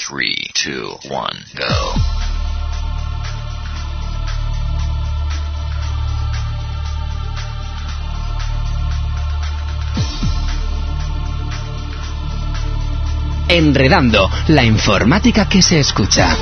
3, 2, 1, go. Enredando, la informática que se escucha.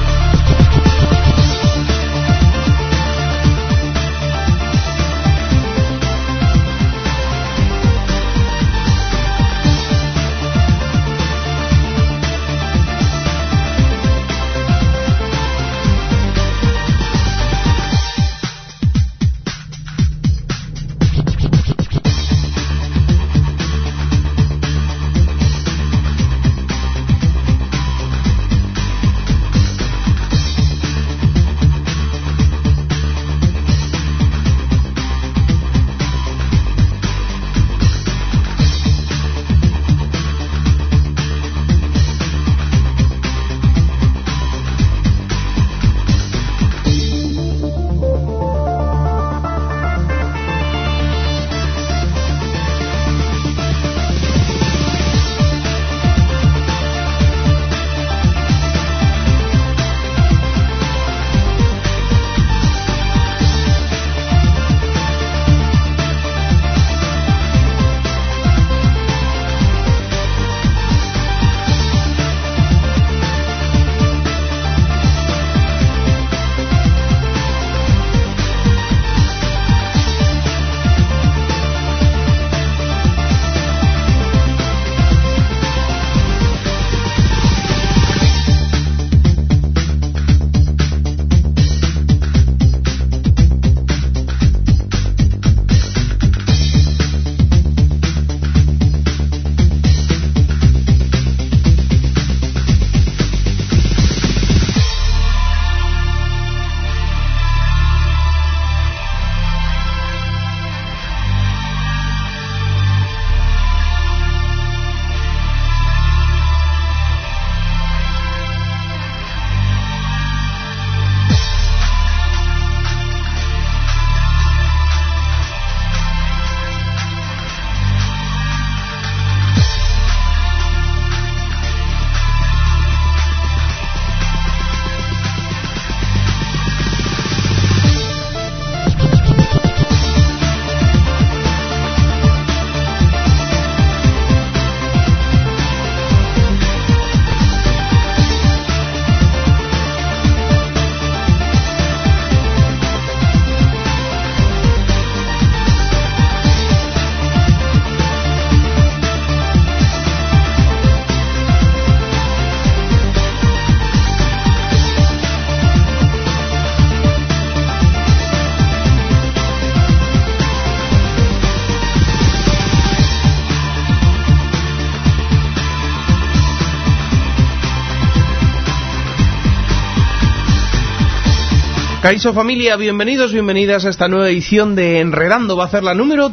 Kaixo familia, bienvenidos, bienvenidas a esta nueva edición de Enredando. Va a ser la número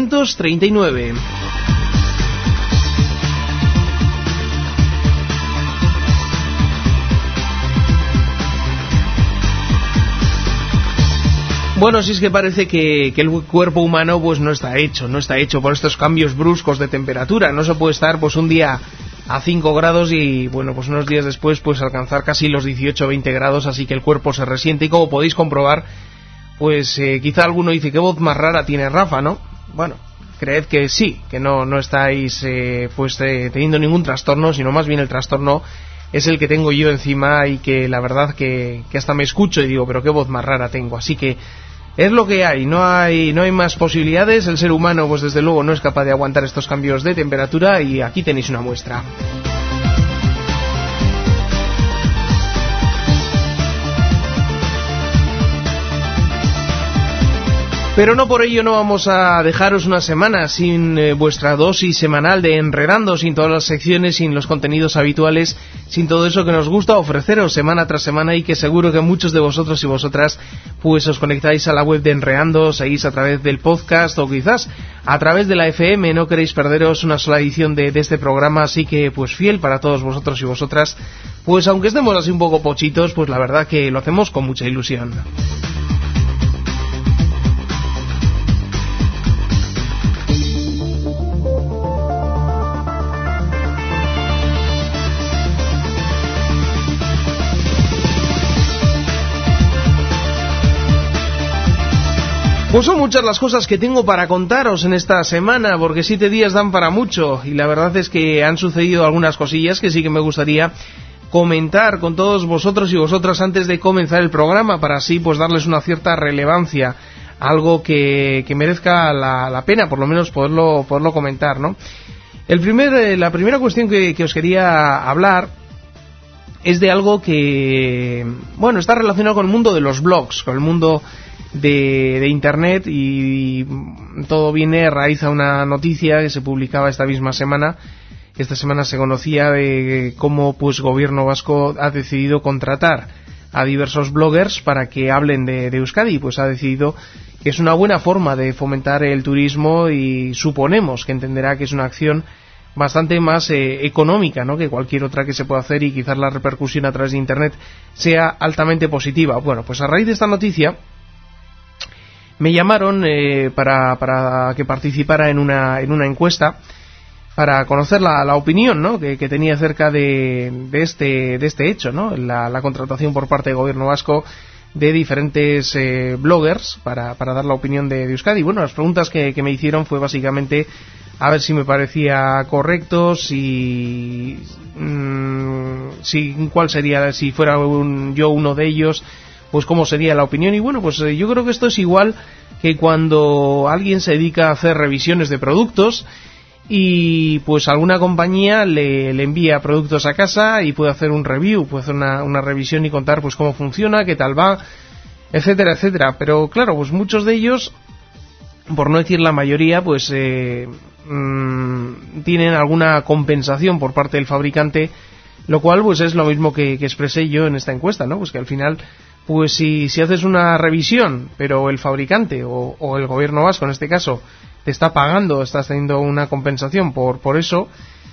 339. Bueno, si es que parece que el cuerpo humano pues no está hecho por estos cambios bruscos de temperatura. No se puede estar pues un día a 5 grados y bueno, pues unos días después pues alcanzar casi los 18-20 grados, así que el cuerpo se resiente y como podéis comprobar, pues quizá alguno dice, ¿qué voz más rara tiene Rafa, no? Bueno, creed que sí, que no estáis teniendo ningún trastorno, sino más bien el trastorno es el que tengo yo encima y que la verdad que hasta me escucho y digo, pero qué voz más rara tengo, así que es lo que hay, no hay más posibilidades. El ser humano pues desde luego no es capaz de aguantar estos cambios de temperatura y aquí tenéis una muestra. Pero no por ello no vamos a dejaros una semana sin vuestra dosis semanal de Enredando, sin todas las secciones, sin los contenidos habituales, sin todo eso que nos gusta ofreceros semana tras semana y que seguro que muchos de vosotros y vosotras pues os conectáis a la web de Enredando, seguís a través del podcast o quizás a través de la FM, no queréis perderos una sola edición de este programa, así que pues fiel para todos vosotros y vosotras, pues aunque estemos así un poco pochitos, pues la verdad que lo hacemos con mucha ilusión. Pues son muchas las cosas que tengo para contaros en esta semana, porque 7 días dan para mucho, y la verdad es que han sucedido algunas cosillas que sí que me gustaría comentar con todos vosotros y vosotras antes de comenzar el programa, para así pues darles una cierta relevancia, algo que merezca la pena, por lo menos poderlo comentar, ¿no? La primera cuestión que os quería hablar es de algo que, bueno, está relacionado con el mundo de los blogs, con el mundo de Internet, y todo viene a raíz de una noticia que se publicaba esta misma semana. Esta semana se conocía de cómo pues gobierno vasco ha decidido contratar a diversos bloggers para que hablen de Euskadi. Pues ha decidido que es una buena forma de fomentar el turismo, y suponemos que entenderá que es una acción bastante más económica, ¿no?, que cualquier otra que se pueda hacer, y quizás la repercusión a través de Internet sea altamente positiva. Bueno, pues a raíz de esta noticia me llamaron para que participara en una encuesta para conocer la opinión, ¿no?, que tenía acerca de este hecho, ¿no?, la contratación por parte del gobierno vasco de diferentes bloggers para dar la opinión de Euskadi. Bueno, las preguntas que me hicieron fue básicamente a ver si me parecía correcto, cuál sería, si fuera yo uno de ellos, pues cómo sería la opinión. Y bueno, pues yo creo que esto es igual que cuando alguien se dedica a hacer revisiones de productos y pues alguna compañía le envía productos a casa y puede hacer un review, puede hacer una revisión y contar pues cómo funciona, qué tal va, etcétera, etcétera. Pero claro, pues muchos de ellos, por no decir la mayoría, pues tienen alguna compensación por parte del fabricante, lo cual pues es lo mismo que expresé yo en esta encuesta, ¿no? Pues que al final, pues si haces una revisión, pero el fabricante o el gobierno vasco en este caso te está pagando, estás teniendo una compensación por eso,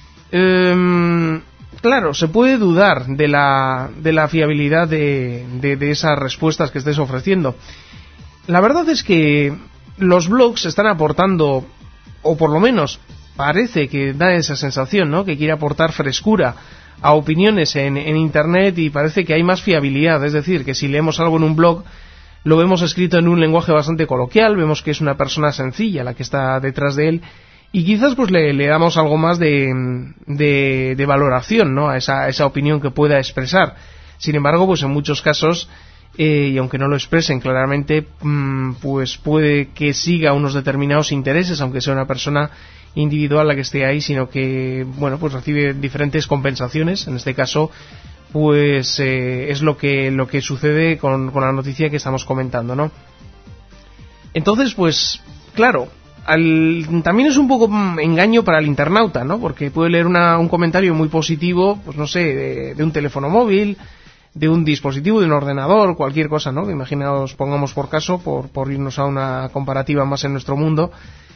claro, se puede dudar de la fiabilidad de esas respuestas que estés ofreciendo. La verdad es que los blogs están aportando, o por lo menos parece que da esa sensación, ¿no?, que quiere aportar frescura a opiniones en Internet, y parece que hay más fiabilidad. Es decir, que si leemos algo en un blog, lo vemos escrito en un lenguaje bastante coloquial, vemos que es una persona sencilla la que está detrás de él, y quizás pues le damos algo más de valoración, ¿no?, a esa opinión que pueda expresar. Sin embargo, pues en muchos casos, y aunque no lo expresen claramente, pues puede que siga unos determinados intereses, aunque sea una persona individual la que esté ahí, sino que, bueno, pues recibe diferentes compensaciones. En este caso, pues es lo que sucede con la noticia que estamos comentando, ¿no? Entonces, pues, claro, también es un poco engaño para el internauta, ¿no?, porque puede leer un comentario muy positivo, pues no sé, de un teléfono móvil, de un dispositivo, de un ordenador, cualquier cosa, ¿no?, que imaginaos, pongamos por caso, por irnos a una comparativa más en nuestro mundo,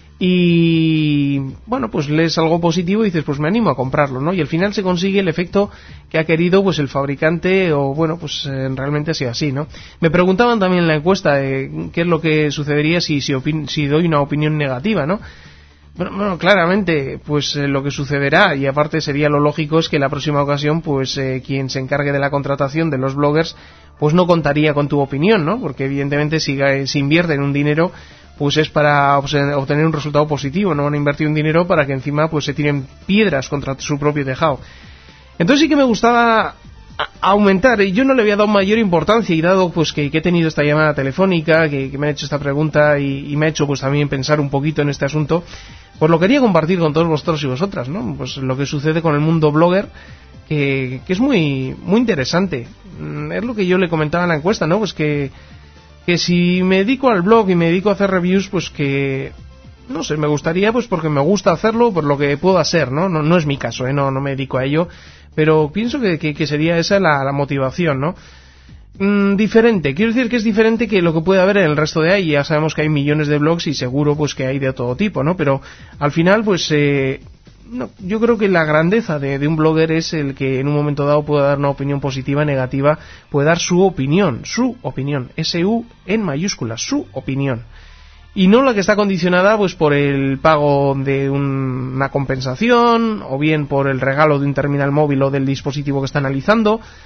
y bueno, pues lees algo positivo y dices, pues me animo a comprarlo, ¿no?, y al final se consigue el efecto que ha querido pues el fabricante, o bueno, pues realmente ha sido así, ¿no? Me preguntaban también en la encuesta qué es lo que sucedería si doy una opinión negativa, ¿no? Bueno, claramente, pues lo que sucederá, y aparte sería lo lógico, es que la próxima ocasión, pues quien se encargue de la contratación de los bloggers, pues no contaría con tu opinión, ¿no? Porque evidentemente si invierten un dinero, pues es para obtener un resultado positivo, no van a invertir un dinero para que encima pues se tiren piedras contra su propio tejado. Entonces sí que me gustaba aumentar, y yo no le había dado mayor importancia, y dado pues que he tenido esta llamada telefónica, que me ha hecho esta pregunta y me ha hecho pues también pensar un poquito en este asunto, pues lo quería compartir con todos vosotros y vosotras, ¿no? Pues lo que sucede con el mundo blogger, que es muy muy interesante. Es lo que yo le comentaba en la encuesta, ¿no? Pues que si me dedico al blog y me dedico a hacer reviews, pues que, no sé, me gustaría, pues porque me gusta hacerlo, por lo que puedo hacer, ¿no? No es mi caso, no me dedico a ello, pero pienso que sería esa la motivación, ¿no? Diferente, quiero decir que es diferente que lo que puede haber en el resto de ahí. Ya sabemos que hay millones de blogs y seguro pues que hay de todo tipo, ¿no? Pero al final, pues no, yo creo que la grandeza de un blogger es el que en un momento dado pueda dar una opinión positiva, negativa, puede dar su opinión, S-U en mayúsculas, su opinión. Y no la que está condicionada pues por el pago de una compensación, o bien por el regalo de un terminal móvil o del dispositivo que está analizando,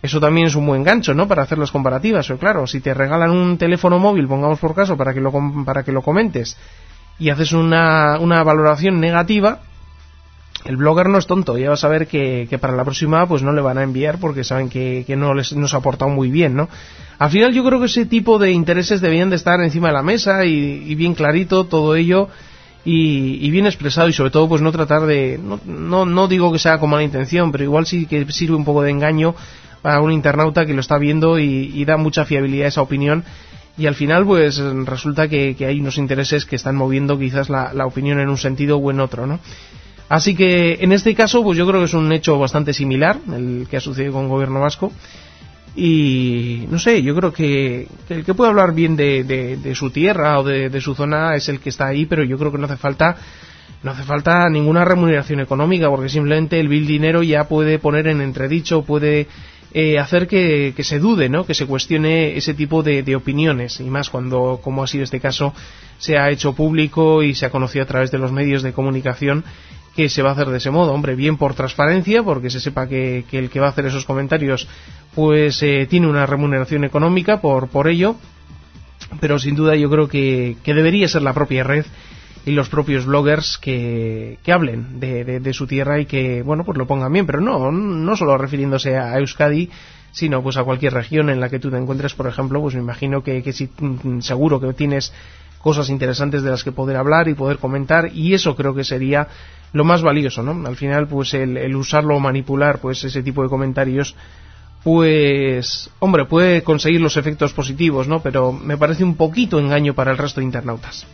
eso también es un buen gancho, ¿no?, para hacer las comparativas. Pero claro, si te regalan un teléfono móvil, pongamos por caso, para que lo comentes, y haces una valoración negativa, el blogger no es tonto, ya va a saber que para la próxima pues no le van a enviar porque saben que nos ha aportado muy bien, ¿no? Al final yo creo que ese tipo de intereses debían de estar encima de la mesa y bien clarito todo ello y bien expresado, y sobre todo pues no tratar de, no digo que sea con mala intención, pero igual sí que sirve un poco de engaño para un internauta que lo está viendo y da mucha fiabilidad a esa opinión, y al final pues resulta que hay unos intereses que están moviendo quizás la opinión en un sentido o en otro, ¿no? Así que en este caso pues yo creo que es un hecho bastante similar el que ha sucedido con el gobierno vasco, y no sé, yo creo que el que puede hablar bien de su tierra o de su zona es el que está ahí, pero yo creo que no hace falta ninguna remuneración económica, porque simplemente el vil dinero ya puede poner en entredicho, puede hacer que se dude, ¿no?, que se cuestione ese tipo de opiniones, y más cuando, como ha sido este caso, se ha hecho público y se ha conocido a través de los medios de comunicación que se va a hacer de ese modo. Hombre, bien por transparencia, porque se sepa que el que va a hacer esos comentarios pues tiene una remuneración económica por ello, pero sin duda yo creo que debería ser la propia red y los propios bloggers que hablen de su tierra y que, bueno, pues lo pongan bien, pero no solo refiriéndose a Euskadi, sino pues a cualquier región en la que tú te encuentres. Por ejemplo, pues me imagino que si, seguro que tienes cosas interesantes de las que poder hablar y poder comentar, y eso creo que sería lo más valioso, ¿no? Al final pues el usarlo o manipular pues ese tipo de comentarios, pues hombre, puede conseguir los efectos positivos, ¿no?, pero me parece un poquito engaño para el resto de internautas.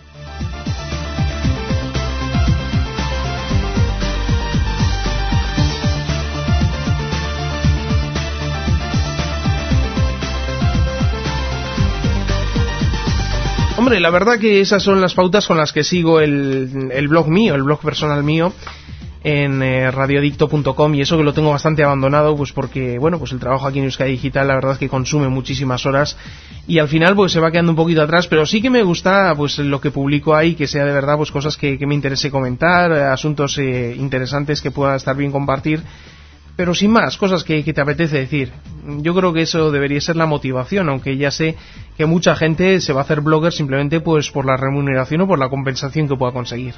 Hombre, la verdad que esas son las pautas con las que sigo el blog mío, el blog personal mío, en radioadicto.com, y eso que lo tengo bastante abandonado, pues porque, bueno, pues el trabajo aquí en Euskadi Digital la verdad es que consume muchísimas horas y al final pues se va quedando un poquito atrás, pero sí que me gusta pues lo que publico ahí, que sea de verdad pues cosas que me interese comentar, asuntos interesantes que pueda estar bien compartir, pero sin más, cosas que te apetece decir. Yo creo que eso debería ser la motivación, aunque ya sé que mucha gente se va a hacer blogger simplemente pues por la remuneración o por la compensación que pueda conseguir.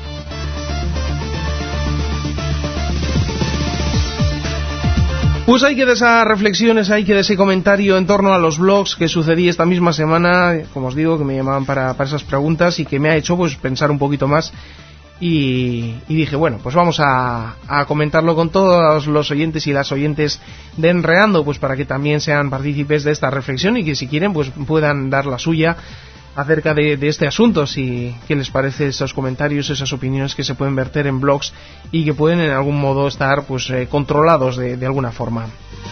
Pues hay que de esas reflexiones, hay que de ese comentario en torno a los blogs que sucedí esta misma semana, como os digo, que me llamaban para esas preguntas y que me ha hecho pues pensar un poquito más, y dije, bueno, pues vamos a comentarlo con todos los oyentes y las oyentes de Enredando, pues para que también sean partícipes de esta reflexión y que si quieren pues puedan dar la suya acerca de este asunto, si qué les parece esos comentarios, esas opiniones que se pueden verter en blogs y que pueden en algún modo estar pues controlados de alguna forma.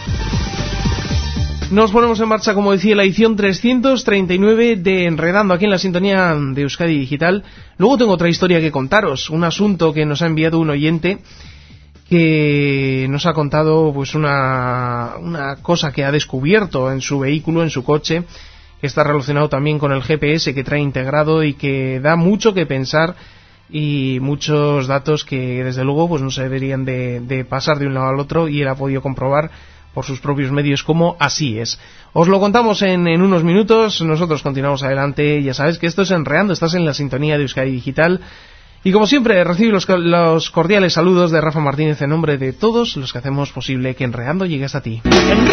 Nos ponemos en marcha, como decía, la edición 339 de Enredando aquí en la sintonía de Euskadi Digital. Luego tengo otra historia que contaros, un asunto que nos ha enviado un oyente que nos ha contado pues una cosa que ha descubierto en su vehículo, en su coche, que está relacionado también con el GPS que trae integrado y que da mucho que pensar y muchos datos que desde luego pues no se deberían de pasar de un lado al otro, y él ha podido comprobar por sus propios medios cómo así es. Os lo contamos en unos minutos, nosotros continuamos adelante. Ya sabes que esto es Enredando, estás en la sintonía de Euskadi Digital, y como siempre recibe los cordiales saludos de Rafa Martínez en nombre de todos los que hacemos posible que Enredando llegue hasta ti.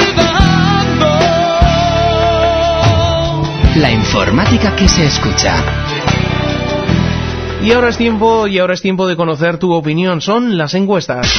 La informática que se escucha. Y ahora es tiempo de conocer tu opinión. Son las encuestas.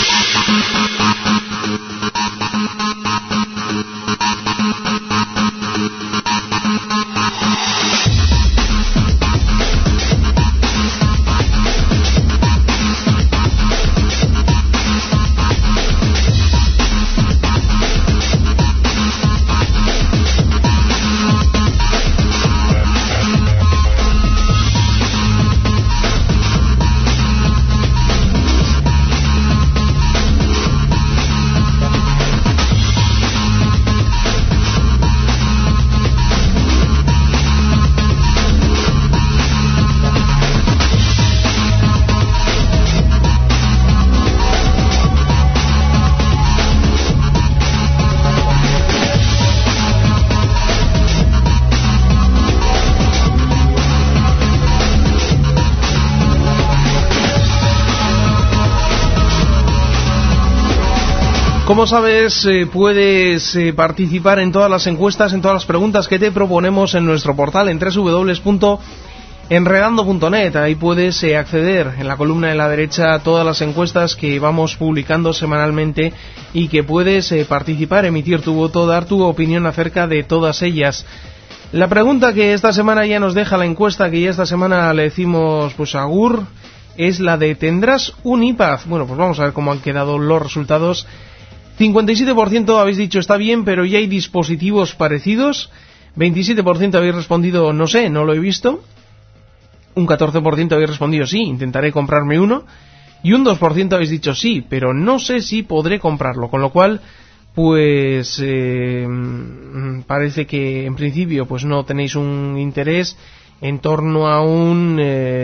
Como sabes, puedes participar en todas las encuestas, en todas las preguntas que te proponemos en nuestro portal en www.enredando.net. Ahí puedes acceder en la columna de la derecha a todas las encuestas que vamos publicando semanalmente y que puedes participar, emitir tu voto, dar tu opinión acerca de todas ellas. La pregunta que esta semana ya nos deja la encuesta, que ya esta semana le decimos pues agur, es la de ¿tendrás un iPad? Bueno, pues vamos a ver cómo han quedado los resultados. 57% habéis dicho está bien, pero ya hay dispositivos parecidos. 27% habéis respondido no sé, no lo he visto. Un 14% habéis respondido sí, intentaré comprarme uno. Y un 2% habéis dicho sí, pero no sé si podré comprarlo. Con lo cual, pues parece que en principio pues no tenéis un interés. En torno a un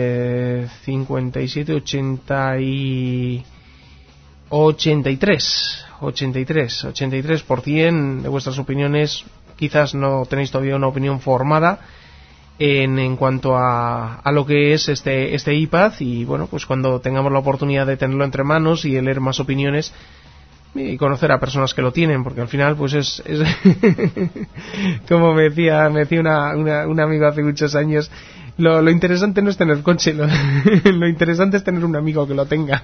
83% de vuestras opiniones. Quizás no tenéis todavía una opinión formada en cuanto a lo que es este iPad, y bueno, pues cuando tengamos la oportunidad de tenerlo entre manos y de leer más opiniones y conocer a personas que lo tienen, porque al final pues es como me decía un amigo hace muchos años, lo interesante no es tener coche, lo interesante es tener un amigo que lo tenga.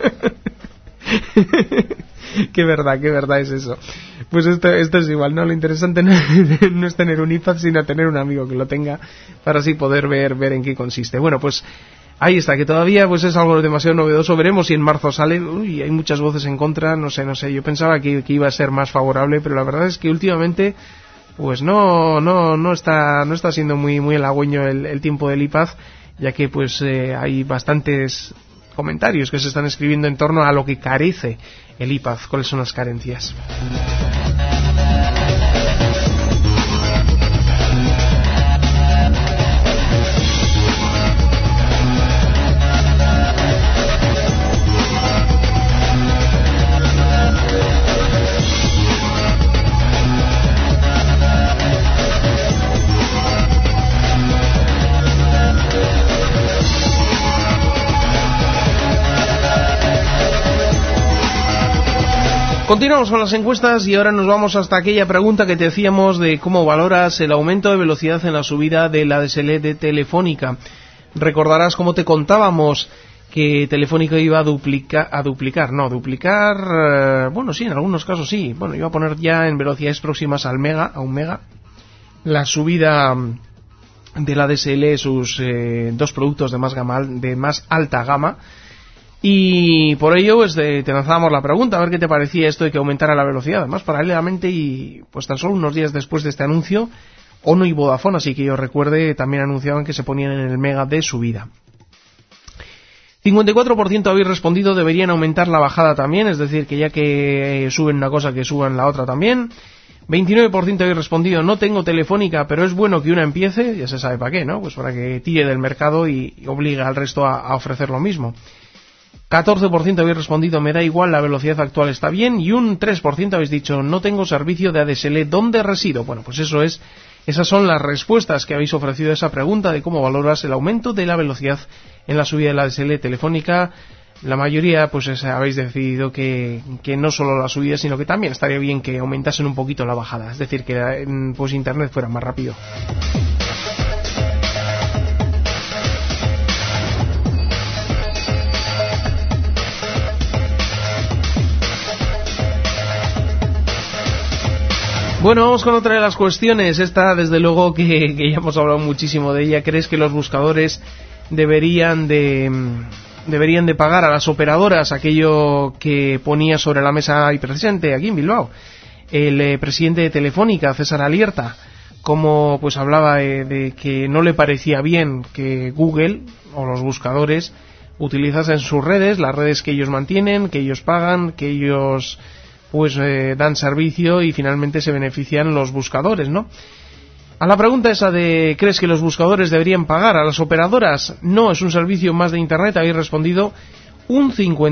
Qué verdad es eso. Pues esto es igual, ¿no? Lo interesante no es tener un iPad, sino tener un amigo que lo tenga, para así poder ver en qué consiste. Bueno, pues ahí está, que todavía pues es algo demasiado novedoso. Veremos si en marzo sale. Uy, hay muchas voces en contra, no sé. Yo pensaba que iba a ser más favorable, pero la verdad es que últimamente pues no está siendo muy halagüeño el tiempo del iPad, ya que pues hay bastantes comentarios que se están escribiendo en torno a lo que carece el iPad, cuáles son las carencias. Continuamos con las encuestas y ahora nos vamos hasta aquella pregunta que te hacíamos de cómo valoras el aumento de velocidad en la subida de la DSL de Telefónica. Recordarás cómo te contábamos que Telefónica iba a duplicar, bueno, sí, en algunos casos sí. Bueno, iba a poner ya en velocidades próximas a un mega, la subida de la DSL, sus dos productos de más alta gama. Y por ello pues te lanzábamos la pregunta, a ver qué te parecía esto de que aumentara la velocidad. Además, paralelamente y pues tan solo unos días después de este anuncio, Ono y Vodafone, así que yo recuerde, también anunciaban que se ponían en el mega de subida. 54% habéis respondido deberían aumentar la bajada también, es decir, que ya que suben una cosa, que suban la otra también. 29% habéis respondido no tengo Telefónica, pero es bueno que una empiece, ya se sabe para qué, ¿no? Pues para que tire del mercado y obligue al resto a ofrecer lo mismo. 14% habéis respondido me da igual, la velocidad actual está bien, y un 3% habéis dicho no tengo servicio de ADSL donde resido. Bueno, pues esas son las respuestas que habéis ofrecido a esa pregunta de cómo valoras el aumento de la velocidad en la subida de la ADSL Telefónica. La mayoría pues habéis decidido que no solo la subida, sino que también estaría bien que aumentasen un poquito la bajada, es decir, que pues internet fuera más rápido. Bueno, vamos con otra de las cuestiones. Esta, desde luego, que ya hemos hablado muchísimo de ella. ¿Crees que los buscadores deberían de pagar a las operadoras aquello que ponía sobre la mesa y presente aquí en Bilbao el presidente de Telefónica, César Alierta, como pues hablaba de que no le parecía bien que Google o los buscadores utilizasen sus redes, las redes que ellos mantienen, que ellos pagan, que ellos pues dan servicio y finalmente se benefician los buscadores, ¿no? A la pregunta esa de ¿crees que los buscadores deberían pagar a las operadoras? No, es un servicio más de internet. Habéis respondido un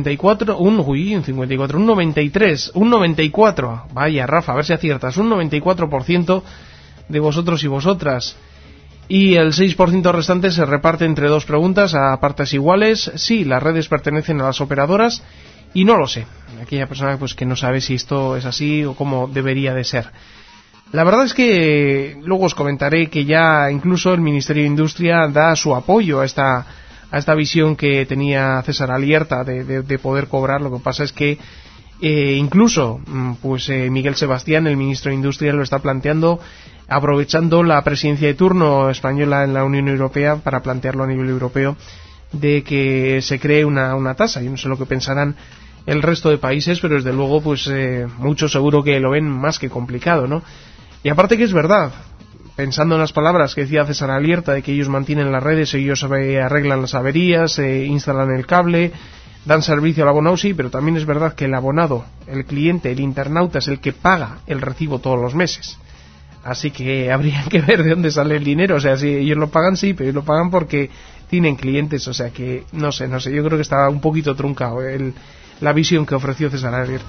94, vaya Rafa, a ver si aciertas, un 94% de vosotros y vosotras. Y el 6% restante se reparte entre dos preguntas a partes iguales. Sí, las redes pertenecen a las operadoras. y no lo sé. Aquella persona pues que no sabe si esto es así o cómo debería de ser. La verdad es que luego os comentaré que ya incluso el Ministerio de Industria da su apoyo a esta visión que tenía César Alierta de poder cobrar. Lo que pasa es que incluso pues Miguel Sebastián, el ministro de Industria, lo está planteando aprovechando la presidencia de turno española en la Unión Europea para plantearlo a nivel europeo, de que se cree una tasa. Yo no sé lo que pensarán el resto de países, pero desde luego pues muchos seguro que lo ven más que complicado, ¿no? Y aparte que es verdad, pensando en las palabras que decía César Alierta, de que ellos mantienen las redes, ellos arreglan las averías, instalan el cable, dan servicio al abonado, sí, pero también es verdad que el abonado, el cliente, el internauta es el que paga el recibo todos los meses. Así que habría que ver de dónde sale el dinero. O sea, si ellos lo pagan, sí, pero ellos lo pagan porque tienen clientes. O sea que, no sé, yo creo que estaba un poquito truncado la visión que ofreció César Alierta.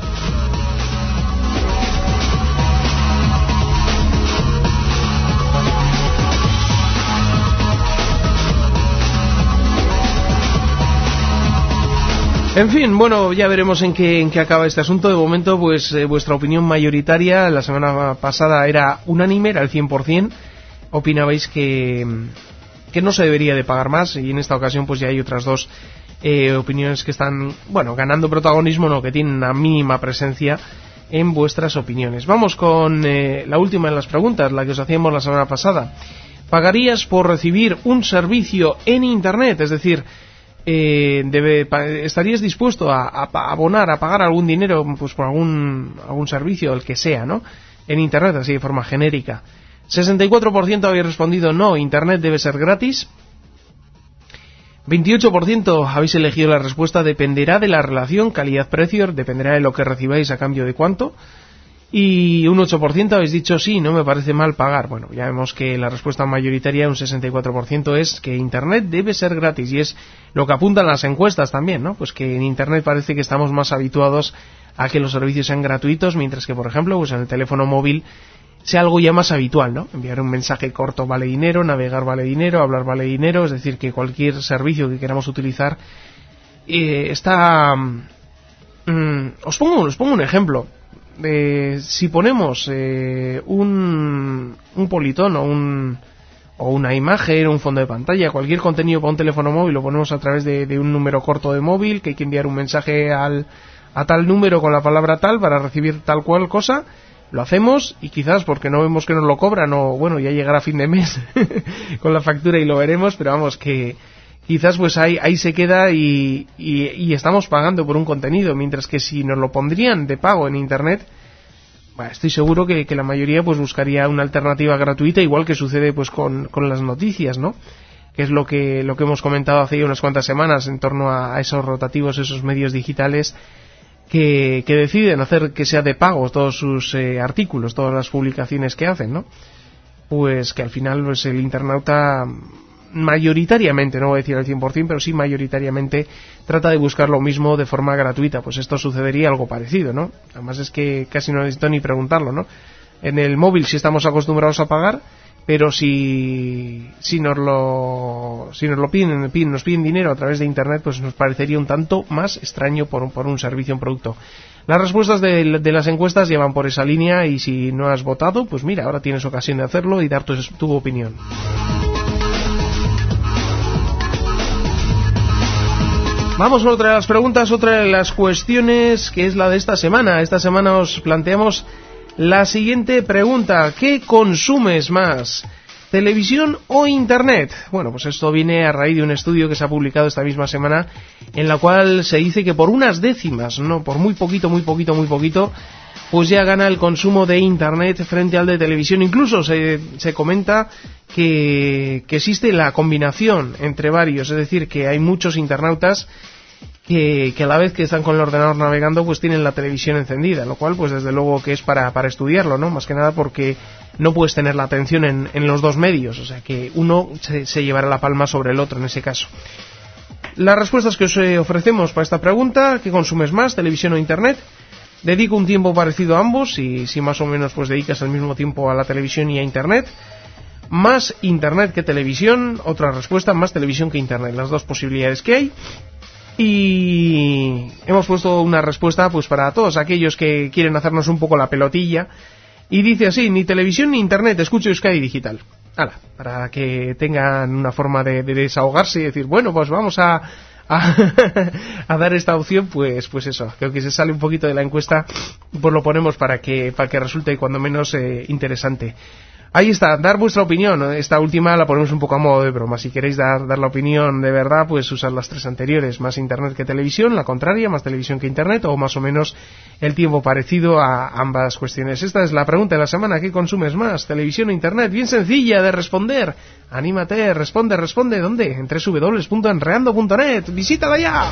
En fin, bueno, ya veremos en qué acaba este asunto. De momento, pues vuestra opinión mayoritaria la semana pasada era unánime, era el 100%. Opinabais que no se debería de pagar más, y en esta ocasión pues ya hay otras dos opiniones que están, bueno, ganando protagonismo, no, que tienen una mínima presencia en vuestras opiniones. Vamos con la última de las preguntas, la que os hacíamos la semana pasada. ¿Pagarías por recibir un servicio en Internet? Es decir, ¿estarías dispuesto a abonar, a pagar algún dinero pues por algún servicio, el que sea, ¿no? En Internet, así de forma genérica. 64% habéis respondido no, Internet debe ser gratis. 28% habéis elegido la respuesta dependerá de la relación calidad-precio, dependerá de lo que recibáis a cambio de cuánto. Y un 8% habéis dicho sí, no me parece mal pagar. Bueno, ya vemos que la respuesta mayoritaria, un 64%, es que Internet debe ser gratis, y es lo que apuntan las encuestas también, ¿no? Pues que en Internet parece que estamos más habituados a que los servicios sean gratuitos, mientras que, por ejemplo, pues en el teléfono móvil sea algo ya más habitual, ¿no? Enviar un mensaje corto vale dinero, navegar vale dinero, hablar vale dinero, es decir, que cualquier servicio que queramos utilizar está... Os pongo un ejemplo. Si ponemos un politono o una imagen, un fondo de pantalla, cualquier contenido para un teléfono móvil, lo ponemos a través de un número corto de móvil, que hay que enviar un mensaje a tal número con la palabra tal para recibir tal cual cosa, lo hacemos, y quizás porque no vemos que nos lo cobran, o bueno, ya llegará a fin de mes con la factura y lo veremos, pero vamos, que quizás pues ahí se queda y estamos pagando por un contenido, mientras que si nos lo pondrían de pago en Internet, bueno, estoy seguro que la mayoría pues buscaría una alternativa gratuita, igual que sucede pues con las noticias, ¿no? Que es lo que hemos comentado hace ya unas cuantas semanas en torno a esos rotativos, esos medios digitales que deciden hacer que sea de pago todos sus artículos, todas las publicaciones que hacen, ¿no? Pues que al final pues el internauta mayoritariamente, no voy a decir al 100%, pero sí mayoritariamente trata de buscar lo mismo de forma gratuita. Pues esto sucedería algo parecido, ¿no? Además es que casi no necesito ni preguntarlo, ¿no? En el móvil sí estamos acostumbrados a pagar, pero si nos lo piden, nos piden dinero a través de Internet, pues nos parecería un tanto más extraño por un servicio, un producto. Las respuestas de las encuestas llevan por esa línea, y si no has votado, pues mira, ahora tienes ocasión de hacerlo y dar tu opinión. Vamos con otra de las preguntas, otra de las cuestiones, que es la de esta semana. Esta semana os planteamos la siguiente pregunta: ¿qué consumes más, televisión o Internet? Bueno, pues esto viene a raíz de un estudio que se ha publicado esta misma semana, en la cual se dice que por unas décimas, no, por muy poquito, pues ya gana el consumo de Internet frente al de televisión. Incluso se comenta que existe la combinación entre varios, es decir, que hay muchos internautas que a la vez que están con el ordenador navegando, pues tienen la televisión encendida, lo cual pues desde luego que es para estudiarlo, ¿no? Más que nada porque no puedes tener la atención en los dos medios, o sea que uno se llevará la palma sobre el otro en ese caso. Las respuestas que os ofrecemos para esta pregunta: ¿qué consumes más, televisión o Internet? Dedico un tiempo parecido a ambos, y si más o menos pues dedicas el mismo tiempo a la televisión y a Internet. Más Internet que televisión. Otra respuesta: más televisión que Internet. Las dos posibilidades que hay. Y hemos puesto una respuesta pues para todos aquellos que quieren hacernos un poco la pelotilla. Y dice así: ni televisión ni internet, escucho Euskadi Digital. Hala, para que tengan una forma de desahogarse y decir, bueno, pues vamos a dar esta opción, pues eso, creo que se sale un poquito de la encuesta, pues lo ponemos para que resulte cuando menos interesante. Ahí está, dar vuestra opinión. Esta última la ponemos un poco a modo de broma. Si queréis dar la opinión de verdad, pues usar las tres anteriores: más internet que televisión, la contraria, más televisión que internet, o más o menos el tiempo parecido a ambas cuestiones. Esta es la pregunta de la semana: ¿qué consumes más, televisión o internet? Bien sencilla de responder. Anímate, responde. ¿Dónde? En www.enreando.net. ¡Visítala ya!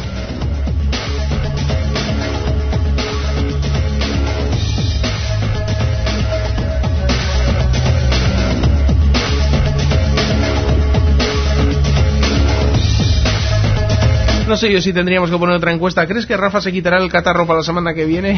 No sé yo si tendríamos que poner otra encuesta. ¿Crees que Rafa se quitará el catarro para la semana que viene?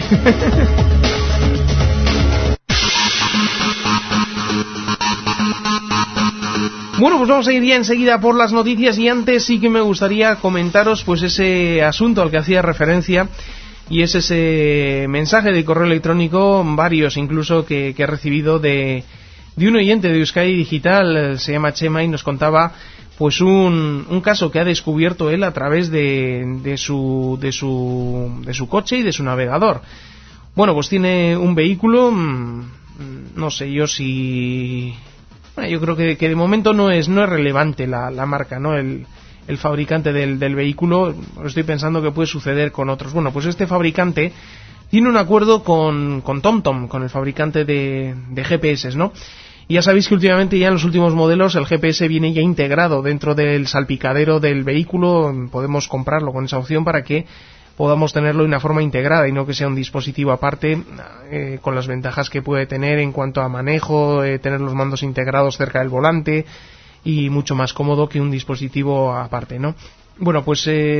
Bueno, pues vamos a ir ya enseguida por las noticias, y antes sí que me gustaría comentaros pues ese asunto al que hacía referencia, y es ese mensaje de correo electrónico, varios incluso, que he recibido de un oyente de Euskadi Digital. Se llama Chema y nos contaba pues un caso que ha descubierto él a través de su coche y de su navegador. Bueno, pues tiene un vehículo, no sé yo si... Bueno, yo creo que de momento no es relevante la marca, ¿no? El fabricante del vehículo. Estoy pensando que puede suceder con otros. Bueno, pues este fabricante tiene un acuerdo con TomTom, con el fabricante de GPS, ¿no? Y ya sabéis que últimamente, ya en los últimos modelos, el GPS viene ya integrado dentro del salpicadero del vehículo. Podemos comprarlo con esa opción para que podamos tenerlo de una forma integrada y no que sea un dispositivo aparte, con las ventajas que puede tener en cuanto a manejo, tener los mandos integrados cerca del volante y mucho más cómodo que un dispositivo aparte, ¿no? Bueno, pues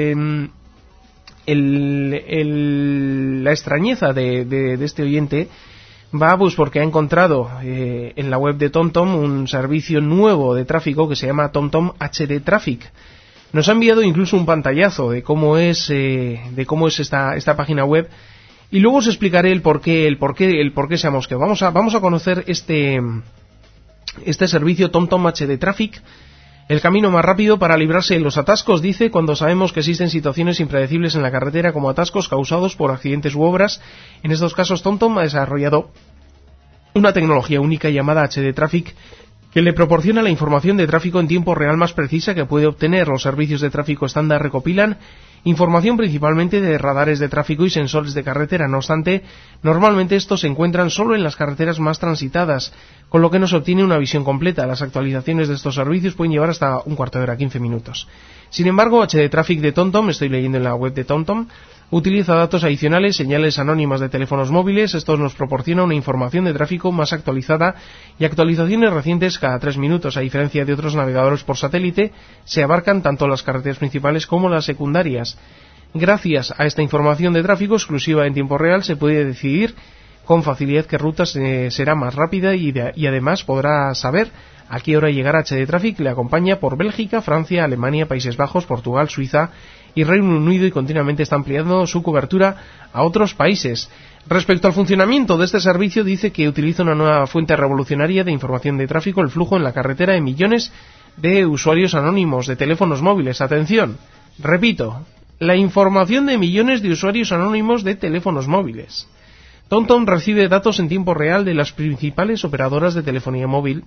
la extrañeza de este oyente va pues porque ha encontrado en la web de TomTom un servicio nuevo de tráfico que se llama TomTom HD Traffic. Nos ha enviado incluso un pantallazo de cómo es esta página web, y luego os explicaré el por qué se ha mosqueado. Vamos a conocer este servicio TomTom HD Traffic. El camino más rápido para librarse de los atascos, dice, cuando sabemos que existen situaciones impredecibles en la carretera como atascos causados por accidentes u obras. En estos casos, TomTom ha desarrollado una tecnología única llamada HD Traffic, que le proporciona la información de tráfico en tiempo real más precisa que puede obtener. Los servicios de tráfico estándar recopilan información principalmente de radares de tráfico y sensores de carretera. No obstante, normalmente estos se encuentran solo en las carreteras más transitadas, con lo que no se obtiene una visión completa. Las actualizaciones de estos servicios pueden llevar hasta un cuarto de hora, 15 minutos. Sin embargo, HD Traffic de TomTom, estoy leyendo en la web de TomTom, utiliza datos adicionales, señales anónimas de teléfonos móviles. Estos nos proporciona una información de tráfico más actualizada y actualizaciones recientes cada 3 minutos. A diferencia de otros navegadores por satélite, se abarcan tanto las carreteras principales como las secundarias. Gracias a esta información de tráfico exclusiva en tiempo real, se puede decidir con facilidad qué ruta será más rápida y además podrá saber a qué hora llegará. HD Traffic le acompaña por Bélgica, Francia, Alemania, Países Bajos, Portugal, Suiza y Reino Unido, y continuamente está ampliando su cobertura a otros países. Respecto al funcionamiento de este servicio, dice que utiliza una nueva fuente revolucionaria de información de tráfico, el flujo en la carretera de millones de usuarios anónimos de teléfonos móviles. Atención, repito, la información de millones de usuarios anónimos de teléfonos móviles. TomTom recibe datos en tiempo real de las principales operadoras de telefonía móvil.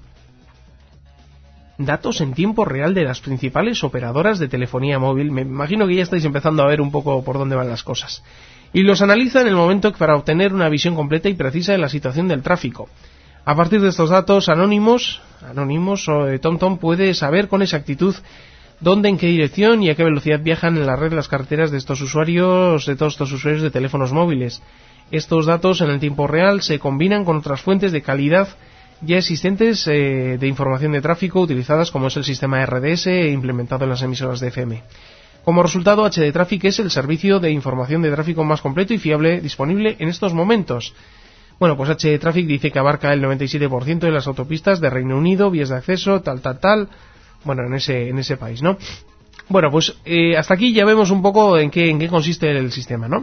Datos en tiempo real de las principales operadoras de telefonía móvil. Me imagino que ya estáis empezando a ver un poco por dónde van las cosas. Y los analiza en el momento para obtener una visión completa y precisa de la situación del tráfico. A partir de estos datos anónimos, TomTom puede saber con exactitud dónde, en qué dirección y a qué velocidad viajan en la red las carreteras de todos estos usuarios de teléfonos móviles. Estos datos en el tiempo real se combinan con otras fuentes de calidad ya existentes de información de tráfico utilizadas, como es el sistema RDS implementado en las emisoras de FM. Como resultado, HD Traffic es el servicio de información de tráfico más completo y fiable disponible en estos momentos. Bueno, pues HD Traffic dice que abarca el 97% de las autopistas de Reino Unido, vías de acceso, tal, bueno, en ese país, ¿no? Bueno, pues hasta aquí ya vemos un poco en qué consiste el sistema, ¿no?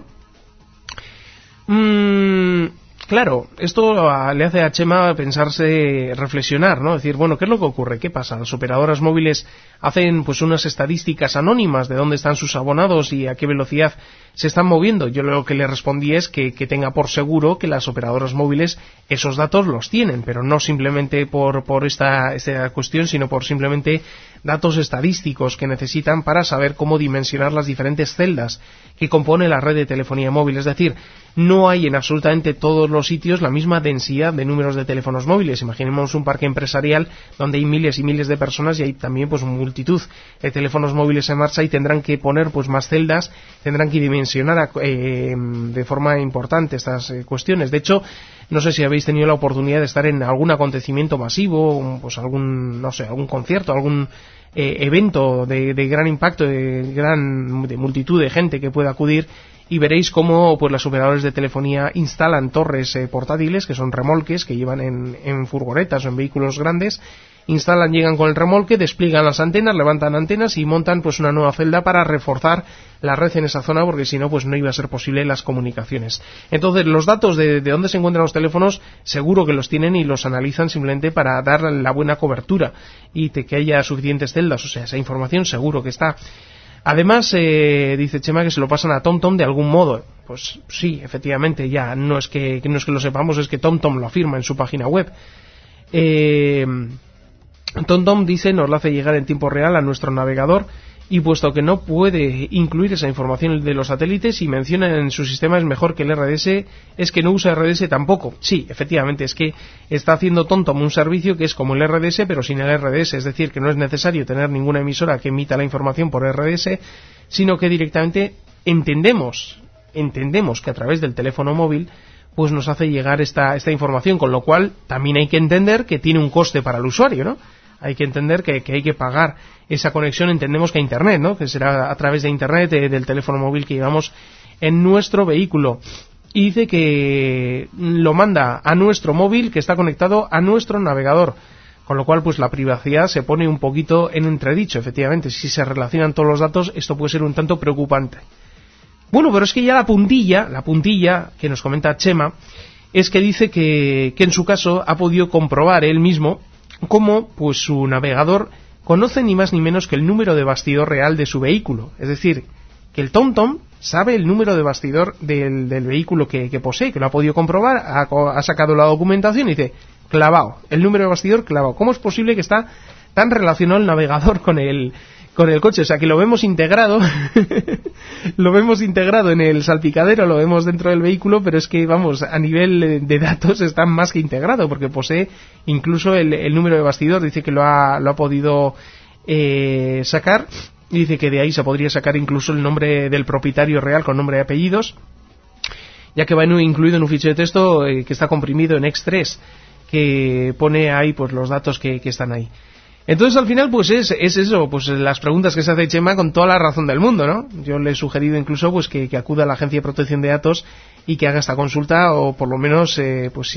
Claro, esto le hace a Chema pensarse, reflexionar, ¿no? Decir, bueno, ¿qué es lo que ocurre? ¿Qué pasa? Las operadoras móviles hacen pues unas estadísticas anónimas de dónde están sus abonados y a qué velocidad se están moviendo. Yo lo que le respondí es que tenga por seguro que las operadoras móviles esos datos los tienen, pero no simplemente por esta cuestión, sino por simplemente datos estadísticos que necesitan para saber cómo dimensionar las diferentes celdas que compone la red de telefonía móvil. Es decir, no hay en absolutamente todos los sitios la misma densidad de números de teléfonos móviles. Imaginemos un parque empresarial donde hay miles y miles de personas y hay también pues multitud de teléfonos móviles en marcha y tendrán que poner pues más celdas, tendrán que dimensionar de forma importante estas cuestiones. De hecho, no sé si habéis tenido la oportunidad de estar en algún acontecimiento masivo, pues algún concierto, algún evento de gran impacto, de multitud de gente que pueda acudir, y veréis cómo pues los operadores de telefonía instalan torres portátiles, que son remolques que llevan en furgonetas o en vehículos grandes. Llegan con el remolque, despliegan las antenas, levantan antenas y montan pues una nueva celda para reforzar la red en esa zona, porque si no pues no iba a ser posible las comunicaciones. Entonces los datos de dónde se encuentran los teléfonos seguro que los tienen y los analizan simplemente para dar la buena cobertura y que haya suficientes celdas, o sea, esa información seguro que está. Además, dice Chema que se lo pasan a TomTom de algún modo. Pues sí, efectivamente, ya no es que lo sepamos, es que TomTom lo afirma en su página web. TomTom dice, nos lo hace llegar en tiempo real a nuestro navegador, y puesto que no puede incluir esa información de los satélites y menciona en su sistema es mejor que el RDS, es que no usa RDS tampoco. Sí, efectivamente, es que está haciendo TomTom un servicio que es como el RDS pero sin el RDS, es decir, que no es necesario tener ninguna emisora que emita la información por RDS, sino que directamente entendemos que a través del teléfono móvil pues nos hace llegar esta información, con lo cual también hay que entender que tiene un coste para el usuario, ¿no? Hay que entender que hay que pagar esa conexión, entendemos que a Internet, ¿no? Que será a través de Internet, del teléfono móvil que llevamos en nuestro vehículo. Y dice que lo manda a nuestro móvil que está conectado a nuestro navegador. Con lo cual, pues la privacidad se pone un poquito en entredicho, efectivamente. Si se relacionan todos los datos, esto puede ser un tanto preocupante. Bueno, pero es que ya la puntilla que nos comenta Chema, es que dice que en su caso ha podido comprobar él mismo cómo pues su navegador conoce ni más ni menos que el número de bastidor real de su vehículo. Es decir, que el TomTom sabe el número de bastidor del vehículo que posee, que lo ha podido comprobar, ha sacado la documentación y dice, clavado, el número de bastidor clavado. ¿Cómo es posible que está tan relacionado el navegador con el coche? O sea, que lo vemos integrado lo vemos integrado en el salpicadero, lo vemos dentro del vehículo, pero es que, vamos, a nivel de datos está más que integrado, porque posee incluso el número de bastidor. Dice que lo ha podido sacar, y dice que de ahí se podría sacar incluso el nombre del propietario real con nombre y apellidos, ya que va incluido en un fichero de texto que está comprimido en X3, que pone ahí pues los datos que están ahí. Entonces al final pues es eso, pues las preguntas que se hace Chema con toda la razón del mundo, ¿no? Yo le he sugerido incluso pues que acuda a la Agencia de Protección de Datos y que haga esta consulta, o por lo menos pues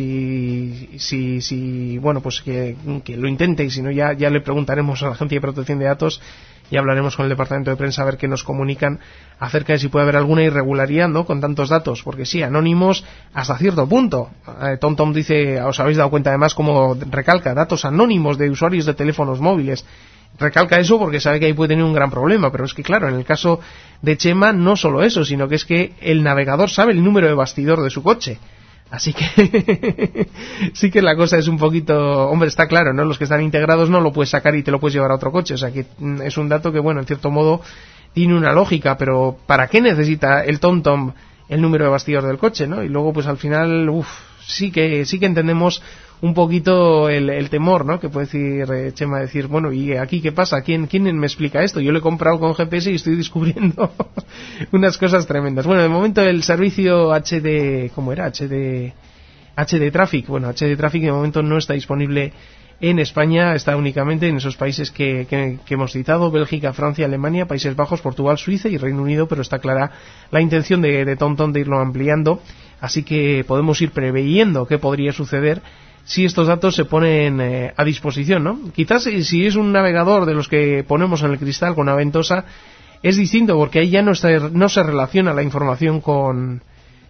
si bueno, pues que lo intente, y si no ya le preguntaremos a la Agencia de Protección de Datos y hablaremos con el departamento de prensa a ver qué nos comunican acerca de si puede haber alguna irregularidad, ¿no?, con tantos datos, porque sí, anónimos hasta cierto punto. TomTom dice, os habéis dado cuenta además como recalca, datos anónimos de usuarios de teléfonos móviles. Recalca eso porque sabe que ahí puede tener un gran problema, pero es que claro, en el caso de Chema no solo eso, sino que es que el navegador sabe el número de bastidor de su coche. Así que sí que la cosa es un poquito, hombre, está claro, ¿no? Los que están integrados no lo puedes sacar y te lo puedes llevar a otro coche, o sea que es un dato que, bueno, en cierto modo tiene una lógica, pero ¿para qué necesita el TomTom el número de bastidor del coche, ¿no? Y luego pues al final, sí que entendemos un poquito el temor, ¿no?, que puede decir Chema, decir, bueno, ¿y aquí qué pasa? ¿Quién me explica esto? Yo lo he comprado con GPS y estoy descubriendo unas cosas tremendas. Bueno, de momento el servicio HD, ¿cómo era? HD Traffic. Bueno, HD Traffic de momento no está disponible en España, está únicamente en esos países que hemos citado: Bélgica, Francia, Alemania, Países Bajos, Portugal, Suiza y Reino Unido, pero está clara la intención de TomTom de irlo ampliando, así que podemos ir preveyendo qué podría suceder si estos datos se ponen a disposición, ¿no? Quizás si es un navegador de los que ponemos en el cristal con una ventosa, es distinto, porque ahí ya no se relaciona la información con...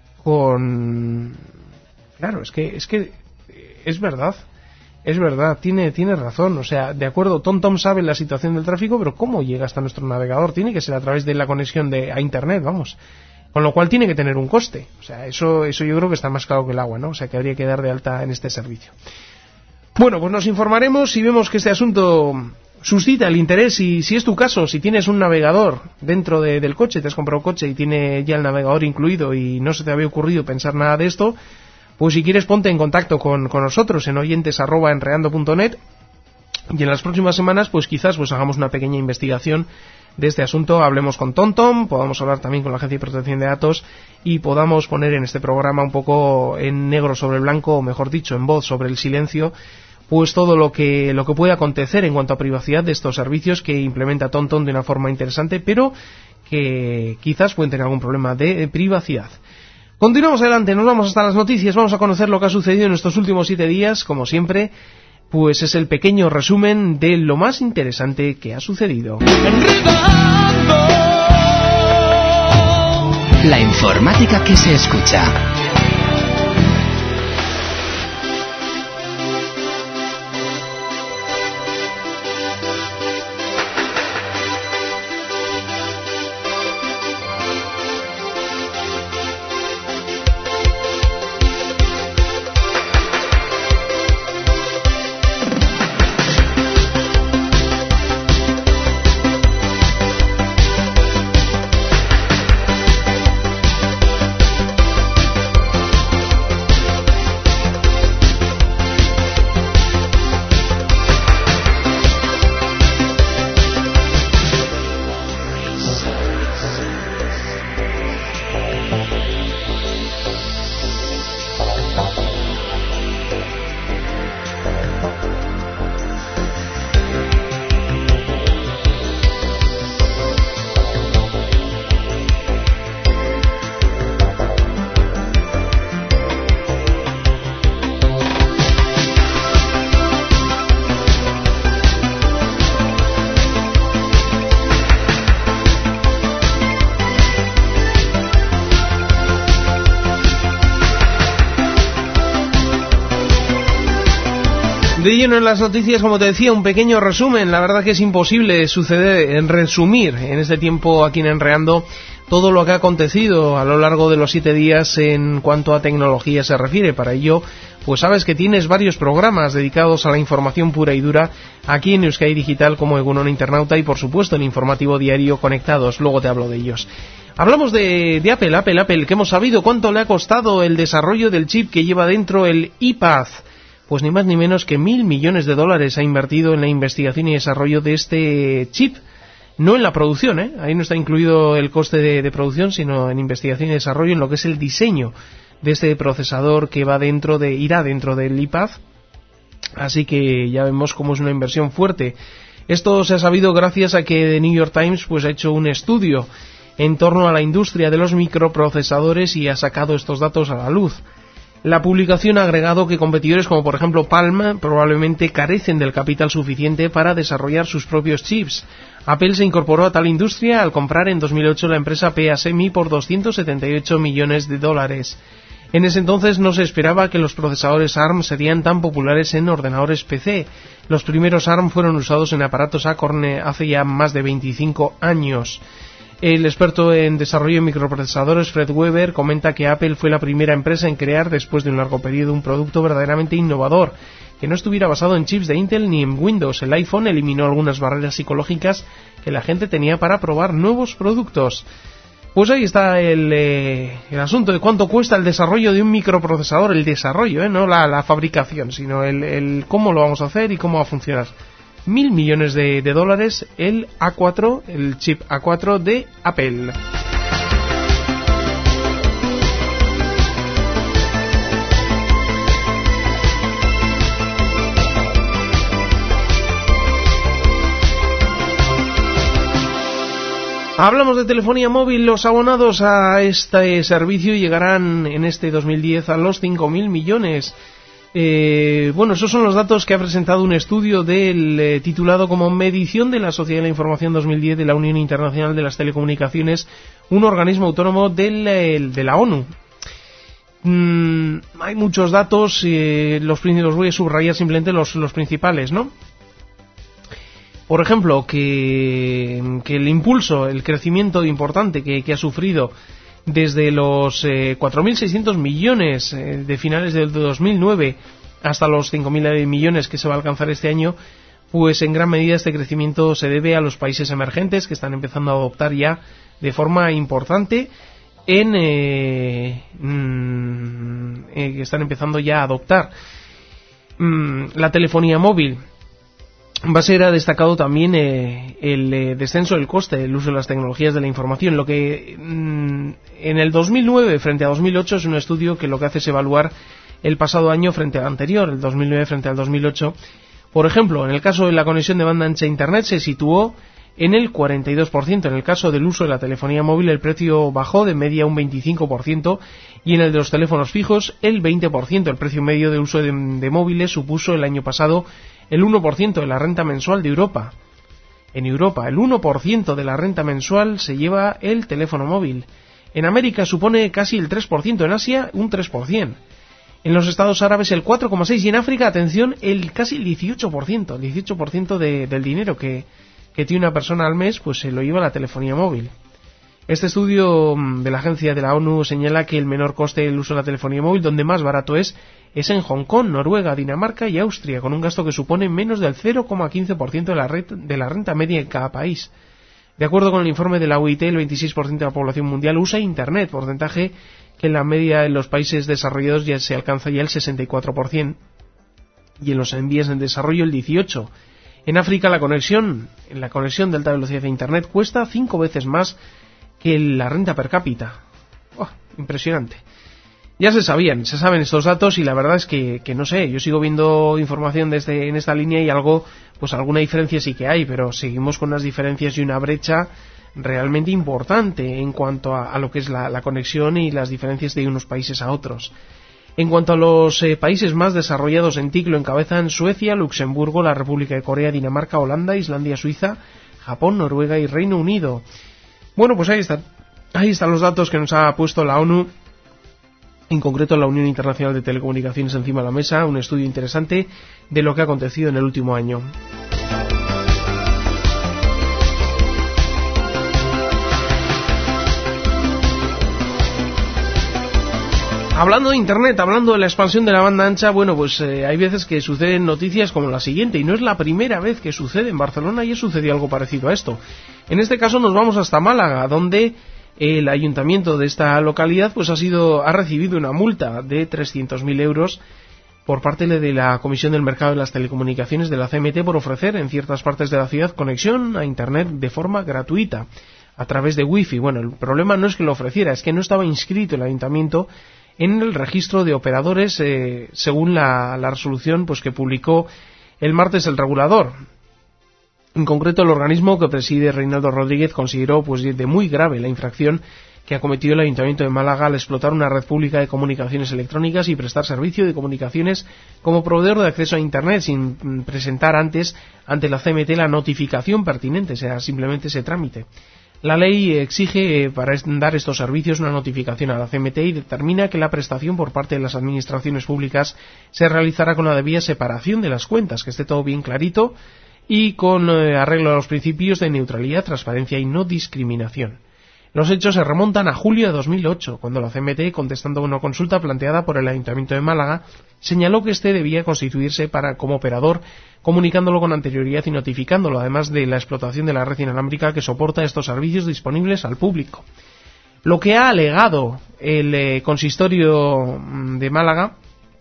Claro, es que es verdad, tiene razón. O sea, de acuerdo, TomTom sabe la situación del tráfico, pero ¿cómo llega hasta nuestro navegador? Tiene que ser a través de la conexión a Internet, vamos. Con lo cual tiene que tener un coste. O sea, eso yo creo que está más claro que el agua, ¿no? O sea, que habría que dar de alta en este servicio. Bueno, pues nos informaremos si vemos que este asunto suscita el interés, y si es tu caso, si tienes un navegador dentro del coche, te has comprado un coche y tiene ya el navegador incluido y no se te había ocurrido pensar nada de esto, pues si quieres ponte en contacto con nosotros en oyentes@enreando.net, y en las próximas semanas pues quizás pues hagamos una pequeña investigación de este asunto, hablemos con TomTom, podamos hablar también con la Agencia de Protección de Datos y podamos poner en este programa un poco en negro sobre blanco, o mejor dicho, en voz sobre el silencio, pues todo lo que puede acontecer en cuanto a privacidad de estos servicios que implementa TomTom de una forma interesante, pero que quizás pueden tener algún problema de privacidad. Continuamos adelante, nos vamos hasta las noticias, vamos a conocer lo que ha sucedido en estos últimos 7 días, como siempre, pues es el pequeño resumen de lo más interesante que ha sucedido. La informática que se escucha. De lleno en las noticias, como te decía, un pequeño resumen. La verdad que es imposible resumir en este tiempo aquí en Enreando todo lo que ha acontecido a lo largo de los 7 días en cuanto a tecnología se refiere. Para ello, pues sabes que tienes varios programas dedicados a la información pura y dura aquí en Euskadi Digital, como Egunon Internauta y por supuesto en Informativo Diario Conectados. Luego te hablo de ellos. Hablamos de Apple, que hemos sabido cuánto le ha costado el desarrollo del chip que lleva dentro el iPad. Pues ni más ni menos que $1.000 millones ha invertido en la investigación y desarrollo de este chip. No en la producción, ahí no está incluido el coste de producción, sino en investigación y desarrollo, en lo que es el diseño de este procesador que irá dentro del iPad. Así que ya vemos cómo es una inversión fuerte. Esto se ha sabido gracias a que The New York Times pues ha hecho un estudio en torno a la industria de los microprocesadores y ha sacado estos datos a la luz. La publicación ha agregado que competidores como por ejemplo Palm probablemente carecen del capital suficiente para desarrollar sus propios chips. Apple se incorporó a tal industria al comprar en 2008 la empresa PA Semi por $278 millones. En ese entonces no se esperaba que los procesadores ARM serían tan populares en ordenadores PC. Los primeros ARM fueron usados en aparatos Acorn hace ya más de 25 años. El experto en desarrollo de microprocesadores, Fred Weber, comenta que Apple fue la primera empresa en crear, después de un largo periodo, un producto verdaderamente innovador, que no estuviera basado en chips de Intel ni en Windows. El iPhone eliminó algunas barreras psicológicas que la gente tenía para probar nuevos productos. Pues ahí está el asunto de cuánto cuesta el desarrollo de un microprocesador, el desarrollo, no la fabricación, sino el cómo lo vamos a hacer y cómo va a funcionar. $1.000 millones el A4, el chip A4 de Apple. Hablamos de telefonía móvil. Los abonados a este servicio llegarán en este 2010 a los 5.000 millones. Bueno, esos son los datos que ha presentado un estudio del titulado como Medición de la Sociedad de la Información 2010 de la Unión Internacional de las Telecomunicaciones, un organismo autónomo de la ONU. Hay muchos datos, los voy a subrayar simplemente los principales, ¿no? Por ejemplo, que el impulso, el crecimiento importante que ha sufrido desde los 4.600 millones de finales del 2009 hasta los 5.000 millones que se va a alcanzar este año, pues en gran medida este crecimiento se debe a los países emergentes que están empezando a adoptar ya de forma importante que están empezando ya a adoptar la telefonía móvil. Va a ser destacado también el descenso del coste del uso de las tecnologías de la información, lo que en el 2009 frente a 2008 es un estudio que lo que hace es evaluar el pasado año frente al anterior, el 2009 frente al 2008. Por ejemplo, en el caso de la conexión de banda ancha a Internet se situó en el 42%, en el caso del uso de la telefonía móvil el precio bajó de media un 25% y en el de los teléfonos fijos el 20%. El precio medio de uso de móviles supuso el año pasado el 1% de la renta mensual de Europa. En Europa, el 1% de la renta mensual se lleva el teléfono móvil. En América supone casi el 3%, en Asia un 3%. En los Estados Árabes el 4,6% y en África, atención, casi el 18%. El 18% del dinero que tiene una persona al mes, pues se lo lleva la telefonía móvil. Este estudio de la agencia de la ONU señala que el menor coste del uso de la telefonía móvil, donde más barato es en Hong Kong, Noruega, Dinamarca y Austria, con un gasto que supone menos del 0,15% de la renta media en cada país. De acuerdo con el informe de la OIT, el 26% de la población mundial usa Internet, porcentaje que en la media en los países desarrollados ya se alcanza ya el 64%, y en los envíos en desarrollo el 18%. En África la conexión de alta velocidad de Internet cuesta 5 veces más que la renta per cápita. Impresionante. Ya se saben estos datos y la verdad es que no sé, yo sigo viendo información en esta línea y alguna diferencia sí que hay, pero seguimos con unas diferencias y una brecha realmente importante en cuanto a lo que es la conexión y las diferencias de unos países a otros. En cuanto a los países más desarrollados en TIC, lo encabezan Suecia, Luxemburgo, la República de Corea, Dinamarca, Holanda, Islandia, Suiza, Japón, Noruega y Reino Unido. Bueno, pues ahí están los datos que nos ha puesto la ONU, en concreto la Unión Internacional de Telecomunicaciones, encima de la mesa, un estudio interesante de lo que ha acontecido en el último año. Hablando de Internet, hablando de la expansión de la banda ancha, bueno, pues hay veces que suceden noticias como la siguiente, y no es la primera vez que sucede. En Barcelona ya sucedió algo parecido a esto. En este caso nos vamos hasta Málaga, donde el ayuntamiento de esta localidad pues ha recibido una multa de 300.000 euros por parte de la Comisión del Mercado de las Telecomunicaciones de la CMT por ofrecer en ciertas partes de la ciudad conexión a Internet de forma gratuita a través de Wi-Fi. Bueno, el problema no es que lo ofreciera, es que no estaba inscrito el ayuntamiento en el registro de operadores según la resolución pues que publicó el martes el regulador. En concreto, el organismo que preside Reinaldo Rodríguez consideró pues de muy grave la infracción que ha cometido el Ayuntamiento de Málaga al explotar una red pública de comunicaciones electrónicas y prestar servicio de comunicaciones como proveedor de acceso a Internet sin presentar antes ante la CMT la notificación pertinente, o sea, simplemente ese trámite. La ley exige para dar estos servicios una notificación a la CMT y determina que la prestación por parte de las administraciones públicas se realizará con la debida separación de las cuentas, que esté todo bien clarito y con arreglo a los principios de neutralidad, transparencia y no discriminación. Los hechos se remontan a julio de 2008, cuando la CMT, contestando a una consulta planteada por el Ayuntamiento de Málaga, señaló que éste debía constituirse como operador, comunicándolo con anterioridad y notificándolo, además de la explotación de la red inalámbrica que soporta estos servicios disponibles al público. Lo que ha alegado el consistorio de Málaga,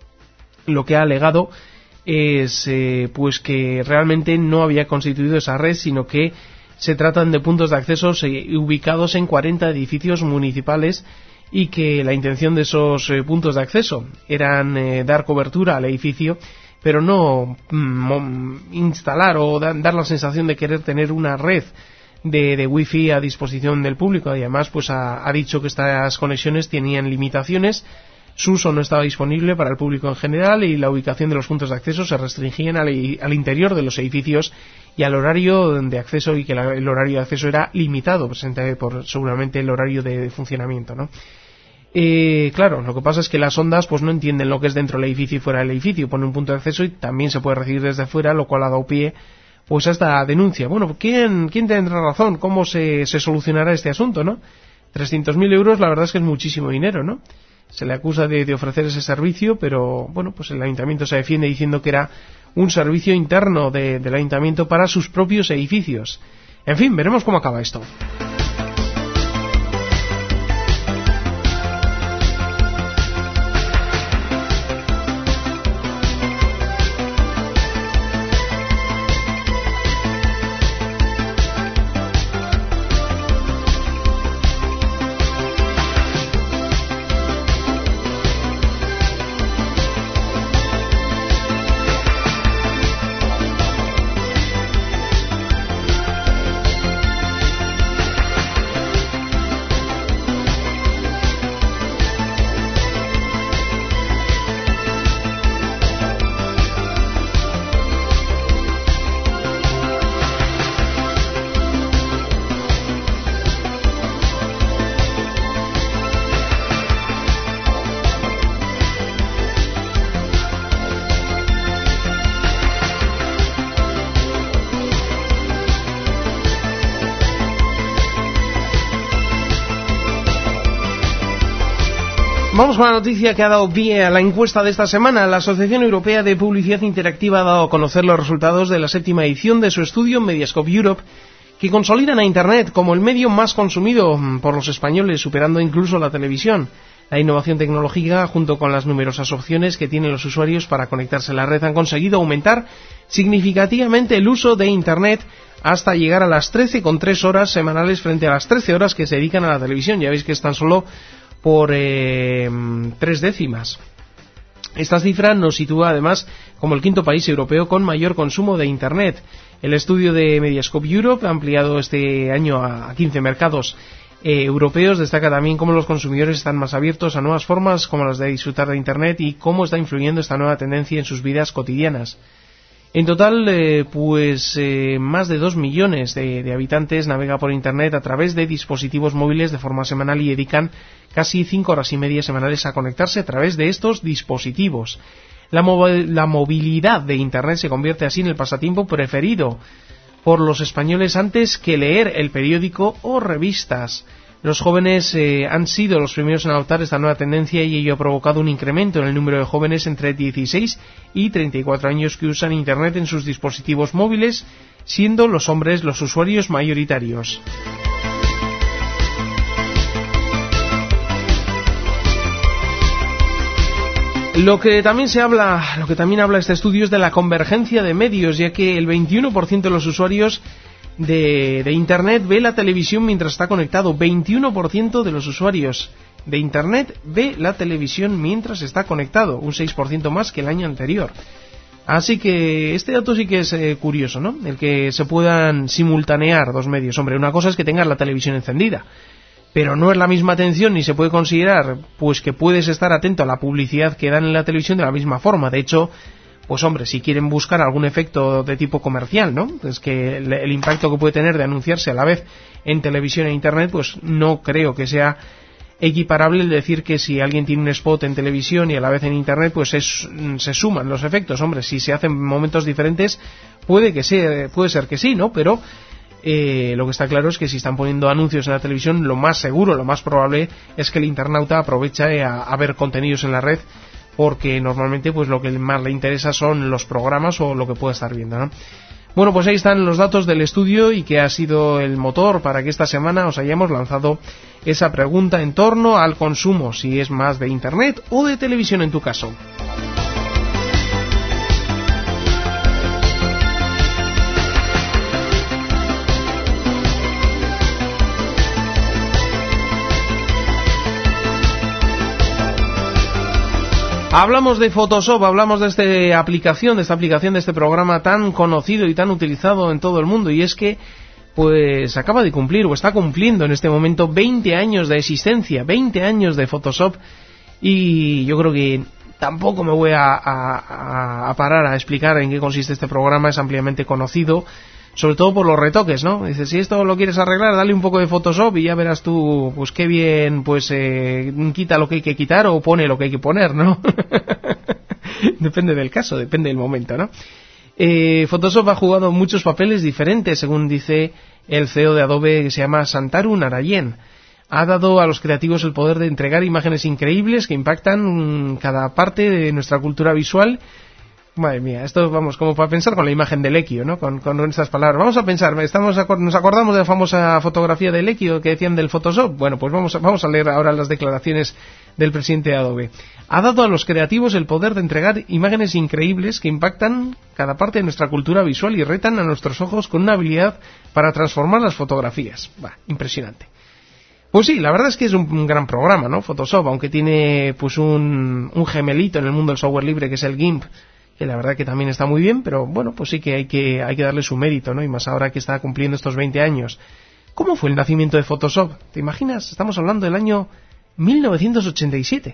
es pues que realmente no había constituido esa red, sino que se tratan de puntos de acceso ubicados en 40 edificios municipales y que la intención de esos puntos de acceso eran dar cobertura al edificio, pero no instalar o dar la sensación de querer tener una red de wifi a disposición del público. Y además pues ha dicho que estas conexiones tenían limitaciones, su uso no estaba disponible para el público en general y la ubicación de los puntos de acceso se restringían al interior de los edificios y al horario de acceso, y que el horario de acceso era limitado, presente por seguramente el horario de funcionamiento, ¿no? Claro, lo que pasa es que las ondas pues no entienden lo que es dentro del edificio y fuera del edificio. Pone un punto de acceso y también se puede recibir desde fuera, lo cual ha dado pie pues a esta denuncia. Bueno, ¿quién tendrá razón? ¿Cómo se solucionará este asunto, no? 300.000 euros, la verdad es que es muchísimo dinero, ¿no? Se le acusa de ofrecer ese servicio, pero bueno, pues el ayuntamiento se defiende diciendo que era un servicio interno del ayuntamiento para sus propios edificios. En fin, veremos cómo acaba esto. Vamos con la noticia que ha dado pie a la encuesta de esta semana. La Asociación Europea de Publicidad Interactiva ha dado a conocer los resultados de la 7ª edición de su estudio Mediascope Europe, que consolidan a Internet como el medio más consumido por los españoles, superando incluso la televisión. La innovación tecnológica, junto con las numerosas opciones que tienen los usuarios para conectarse a la red, han conseguido aumentar significativamente el uso de Internet hasta llegar a las 13,3 horas semanales frente a las 13 horas que se dedican a la televisión. Ya veis que es tan solo por 3 décimas. Esta cifra nos sitúa además como el 5º país europeo con mayor consumo de Internet. El estudio de Mediascope Europe, ampliado este año a 15 mercados europeos, destaca también cómo los consumidores están más abiertos a nuevas formas como las de disfrutar de Internet y cómo está influyendo esta nueva tendencia en sus vidas cotidianas. En total, más de 2 millones de habitantes navegan por Internet a través de dispositivos móviles de forma semanal y dedican casi 5 horas y media semanales a conectarse a través de estos dispositivos. La movilidad de Internet se convierte así en el pasatiempo preferido por los españoles antes que leer el periódico o revistas. Los jóvenes han sido los primeros en adoptar esta nueva tendencia y ello ha provocado un incremento en el número de jóvenes entre 16 y 34 años que usan Internet en sus dispositivos móviles, siendo los hombres los usuarios mayoritarios. Lo que también habla este estudio es de la convergencia de medios, ya que el 21% de los usuarios de Internet ve la televisión mientras está conectado. 21% de los usuarios de Internet ve la televisión mientras está conectado, un 6% más que el año anterior. Así que este dato sí que es curioso, ¿no? El que se puedan simultanear dos medios. Hombre, una cosa es que tengas la televisión encendida, pero no es la misma atención ni se puede considerar pues que puedes estar atento a la publicidad que dan en la televisión de la misma forma. De hecho, pues hombre, si quieren buscar algún efecto de tipo comercial, ¿no? Es que el impacto que puede tener de anunciarse a la vez en televisión e Internet, pues no creo que sea equiparable el decir que si alguien tiene un spot en televisión y a la vez en Internet, pues se suman los efectos. Hombre, si se hacen momentos diferentes, puede ser que sí, ¿no? Pero lo que está claro es que si están poniendo anuncios en la televisión, lo más seguro, lo más probable es que el internauta aproveche a ver contenidos en la red, porque normalmente pues lo que más le interesa son los programas o lo que pueda estar viendo, ¿no? Bueno, pues ahí están los datos del estudio y que ha sido el motor para que esta semana os hayamos lanzado esa pregunta en torno al consumo, si es más de Internet o de televisión en tu caso. Hablamos de Photoshop, hablamos de esta aplicación, de este programa tan conocido y tan utilizado en todo el mundo, y es que pues acaba de cumplir o está cumpliendo en este momento 20 años de existencia, 20 años de Photoshop, Y yo creo que tampoco me voy a parar a explicar en qué consiste este programa, es ampliamente conocido, sobre todo por los retoques, ¿no? Dices, si esto lo quieres arreglar, dale un poco de Photoshop y ya verás tú, pues qué bien, pues quita lo que hay que quitar o pone lo que hay que poner, ¿no? Depende del caso, depende del momento, ¿no? Photoshop ha jugado muchos papeles diferentes, según dice el CEO de Adobe, que se llama Santanu Narayen. Ha dado a los creativos el poder de entregar imágenes increíbles que impactan cada parte de nuestra cultura visual. Madre mía, esto vamos, como para pensar con la imagen de Lecchio, ¿no? Con estas palabras. Vamos a pensar, nos acordamos de la famosa fotografía de Lecchio que decían del Photoshop. Bueno, pues vamos a leer ahora las declaraciones del presidente de Adobe. Ha dado a los creativos el poder de entregar imágenes increíbles que impactan cada parte de nuestra cultura visual y retan a nuestros ojos con una habilidad para transformar las fotografías. Impresionante. Pues sí, la verdad es que es un gran programa, ¿no? Photoshop, aunque tiene pues un gemelito en el mundo del software libre que es el GIMP, que la verdad que también está muy bien, pero bueno, pues sí que hay que darle su mérito, ¿no? Y más ahora que está cumpliendo estos 20 años. ¿Cómo fue el nacimiento de Photoshop? ¿Te imaginas? Estamos hablando del año 1987.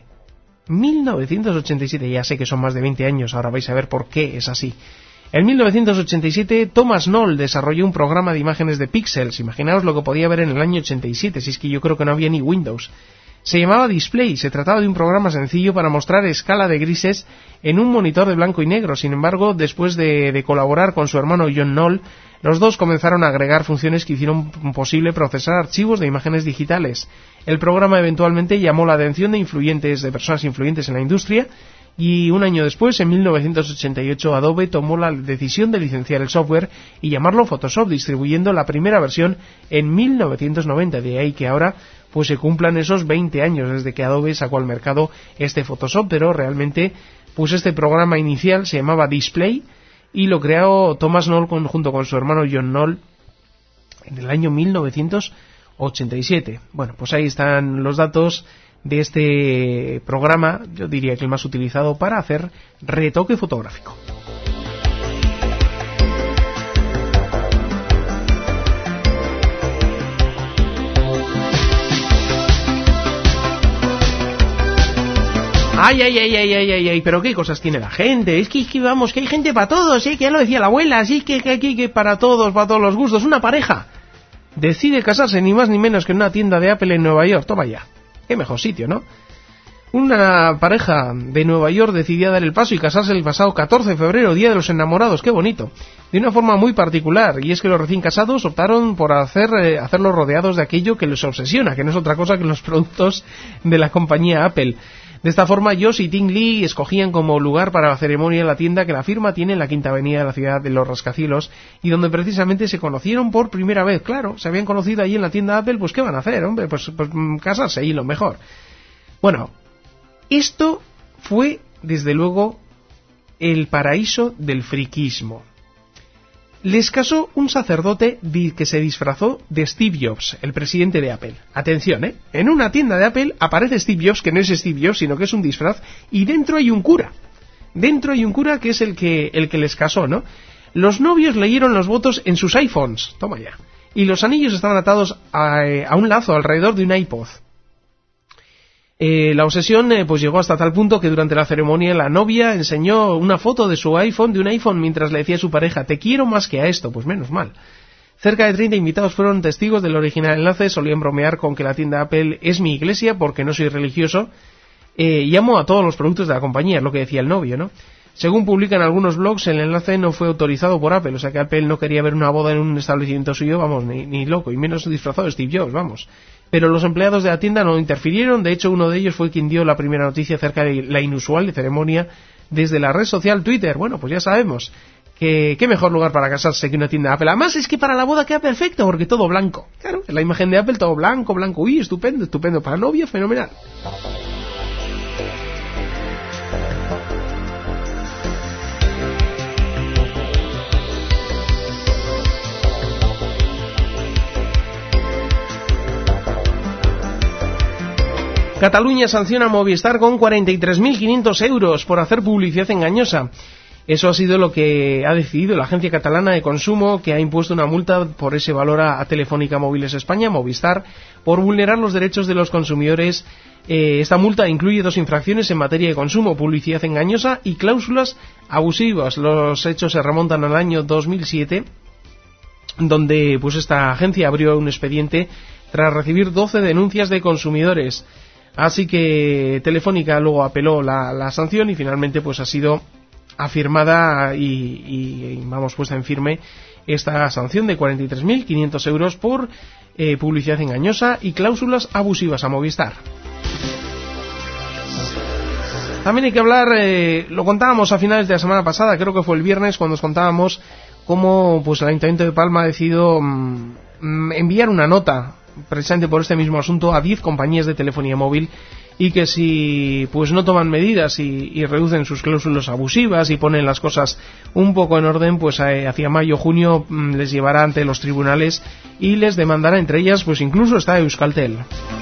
1987, ya sé que son más de 20 años, ahora vais a ver por qué es así. En 1987, Thomas Knoll desarrolló un programa de imágenes de píxeles. Imaginaos lo que podía haber en el año 87, si es que yo creo que no había ni Windows. Se llamaba Display, se trataba de un programa sencillo para mostrar escala de grises en un monitor de blanco y negro. Sin embargo, después de colaborar con su hermano John Knoll, los dos comenzaron a agregar funciones que hicieron posible procesar archivos de imágenes digitales. El programa eventualmente llamó la atención de personas influyentes en la industria, y un año después, en 1988, Adobe tomó la decisión de licenciar el software y llamarlo Photoshop, distribuyendo la primera versión en 1990. De ahí que ahora pues se cumplan esos 20 años desde que Adobe sacó al mercado este Photoshop, pero realmente pues este programa inicial se llamaba Display y lo creó Thomas Knoll junto con su hermano John Knoll en el año 1987. Bueno, pues ahí están los datos de este programa, yo diría que el más utilizado para hacer retoque fotográfico. Ay, pero qué cosas tiene la gente, es que vamos, que hay gente para todos, que ya lo decía la abuela, así que para todos los gustos. Una pareja decide casarse ni más ni menos que en una tienda de Apple en Nueva York, toma ya. Qué mejor sitio, ¿no? Una pareja de Nueva York decidió dar el paso y casarse el pasado 14 de febrero, Día de los Enamorados, qué bonito. De una forma muy particular, y es que los recién casados optaron por hacerlo rodeados de aquello que les obsesiona, que no es otra cosa que los productos de la compañía Apple. De esta forma, Josh y Ting Lee escogían como lugar para la ceremonia la tienda que la firma tiene en la Quinta Avenida de la ciudad de Los Rascacielos y donde precisamente se conocieron por primera vez. Claro, se habían conocido allí en la tienda Apple, pues ¿qué van a hacer, hombre? Pues casarse ahí, lo mejor. Bueno, esto fue, desde luego, el paraíso del friquismo. Les casó un sacerdote que se disfrazó de Steve Jobs, el presidente de Apple. Atención, en una tienda de Apple aparece Steve Jobs, que no es Steve Jobs, sino que es un disfraz, y dentro hay un cura. Dentro hay un cura que es el que les casó, ¿no? Los novios leyeron los votos en sus iPhones, toma ya, y los anillos estaban atados a un lazo alrededor de un iPod. La obsesión pues llegó hasta tal punto que durante la ceremonia la novia enseñó una foto de un iPhone, mientras le decía a su pareja, te quiero más que a esto, pues menos mal. Cerca de 30 invitados fueron testigos del original enlace, solían bromear con que la tienda Apple es mi iglesia porque no soy religioso, y amo a todos los productos de la compañía, es lo que decía el novio, ¿no? Según publican algunos blogs, el enlace no fue autorizado por Apple, o sea que Apple no quería ver una boda en un establecimiento suyo, vamos, ni loco, y menos disfrazado de Steve Jobs, vamos. Pero los empleados de la tienda no interfirieron, de hecho uno de ellos fue quien dio la primera noticia acerca de la inusual ceremonia desde la red social Twitter. Bueno, pues ya sabemos que qué mejor lugar para casarse que una tienda de Apple. Además es que para la boda queda perfecto, porque todo blanco. Claro, en la imagen de Apple todo blanco, uy, estupendo, para novia, fenomenal. Cataluña sanciona a Movistar con 43.500 euros por hacer publicidad engañosa. Eso ha sido lo que ha decidido la Agencia Catalana de Consumo, que ha impuesto una multa por ese valor a Telefónica Móviles España, Movistar, por vulnerar los derechos de los consumidores. Esta multa incluye 2 infracciones en materia de consumo: publicidad engañosa y cláusulas abusivas. Los hechos se remontan al año 2007, donde pues esta agencia abrió un expediente tras recibir 12 denuncias de consumidores. Así que Telefónica luego apeló la sanción y finalmente pues ha sido afirmada y vamos, puesta en firme esta sanción de 43.500 euros por publicidad engañosa y cláusulas abusivas a Movistar. También hay que hablar, lo contábamos a finales de la semana pasada, creo que fue el viernes, cuando os contábamos cómo pues el Ayuntamiento de Palma ha decidido enviar una nota precisamente por este mismo asunto a 10 compañías de telefonía móvil, y que si pues no toman medidas y reducen sus cláusulas abusivas y ponen las cosas un poco en orden, pues hacia mayo-junio les llevará ante los tribunales y les demandará, entre ellas pues incluso está Euskaltel.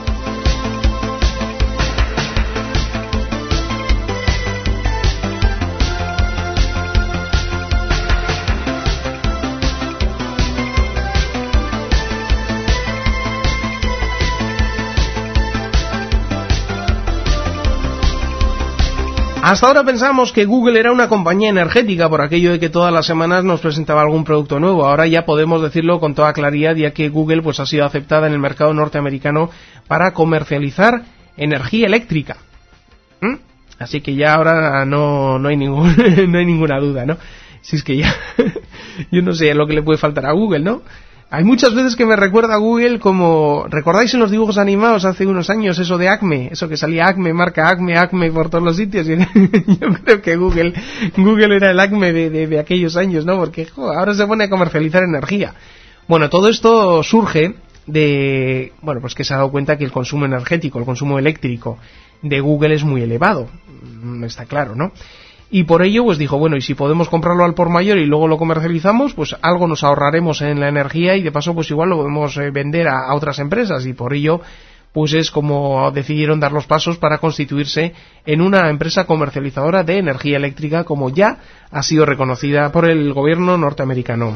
Hasta ahora pensábamos que Google era una compañía energética por aquello de que todas las semanas nos presentaba algún producto nuevo. Ahora ya podemos decirlo con toda claridad, ya que Google pues ha sido aceptada en el mercado norteamericano para comercializar energía eléctrica. Así que ya ahora no hay ninguna duda, ¿no? Si es que ya yo no sé lo que le puede faltar a Google, ¿no? Hay muchas veces que me recuerda a Google como... ¿Recordáis en los dibujos animados hace unos años eso de Acme? Eso que salía Acme, marca Acme por todos los sitios. Yo creo que Google era el Acme de aquellos años, ¿no? Porque ahora se pone a comercializar energía. Bueno, todo esto surge de... Bueno, pues que se ha dado cuenta que el consumo energético, el consumo eléctrico de Google es muy elevado. Está claro, ¿no? Y por ello pues dijo, bueno, y si podemos comprarlo al por mayor y luego lo comercializamos, pues algo nos ahorraremos en la energía y de paso pues igual lo podemos vender a otras empresas, y por ello pues es como decidieron dar los pasos para constituirse en una empresa comercializadora de energía eléctrica, como ya ha sido reconocida por el gobierno norteamericano.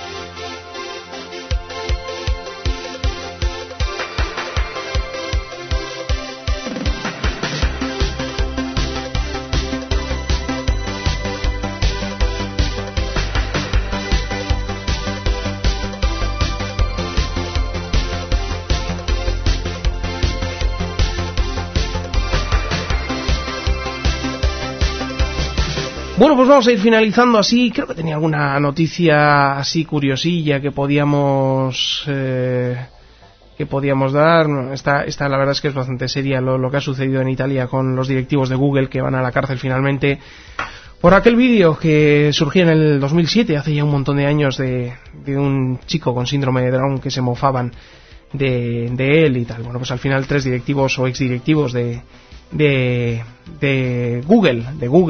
Bueno, pues vamos a ir finalizando así. Creo que tenía alguna noticia así curiosilla que podíamos dar. Esta la verdad es que es bastante seria lo que ha sucedido en Italia con los directivos de Google, que van a la cárcel finalmente por aquel vídeo que surgió en el 2007, hace ya un montón de años, de un chico con síndrome de Down que se mofaban de él y tal. Bueno, pues al final 3 directivos o exdirectivos de Google,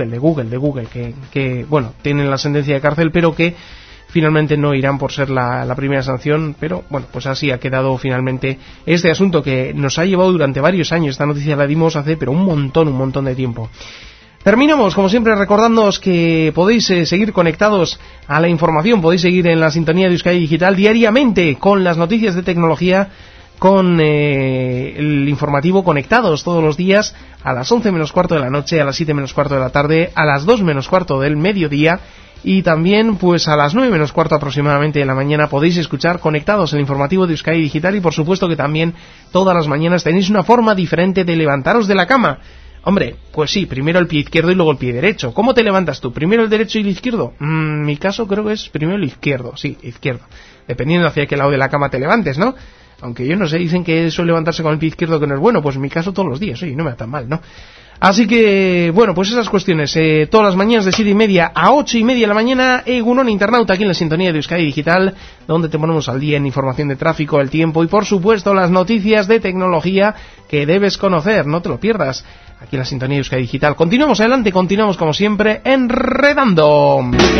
que bueno, tienen la sentencia de cárcel, pero que finalmente no irán por ser la primera sanción. Pero bueno, pues así ha quedado finalmente este asunto que nos ha llevado durante varios años. Esta noticia la dimos hace pero un montón de tiempo. Terminamos, como siempre, recordándoos que podéis seguir conectados a la información, podéis seguir en la sintonía de Euskadi Digital diariamente con las noticias de tecnología, con el informativo Conectados todos los días a las 11 menos cuarto de la noche, a las 7 menos cuarto de la tarde, a las 2 menos cuarto del mediodía, y también pues a las 9 menos cuarto aproximadamente de la mañana podéis escuchar Conectados, el informativo de Euskadi Digital. Y por supuesto que también todas las mañanas tenéis una forma diferente de levantaros de la cama. Hombre, pues sí, primero el pie izquierdo y luego el pie derecho. ¿Cómo te levantas tú? ¿Primero el derecho y el izquierdo? En mi caso creo que es primero el izquierdo, sí, izquierdo. Dependiendo hacia qué lado de la cama te levantes, ¿no? Aunque yo no sé, dicen que eso levantarse con el pie izquierdo que no es bueno, pues en mi caso todos los días, oye, no me da tan mal, ¿no? Así que, bueno, pues esas cuestiones, todas las mañanas de 7:30 a 8:30 de la mañana, Egunon Internauta, aquí en la sintonía de Euskadi Digital, donde te ponemos al día en información de tráfico, el tiempo y, por supuesto, las noticias de tecnología que debes conocer, no te lo pierdas, aquí en la sintonía de Euskadi Digital. Continuamos adelante, continuamos como siempre, enredando.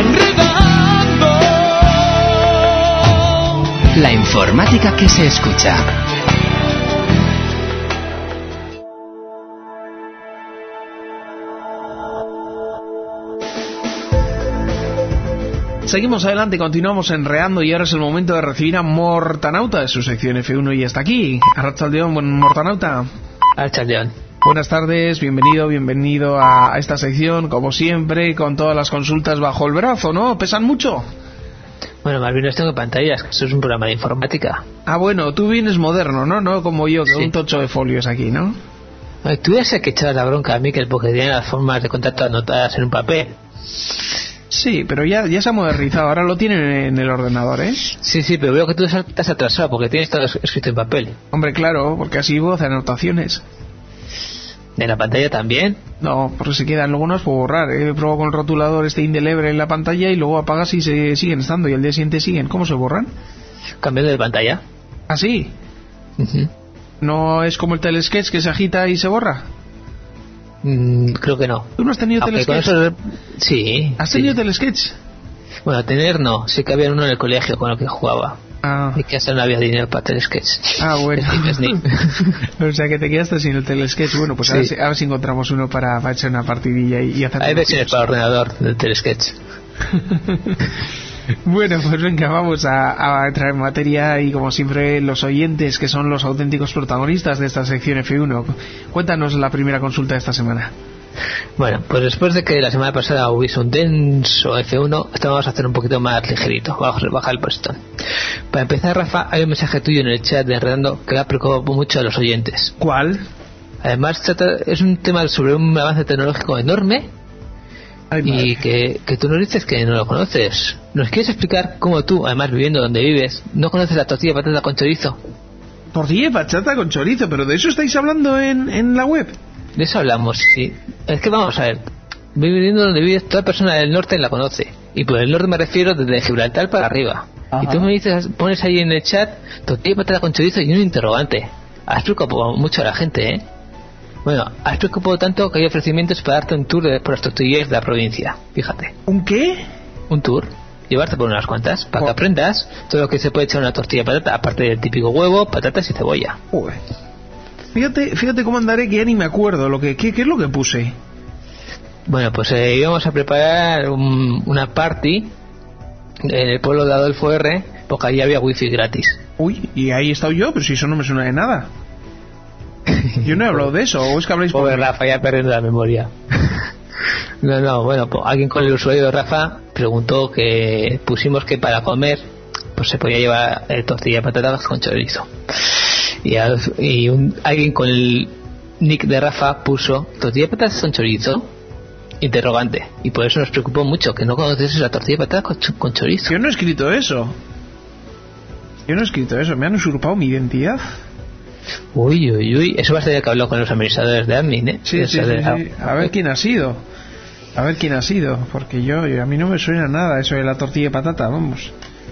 La informática que se escucha. Seguimos adelante, continuamos enreando y ahora es el momento de recibir a Mortanauta de su sección F1 y hasta aquí. Arratsaldeon, buen Mortanauta. Arratsaldeon. Buenas tardes, bienvenido a esta sección, como siempre, con todas las consultas bajo el brazo, ¿no? ¿Pesan mucho? Bueno, más bien no tengo pantallas, que esto es un programa de informática. Ah, bueno, tú vienes moderno, ¿no? No como yo, que sí. Un tocho de folios aquí, ¿no? Tú ya sé que echabas la bronca a Mikel porque tiene las formas de contacto anotadas en un papel. Sí, pero ya se ha modernizado, ahora lo tienen en el ordenador, ¿eh? Sí, pero veo que tú estás atrasado porque tienes todo escrito en papel. Hombre, claro, porque así puedo hacer anotaciones. ¿De la pantalla también? No, porque se quedan, luego no las puedo borrar. He probado con el rotulador indeleble en la pantalla y luego apagas y se siguen estando y al día siguiente siguen. ¿Cómo se borran? Cambiando de pantalla. ¿Ah, sí? Uh-huh. ¿No es como el telesketch que se agita y se borra? Creo que no. ¿Tú no has tenido telesketch? Sí. ¿Has tenido telesketch? Bueno, tener no. Sí que había uno en el colegio con el que jugaba. Ah. Y que hasta no había dinero para telesketch. Ah, bueno. O sea que te quedaste sin el telesketch. Bueno, pues sí. a ver si encontramos uno para echar una partidilla y hacer... Hay versiones para ordenador del telesketch. Bueno, pues venga, vamos a entrar en materia y como siempre los oyentes, que son los auténticos protagonistas de esta sección F1. Cuéntanos la primera consulta de esta semana. Bueno, pues después de que la semana pasada hubiese un denso F1, esta vamos a hacer un poquito más ligerito, vamos a bajar el postón. Para empezar, Rafa, hay un mensaje tuyo en el chat de Enredando que ha preocupado mucho a los oyentes. ¿Cuál? Además, es un tema sobre un avance tecnológico enorme. Y que tú nos dices que no lo conoces. ¿Nos quieres explicar cómo tú, además viviendo donde vives, no conoces la tortilla de patata con chorizo? ¿Tortilla de patata con chorizo? ¿Pero de eso estáis hablando en la web? De eso hablamos, sí. Es que vamos a ver, viviendo donde vives, toda persona del norte la conoce. Y por el norte me refiero desde Gibraltar para arriba. Ajá. Y tú me dices, pones ahí en el chat tortilla de patata con chorizo y un interrogante. Has preocupado mucho a la gente, ¿eh? Bueno, has preocupado tanto que hay ofrecimientos para darte un tour por las tortillerías de la provincia. Fíjate. ¿Un qué? Un tour. Llevarte por unas cuantas para que aprendas todo lo que se puede echar en una tortilla de patata, aparte del típico huevo, patatas y cebolla. Uy. Fíjate cómo andaré, que ya ni me acuerdo. ¿Qué es lo que puse? Bueno, pues íbamos a preparar una party en el pueblo de Adolfo R, porque allí había wifi gratis. Uy, y ahí he estado yo, pero si eso no me suena de nada. Yo no he hablado de eso, o es que habláis por... Rafa, ya perdiendo la memoria. No, bueno, pues alguien con el usuario de Rafa preguntó que pusimos que para comer pues se podía llevar tortilla de patatas con chorizo. Y alguien con el nick de Rafa puso tortilla de patatas con chorizo, interrogante, y por eso nos preocupó mucho que no conoces la tortilla de patatas con chorizo. Yo no he escrito eso, me han usurpado mi identidad. Uy, eso va a ser que habló con los administradores de admin, ¿eh? Sí. A ver quién ha sido, porque a mí no me suena nada eso de la tortilla de patata, vamos.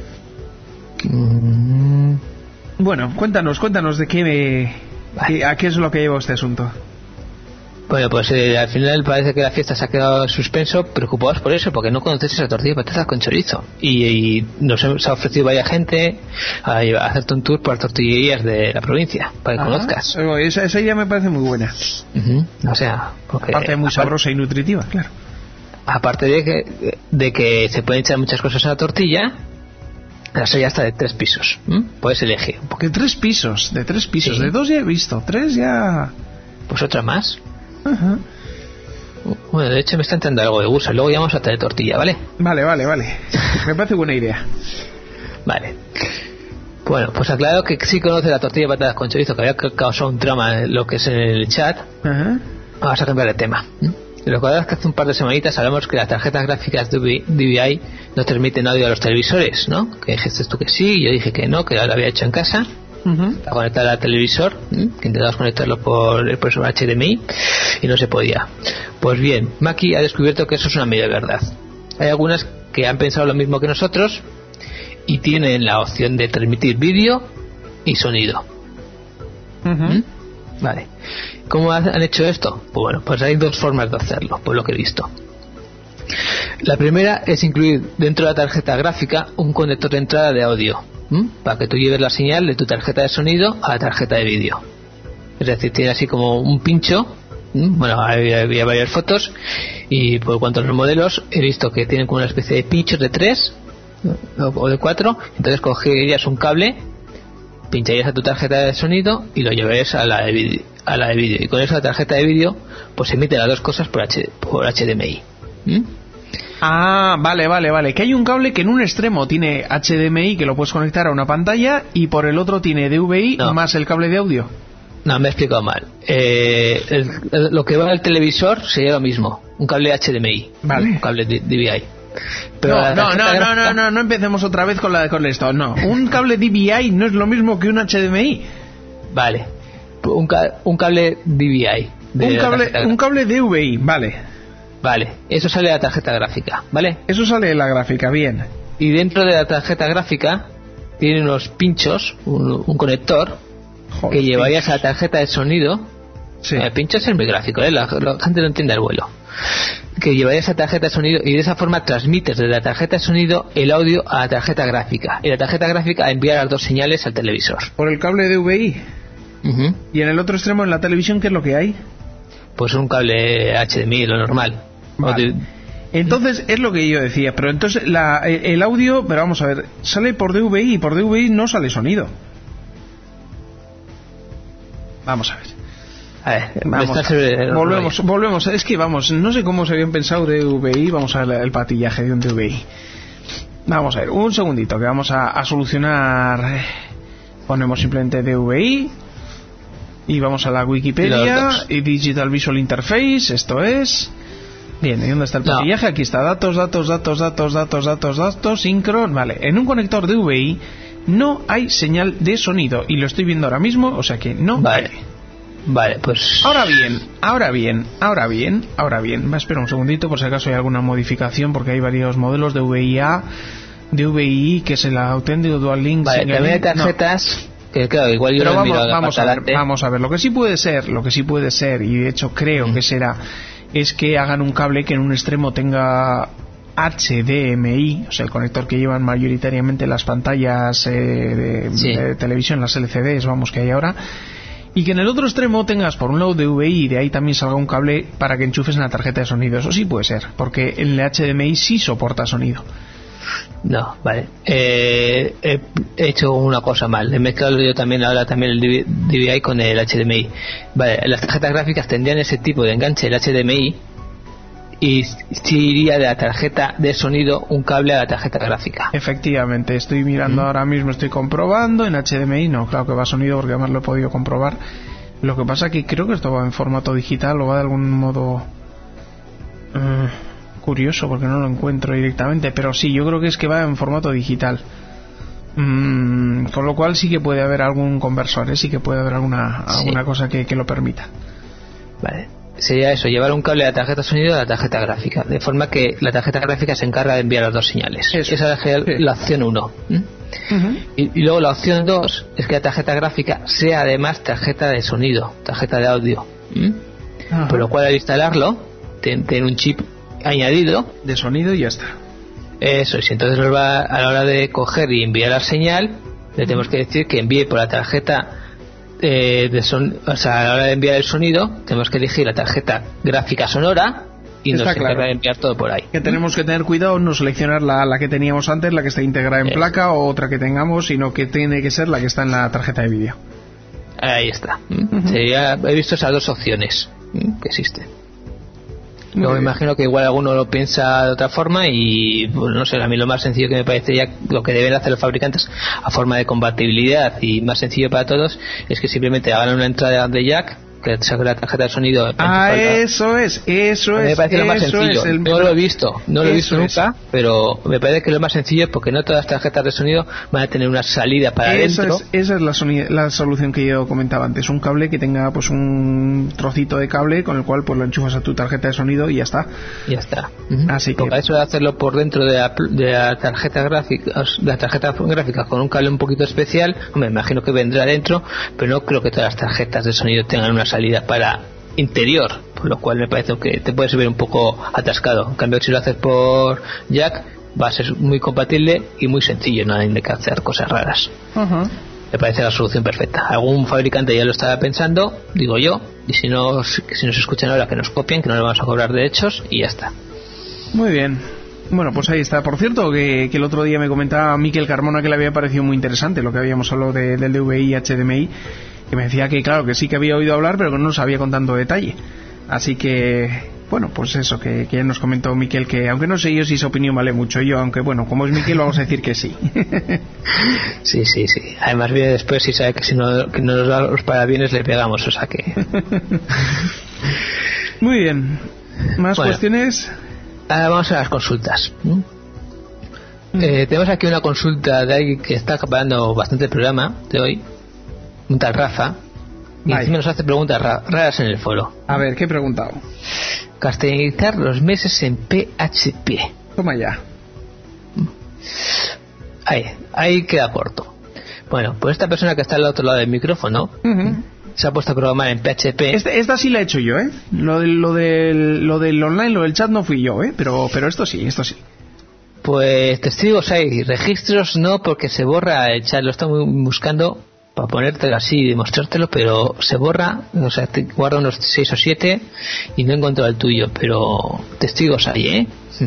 Bueno, cuéntanos de a qué es lo que lleva este asunto. Bueno, pues al final parece que la fiesta se ha quedado en suspenso, preocupados por eso, porque no conoces esa tortilla de patatas con chorizo. Y nos ha ofrecido varias gente a hacerte un tour por las tortillerías de la provincia, para que conozcas. Esa idea me parece muy buena. O sea, porque aparte muy sabrosa y nutritiva, claro. Aparte de que se pueden echar muchas cosas a la tortilla, la soya está de 3 pisos. Puedes elegir. ¿De 3 pisos? De 3 pisos. Sí. De 2 ya he visto. 3 ya... Pues otra más. Ajá. Bueno, de hecho me está entrando algo de gusto. Luego ya vamos a traer tortilla, ¿vale? Vale. Me parece buena idea. Vale. Bueno, pues aclaro que sí conoce la tortilla de patatas con chorizo, que había causado un trauma en lo que es en el chat. Ajá. Vamos a cambiar de tema. Recuerdas que hace un par de semanitas hablamos que las tarjetas gráficas DVI no transmiten audio a los televisores, ¿no? Que dijiste tú que sí, yo dije que no, que lo había hecho en casa. Para conectar al televisor, que intentabas conectarlo por el profesor HDMI y no se podía. Pues bien, Maki ha descubierto que eso es una media verdad. Hay algunas que han pensado lo mismo que nosotros y tienen la opción de transmitir vídeo y sonido. Vale. ¿Cómo han hecho esto? Pues bueno, pues hay 2 formas de hacerlo, por lo que he visto. La primera es incluir dentro de la tarjeta gráfica un conector de entrada de audio, para que tú lleves la señal de tu tarjeta de sonido a la tarjeta de vídeo. Es decir, tiene así como un pincho. Bueno, había varias fotos y por cuanto a los modelos he visto que tienen como una especie de pinchos de 3 o de 4. Entonces cogerías un cable, pincharías a tu tarjeta de sonido y lo llevarías a la de vídeo, y con eso la tarjeta de vídeo pues emite las dos cosas por HDMI. Ah, vale. Que hay un cable que en un extremo tiene HDMI, que lo puedes conectar a una pantalla, y por el otro tiene DVI más el cable de audio. No, me he explicado mal. Lo que va al televisor sería lo mismo, un cable HDMI, vale. Un cable DVI. Pero no empecemos otra vez con esto. No, un cable DVI no es lo mismo que un HDMI. Vale, un cable DVI. Un cable DVI, vale. Vale, eso sale de la tarjeta gráfica, ¿vale? Eso sale de la gráfica, bien. Y dentro de la tarjeta gráfica tiene unos pinchos, un conector. Joder, que llevarías a la tarjeta de sonido. Sí. Pinchos es muy gráfico, la gente no entiende el vuelo. Que llevarías a la tarjeta de sonido y de esa forma transmites desde la tarjeta de sonido el audio a la tarjeta gráfica. Y la tarjeta gráfica envía las dos señales al televisor. Por el cable DVI. Y en el otro extremo, en la televisión, ¿qué es lo que hay? Pues un cable HDMI, lo normal. Vale. Entonces es lo que yo decía, pero entonces el audio, pero vamos a ver, sale por DVI y por DVI no sale sonido. Vamos a ver. Volvemos. Es que no sé cómo se habían pensado DVI. Vamos a ver el patillaje de un DVI. Vamos a ver, un segundito, que vamos a solucionar. Ponemos simplemente DVI y vamos a la Wikipedia y Digital Visual Interface. Esto es. Bien, ¿y dónde está el patillaje? Aquí está, datos, sincro. Vale, en un conector DVI no hay señal de sonido y lo estoy viendo ahora mismo, o sea que no hay. Vale, pues... Ahora bien. Va, espera un segundito por si acaso hay alguna modificación, porque hay varios modelos de DVI-A, DVI, que es el auténtico Dual Link. Vale, también hay tarjetas... Que claro, igual yo vamos a ver, lo que sí puede ser, y de hecho creo que será, es que hagan un cable que en un extremo tenga HDMI, o sea, el conector que llevan mayoritariamente las pantallas de televisión, las LCDs, que hay ahora, y que en el otro extremo tengas por un lado DVI y de ahí también salga un cable para que enchufes en la tarjeta de sonido. Eso sí puede ser, porque el HDMI sí soporta sonido. No, vale. He hecho una cosa mal. He mezclado yo también el DVI con el HDMI. Vale, las tarjetas gráficas tendrían ese tipo de enganche, el HDMI, y sí iría de la tarjeta de sonido un cable a la tarjeta gráfica. Efectivamente, estoy mirando ahora mismo, estoy comprobando. En HDMI no, claro que va a sonido, porque además lo he podido comprobar. Lo que pasa que creo que esto va en formato digital o va de algún modo... curioso, porque no lo encuentro directamente, pero sí, yo creo que es que va en formato digital, con lo cual sí que puede haber algún conversor, sí que puede haber alguna cosa que lo permita. Vale, sería eso, llevar un cable de la tarjeta de sonido a la tarjeta gráfica, de forma que la tarjeta gráfica se encarga de enviar las dos señales. Esa es la opción 1. Y luego la opción 2 es que la tarjeta gráfica sea además tarjeta de sonido, tarjeta de audio, por lo cual al instalarlo tiene un chip añadido de sonido y ya está. Eso es, entonces a la hora de coger y enviar la señal, le tenemos que decir que envíe por la tarjeta o sea, a la hora de enviar el sonido tenemos que elegir la tarjeta gráfica sonora y nos encarga de enviar todo por ahí. Que tenemos que tener cuidado, no seleccionar la que teníamos antes, la que está integrada en placa, o otra que tengamos, sino que tiene que ser la que está en la tarjeta de vídeo. Ahí está. He visto esas dos opciones que existen. Yo me imagino que igual alguno lo piensa de otra forma y pues, no sé, a mí lo más sencillo que me parece ya lo que deben hacer los fabricantes a forma de compatibilidad y más sencillo para todos es que simplemente hagan una entrada de jack que saque la tarjeta de sonido. Eso es. Me parece lo más sencillo. No lo he visto nunca, pero me parece que lo más sencillo es porque no todas las tarjetas de sonido van a tener una salida para adentro. Esa es la solución que yo comentaba antes, un cable que tenga pues un trocito de cable con el cual pues lo enchufas a tu tarjeta de sonido y ya está. Así que porque eso de hacerlo por dentro de la tarjeta gráfica, con un cable un poquito especial, me imagino que vendrá dentro, pero no creo que todas las tarjetas de sonido tengan una salida para interior, por lo cual me parece que te puedes ver un poco atascado. En cambio, si lo haces por jack va a ser muy compatible y muy sencillo, no hay que hacer cosas raras. Me parece la solución perfecta. Algún fabricante ya lo estaba pensando, digo yo, y si nos escuchan ahora que nos copien, que no le vamos a cobrar derechos y ya está. Muy bien. Bueno, pues ahí está. Por cierto, que el otro día me comentaba Miquel Carmona que le había parecido muy interesante lo que habíamos hablado del DVI y HDMI, que me decía que claro, que sí que había oído hablar, pero que no lo sabía con tanto detalle. Así que, bueno, pues eso, que ya nos comentó Miquel, que aunque no sé yo si esa opinión vale mucho, yo, aunque bueno, como es Miquel, vamos a decir que sí. Sí. Además viene después y sabe que si no nos da los parabienes le pegamos, o sea que... Muy bien. ¿Más cuestiones? Ahora vamos a las consultas. Tenemos aquí una consulta de alguien que está acabando bastante el programa de hoy, un tal Rafa, y encima nos hace preguntas raras en el foro. A ver, ¿qué he preguntado? Castellanizar los meses en PHP. Toma ya. Ahí queda corto. Bueno, pues esta persona que está al otro lado del micrófono se ha puesto a programar en PHP. Esta sí la he hecho yo, ¿eh? Lo del online, lo del chat no fui yo, ¿eh? Pero esto sí. Pues testigos hay, registros no, porque se borra el chat. Lo estamos buscando para ponértelo así y demostrártelo, pero se borra, o sea, te guarda unos 6 o 7 y no he encontrado el tuyo, pero testigos hay, ¿eh?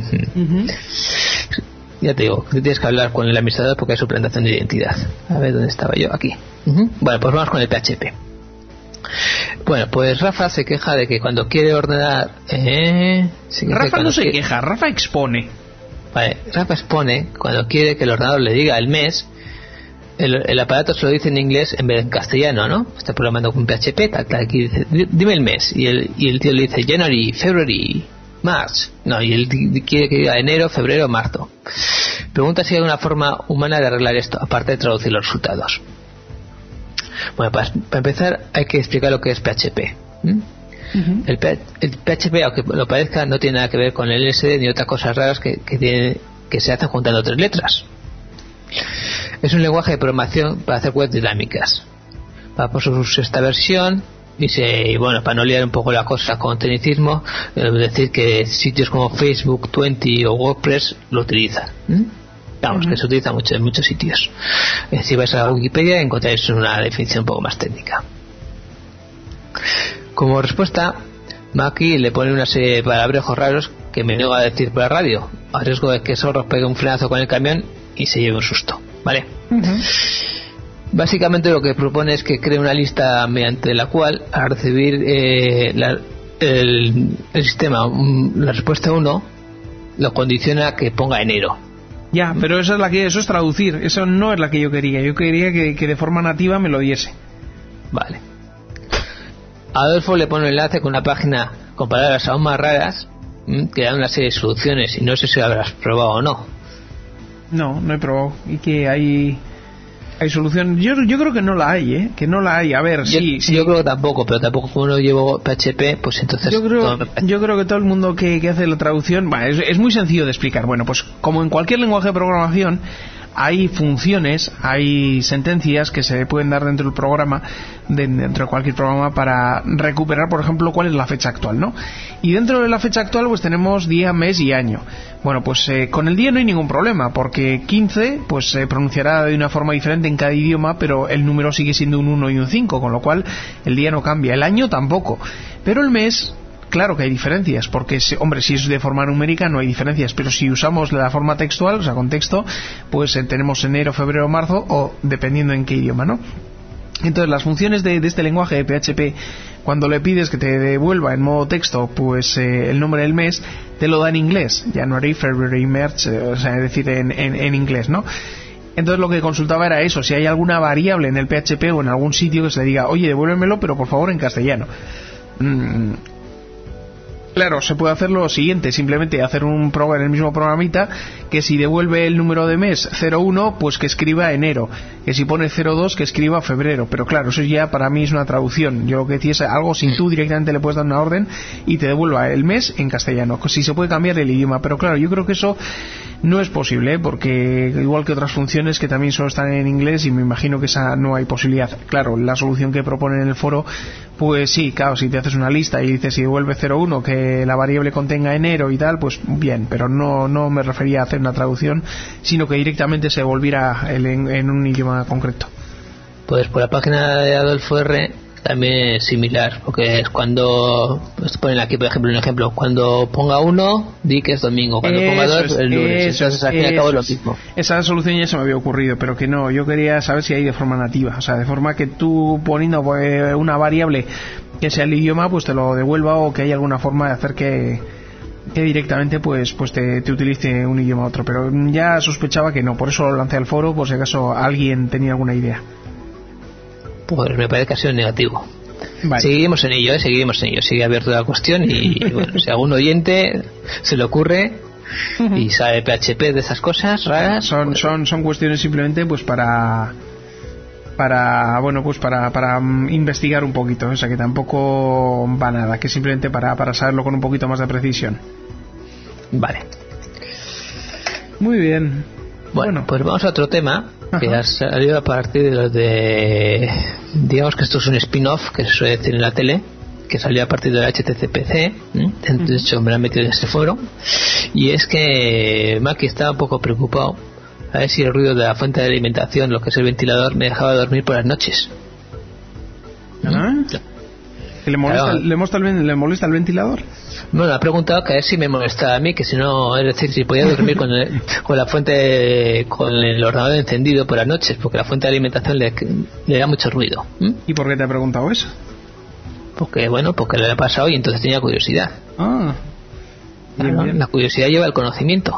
Ya te digo, tienes que hablar con el administrador porque hay suplantación de identidad. A ver, ¿dónde estaba yo? Aquí. Bueno, pues vamos con el PHP. Bueno, pues Rafa se queja de que cuando quiere ordenar... Rafa no se queja, Rafa expone. Vale, Rafa expone cuando quiere que el ordenador le diga el mes. El aparato se lo dice en inglés en vez de en castellano, ¿no? Está programando con PHP, tal, aquí dice, dime el mes. Y el tío le dice January, February, March. No, y él quiere que diga enero, febrero, marzo. Pregunta si hay una forma humana de arreglar esto, aparte de traducir los resultados. Bueno, para empezar hay que explicar lo que es PHP. El PHP, aunque lo parezca, no tiene nada que ver con el LSD ni otras cosas raras que se hacen juntando 3 letras. Es un lenguaje de programación para hacer web dinámicas. Va por su sexta versión y bueno, para no liar un poco la cosa con tecnicismo, decir que sitios como Facebook, 20 o WordPress lo utilizan. Vamos, que se utiliza mucho en muchos sitios. Si vais a la Wikipedia encontráis una definición un poco más técnica. Como respuesta, Maki le pone una serie de palabrejos raros que me niego a decir por la radio, a riesgo de que Zorro pegue un frenazo con el camión y se lleve un susto, ¿vale? Básicamente lo que propone es que cree una lista mediante la cual, al recibir el sistema la respuesta 1, lo condiciona a que ponga enero. Ya, pero eso es traducir, eso no es la que yo quería. Yo quería que de forma nativa me lo diese. Vale. Adolfo le pone un enlace con una página con palabras aún más raras que dan una serie de soluciones y no sé si lo habrás probado o no. No he probado. Y que hay solución. Yo creo que no la hay, ¿eh? Que no la hay. A ver, sí. Yo creo que tampoco, pero tampoco como no llevo PHP, pues entonces... Yo creo que todo el mundo que hace la traducción... es muy sencillo de explicar. Bueno, pues como en cualquier lenguaje de programación, hay funciones, hay sentencias que se pueden dar dentro del programa, dentro de cualquier programa, para recuperar, por ejemplo, cuál es la fecha actual, ¿no? Y dentro de la fecha actual pues tenemos día, mes y año. Bueno, pues con el día no hay ningún problema, porque 15 pues se pronunciará de una forma diferente en cada idioma, pero el número sigue siendo un 1 y un 5, con lo cual el día no cambia, el año tampoco. Pero el mes... Claro que hay diferencias, porque, hombre, si es de forma numérica no hay diferencias, pero si usamos la forma textual, o sea, con texto, pues tenemos enero, febrero, marzo, o dependiendo en qué idioma, ¿no? Entonces, las funciones de este lenguaje de PHP, cuando le pides que te devuelva en modo texto, pues el nombre del mes, te lo da en inglés, January, February, March, o sea, es decir, en inglés, ¿no? Entonces lo que consultaba era eso, si hay alguna variable en el PHP o en algún sitio que se le diga, oye, devuélvemelo, pero por favor en castellano. Claro, se puede hacer lo siguiente, simplemente hacer un programa en el mismo programita, que si devuelve el número de mes 01, pues que escriba enero, que si pone 02, que escriba febrero, pero claro, eso ya para mí es una traducción. Yo lo que decía es algo si tú directamente le puedes dar una orden y te devuelva el mes en castellano, si se puede cambiar el idioma, pero claro, yo creo que eso no es posible, porque igual que otras funciones que también solo están en inglés, y me imagino que esa no hay posibilidad. Claro, la solución que proponen en el foro, pues sí, claro, si te haces una lista y dices si devuelve 01 que la variable contenga enero y tal, pues bien, pero no me refería a hacer una traducción, sino que directamente se volviera en un idioma concreto. Pues por la página de Adolfo R también es similar, porque es cuando pues ponen aquí, por ejemplo, un ejemplo, cuando ponga 1, di que es domingo, cuando ponga 2, es lunes. Entonces al fin y al cabo es lo mismo. Esa solución ya se me había ocurrido, pero que no, yo quería saber si hay de forma nativa, o sea, de forma que tú poniendo una variable que sea el idioma, pues te lo devuelva, o que haya alguna forma de hacer que directamente pues te utilice un idioma u otro, pero ya sospechaba que no, por eso lo lancé al foro, por si acaso alguien tenía alguna idea. Pues me parece que ha sido negativo. Vale. Seguimos en ello, sigue abierta la cuestión y bueno, si a algún oyente se le ocurre y sabe PHP de esas cosas raras, son cuestiones simplemente pues para investigar un poquito, o sea que tampoco va nada, que simplemente para saberlo con un poquito más de precisión. Vale. Muy bien. Bueno, pues vamos a otro tema que ha salido a partir de los de, digamos que esto es un spin-off que se suele decir en la tele, que salió a partir del HTCPC. De hecho me lo han metido en este foro, y es que Maki estaba un poco preocupado a ver si el ruido de la fuente de alimentación, lo que es el ventilador, me dejaba dormir por las noches. ¿Le molesta el ventilador? Bueno, ha preguntado que a ver si me molestaba a mí, que si no, es decir, si podía dormir con la fuente, con el ordenador encendido por las noches, porque la fuente de alimentación le da mucho ruido. ¿Y por qué te ha preguntado eso? Porque le ha pasado y entonces tenía curiosidad. Bien. La curiosidad lleva al conocimiento.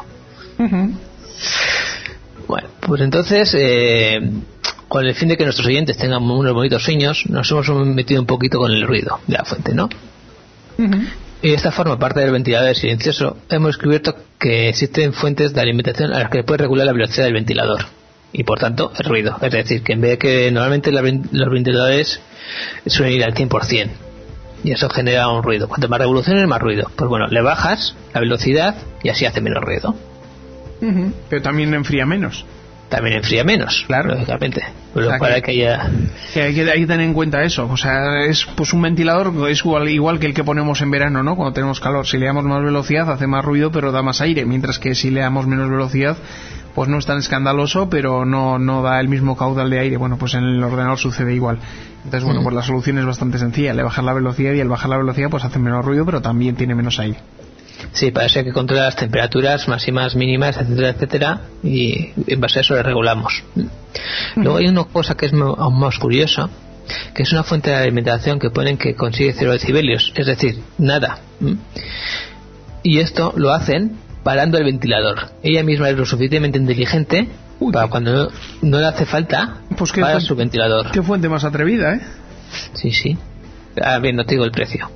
Bueno, pues entonces, con el fin de que nuestros oyentes tengan unos bonitos sueños, nos hemos metido un poquito con el ruido de la fuente, ¿no? Y de esta forma, aparte del ventilador silencioso, hemos descubierto que existen fuentes de alimentación a las que puede regular la velocidad del ventilador y por tanto el ruido. Es decir, que en vez de que normalmente los ventiladores suelen ir al 100% y eso genera un ruido. Cuanto más revoluciones, más ruido. Pues bueno, le bajas la velocidad y así hace menos ruido. Pero también enfría menos. También enfría menos, claro, lógicamente. Pero para que haya... hay que tener en cuenta eso. O sea, es pues un ventilador es igual que el que ponemos en verano, ¿no? Cuando tenemos calor. Si le damos más velocidad hace más ruido, pero da más aire. Mientras que si le damos menos velocidad, pues no es tan escandaloso, pero no da el mismo caudal de aire. Bueno, pues en el ordenador sucede igual. Entonces, bueno, pues la solución es bastante sencilla. Le bajas la velocidad y al bajar la velocidad pues hace menos ruido, pero también tiene menos aire. Sí, para eso hay que controlar las temperaturas máximas, mínimas, etcétera, etcétera, y en base a eso le regulamos. Luego hay una cosa que es aún más curiosa, que es una fuente de alimentación que ponen que consigue 0 decibelios, es decir, nada. Y esto lo hacen parando el ventilador. Ella misma es lo suficientemente inteligente para cuando no le hace falta pues para su ventilador. Qué fuente más atrevida, ¿eh? Sí. Bien, no te digo el precio.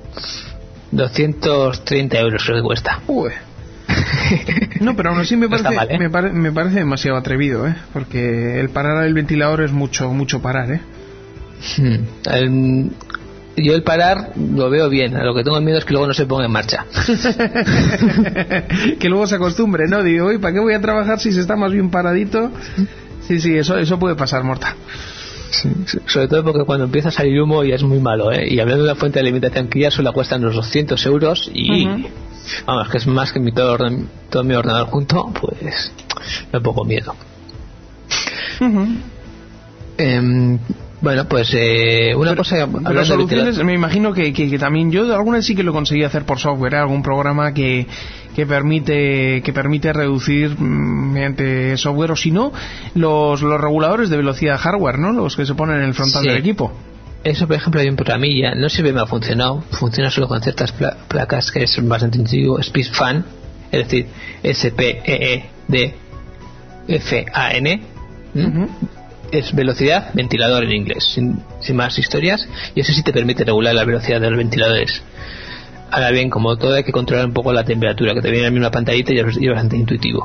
230 euros creo que cuesta. No, pero aún así me parece, mal, ¿eh? me parece demasiado atrevido, ¿eh? Porque el parar el ventilador es mucho parar, ¿eh? Yo el parar lo veo bien. A lo que tengo miedo es que luego no se ponga en marcha. Que luego se acostumbre, ¿no? Digo, ¿y para qué voy a trabajar si se está más bien paradito? Sí, eso puede pasar, Morta. Sí, sobre todo porque cuando empieza a salir humo ya es muy malo, ¿eh? Y hablando de la fuente de alimentación que ya solo cuesta unos 200 euros y vamos, que es más que todo mi ordenador junto, pues me pongo miedo. Bueno, pues una cosa... Pero soluciones, me imagino que también yo alguna vez sí que lo conseguí hacer por software, ¿eh? Algún programa que permite reducir mediante software, o si no, los reguladores de velocidad hardware, ¿no? Los que se ponen en el frontal del equipo. Eso, por ejemplo, hay un programilla, no siempre me ha funcionado, funciona solo con ciertas placas, que es bastante sencillo, SpeedFan, es decir, SPEEDFAN, es velocidad ventilador en inglés, sin más historias, y eso sí te permite regular la velocidad de los ventiladores. Ahora bien, como todo, hay que controlar un poco la temperatura, que te viene en la misma pantallita y es bastante intuitivo.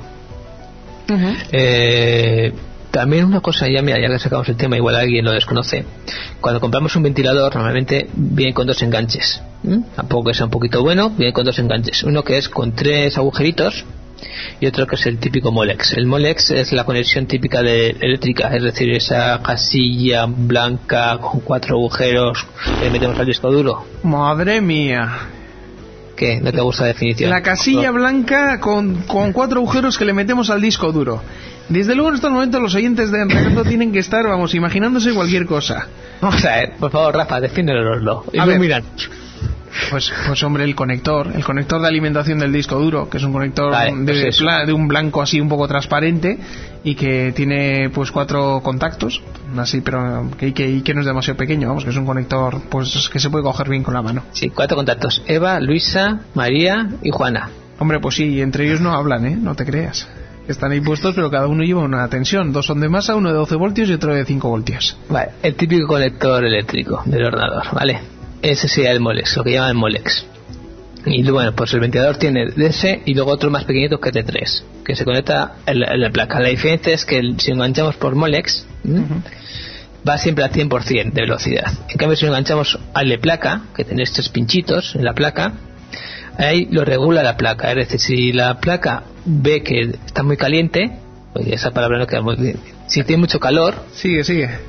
También una cosa, ya que sacamos el tema, igual alguien lo desconoce. Cuando compramos un ventilador, normalmente viene con 2 enganches. Tampoco que sea un poquito bueno, viene con 2 enganches. Uno que es con 3 agujeritos y otro que es el típico Molex. El Molex es la conexión típica de eléctrica, es decir, esa casilla blanca con 4 agujeros que metemos al disco duro. Madre mía. ¿Qué? ¿No te gusta la definición? La casilla blanca con 4 agujeros que le metemos al disco duro. Desde luego en estos momentos los oyentes de Enredando tienen que estar, imaginándose cualquier cosa. Vamos a ver, por favor, Rafa, defiéndenoslo. Ilumínanos. Pues hombre, el conector de alimentación del disco duro, que es un conector de un blanco así un poco transparente y que tiene pues 4 contactos, así, pero que no es demasiado pequeño, vamos, que es un conector pues que se puede coger bien con la mano. Sí, 4 contactos: Eva, Luisa, María y Juana. Hombre, pues sí, y entre ellos no hablan, no te creas. Están ahí puestos, pero cada uno lleva una tensión. 2 son de masa, uno de 12 voltios y otro de 5 voltios. Vale, el típico conector eléctrico del ordenador, ¿vale? Ese sería el Molex, lo que llaman el Molex. Y bueno, pues el ventilador tiene de ese y luego otro más pequeñito que es de 3, que se conecta en la placa. La diferencia es que si enganchamos por Molex, va siempre a 100% de velocidad. En cambio, si enganchamos al de placa, que tiene estos pinchitos en la placa, ahí lo regula la placa. Es decir, si la placa ve que está muy caliente, oye, esa palabra no queda muy bien. Si tiene mucho calor, sigue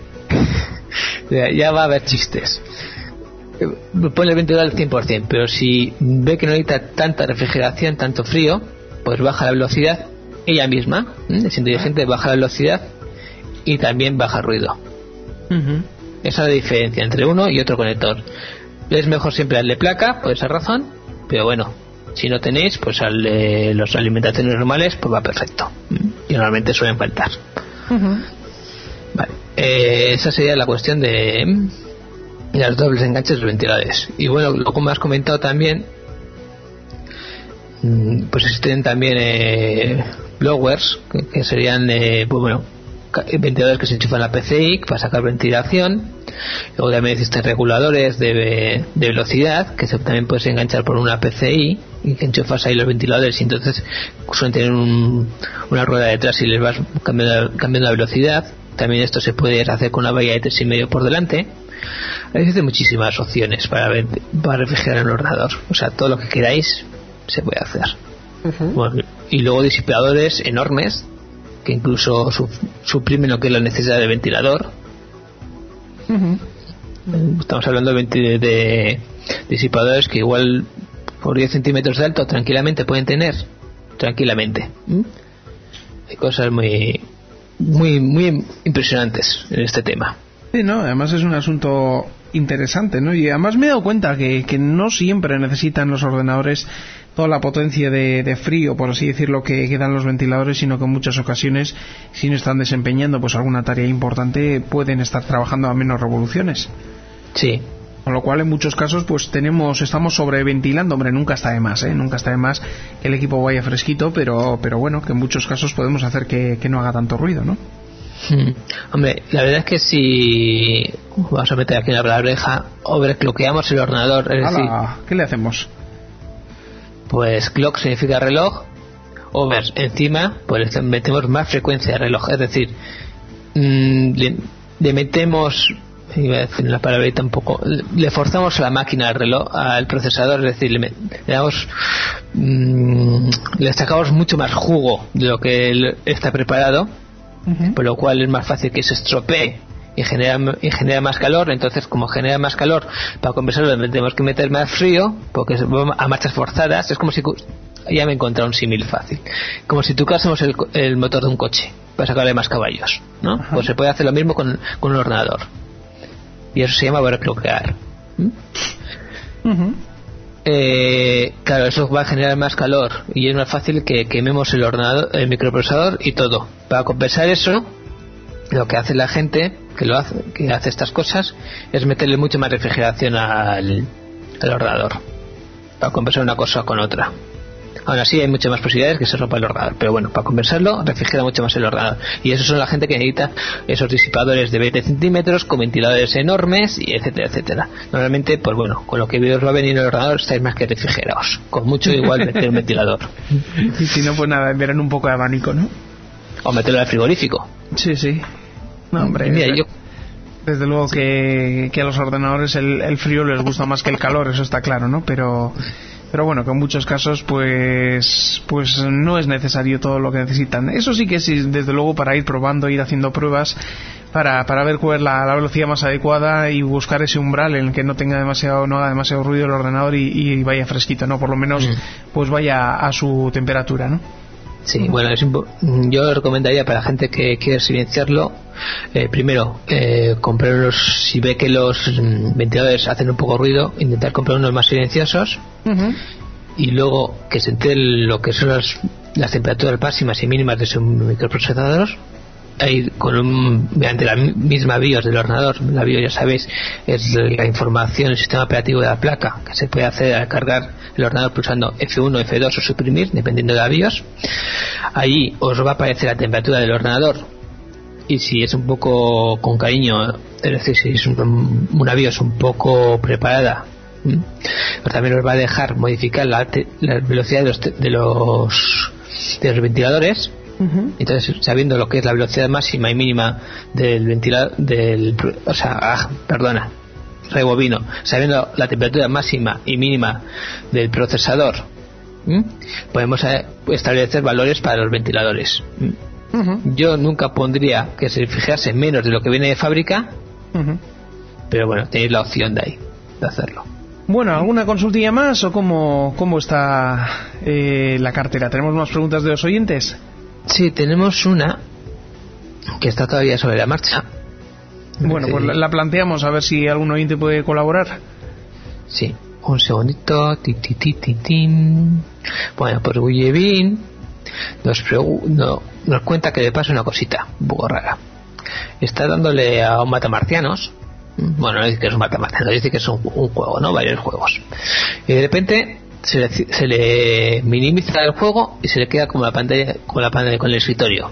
ya va a haber chistes. Pone el ventilador al 100%, pero si ve que no necesita tanta refrigeración, tanto frío, pues baja la velocidad ella misma. Es inteligente, baja la velocidad y también baja el ruido. Esa es la diferencia entre uno y otro conector. Es mejor siempre al de placa por esa razón, pero bueno, si no tenéis, pues al de las alimentaciones normales, pues va perfecto. Y normalmente suelen faltar. Vale, esa sería la cuestión de los dobles enganches de ventiladores. Y bueno, lo que me has comentado también, pues existen también blowers, que serían ventiladores que se enchufan a la PCI para sacar ventilación. Luego también existen reguladores de velocidad que también puedes enganchar por una PCI y que enchufas ahí los ventiladores, y entonces suelen tener una rueda detrás y les vas cambiando la velocidad. También esto se puede hacer con una valla de 3,5 por delante. Existen muchísimas opciones para refrigerar el ordenador, o sea, todo lo que queráis se puede hacer. Bueno, y luego disipadores enormes que incluso suprimen lo que es la necesidad de ventilador. Estamos hablando de disipadores que igual por 10 centímetros de alto tranquilamente pueden tener, tranquilamente. Hay cosas muy impresionantes en este tema. Sí, no, además es un asunto interesante, ¿no? Y además me he dado cuenta que no siempre necesitan los ordenadores toda la potencia de frío, por así decirlo, que dan los ventiladores, sino que en muchas ocasiones, si no están desempeñando pues alguna tarea importante, pueden estar trabajando a menos revoluciones. Sí. Con lo cual, en muchos casos, pues estamos sobreventilando. Hombre, nunca está de más, nunca está de más que el equipo vaya fresquito, pero bueno, que en muchos casos podemos hacer que no haga tanto ruido, ¿no? Hombre, la verdad es que si vamos a meter aquí la palabreja, overclockeamos el ordenador, es decir, ¿qué le hacemos? Pues clock significa reloj, over encima, pues metemos más frecuencia de reloj, es decir, le metemos, iba a decir la palabrita un poco, le forzamos a la máquina, al reloj, al procesador, es decir, le damos, le sacamos mucho más jugo de lo que está preparado. Por lo cual es más fácil que se estropee y genera más calor. Entonces, como genera más calor, para compensarlo tenemos que meter más frío, porque vamos a marchas forzadas. Es como si, ya me he encontrado un símil fácil, como si tocásemos el motor de un coche para sacarle más caballos, ¿no? Pues se puede hacer lo mismo con un ordenador, y eso se llama overclockear. Claro, eso va a generar más calor y es más fácil que quememos el ordenador, el microprocesador y todo. Para compensar eso, lo que hace la gente que hace estas cosas es meterle mucho más refrigeración al ordenador, para compensar una cosa con otra. Aún así hay muchas más posibilidades que se rompa el ordenador, pero bueno, para compensarlo refrigera mucho más el ordenador, y eso son la gente que necesita esos disipadores de 20 centímetros con ventiladores enormes, y etcétera, etcétera. Normalmente, pues bueno, con lo que os va a venir el ordenador estáis más que refrigerados, con mucho igual meter un ventilador. Y si no, pues nada, verán un poco de abanico, ¿no? O meterlo al frigorífico. Sí. No, hombre, mira, desde luego que a los ordenadores el frío les gusta más que el calor, eso está claro, ¿no? Pero bueno, que en muchos casos pues no es necesario todo lo que necesitan. Eso sí que sí, desde luego, para ir probando, ir haciendo pruebas para ver cuál es la velocidad más adecuada y buscar ese umbral en el que no haga demasiado ruido el ordenador y vaya fresquito, ¿no? Por lo menos pues vaya a su temperatura, ¿no? Sí, bueno, yo recomendaría para la gente que quiere silenciarlo, primero, comprar unos, si ve que los ventiladores hacen un poco de ruido, intentar comprar unos más silenciosos. Y luego que se entere lo que son las temperaturas máximas y mínimas de su microprocesador. Ahí mediante la misma BIOS del ordenador. La BIOS, ya sabéis, es la información del sistema operativo de la placa, que se puede hacer al cargar el ordenador pulsando F1, F2 o suprimir, dependiendo de la BIOS. Ahí os va a aparecer la temperatura del ordenador, y si es un poco con cariño, es decir, si es una BIOS un poco preparada, pero también os va a dejar modificar la velocidad de los ventiladores. Entonces, sabiendo lo que es la velocidad máxima y mínima del ventilador, rebobino, sabiendo la temperatura máxima y mínima del procesador, podemos establecer valores para los ventiladores. Yo nunca pondría que se fijase menos de lo que viene de fábrica, pero bueno, tenéis la opción de hacerlo. Bueno, ¿alguna consultilla más o cómo está la cartera? ¿Tenemos más preguntas de los oyentes? Sí, tenemos una que está todavía sobre la marcha. Bueno, pues la planteamos a ver si algún oyente puede colaborar. Sí, un segundito. Bueno, pues Guillevin nos cuenta que le pasa una cosita un poco rara. Está dándole a un matamarcianos. Bueno, no dice que es un matamarcianos, dice que es un juego, ¿no? Varios juegos. Y de repente se le minimiza el juego y se le queda como la pantalla con el escritorio.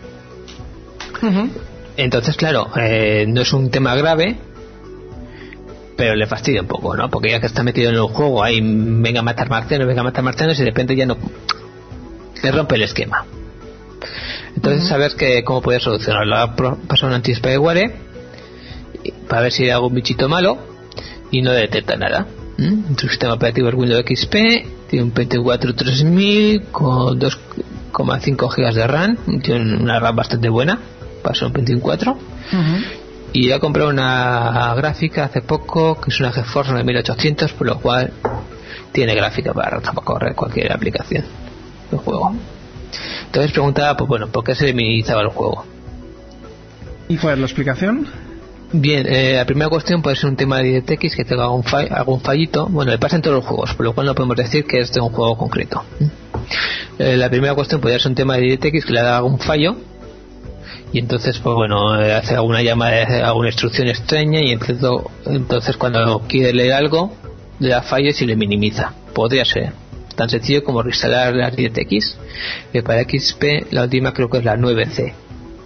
Entonces, claro, no es un tema grave, pero le fastidia un poco, ¿no? Porque ya que está metido en el juego, ahí venga a matar marcianos y de repente ya no le rompe el esquema. Entonces, saber cómo puede solucionarlo. Ha pasado un anti-spyware para ver si hay algún bichito malo y no detecta nada. Su sistema operativo es Windows XP, tiene un Pentium 3000 con 2,5 GB de RAM, tiene una RAM bastante buena para ser un Pentium 4. Y ha comprado una gráfica hace poco que es una GeForce 9800, por lo cual tiene gráfica para correr cualquier aplicación del juego. Entonces preguntaba, pues bueno, ¿por qué se le minimizaba el juego? ¿Y cuál es la explicación? Bien, la primera cuestión puede ser un tema de DirectX que tenga algún fallito. Bueno, le pasa en todos los juegos, por lo cual no podemos decir que es de un juego concreto. La primera cuestión podría ser un tema de DirectX que le da algún fallo, y entonces, pues bueno, hace alguna llamada, alguna instrucción extraña, y entonces cuando quiere leer algo le da fallos y le minimiza. Podría ser tan sencillo como reinstalar la DirectX, que para XP la última creo que es la 9C.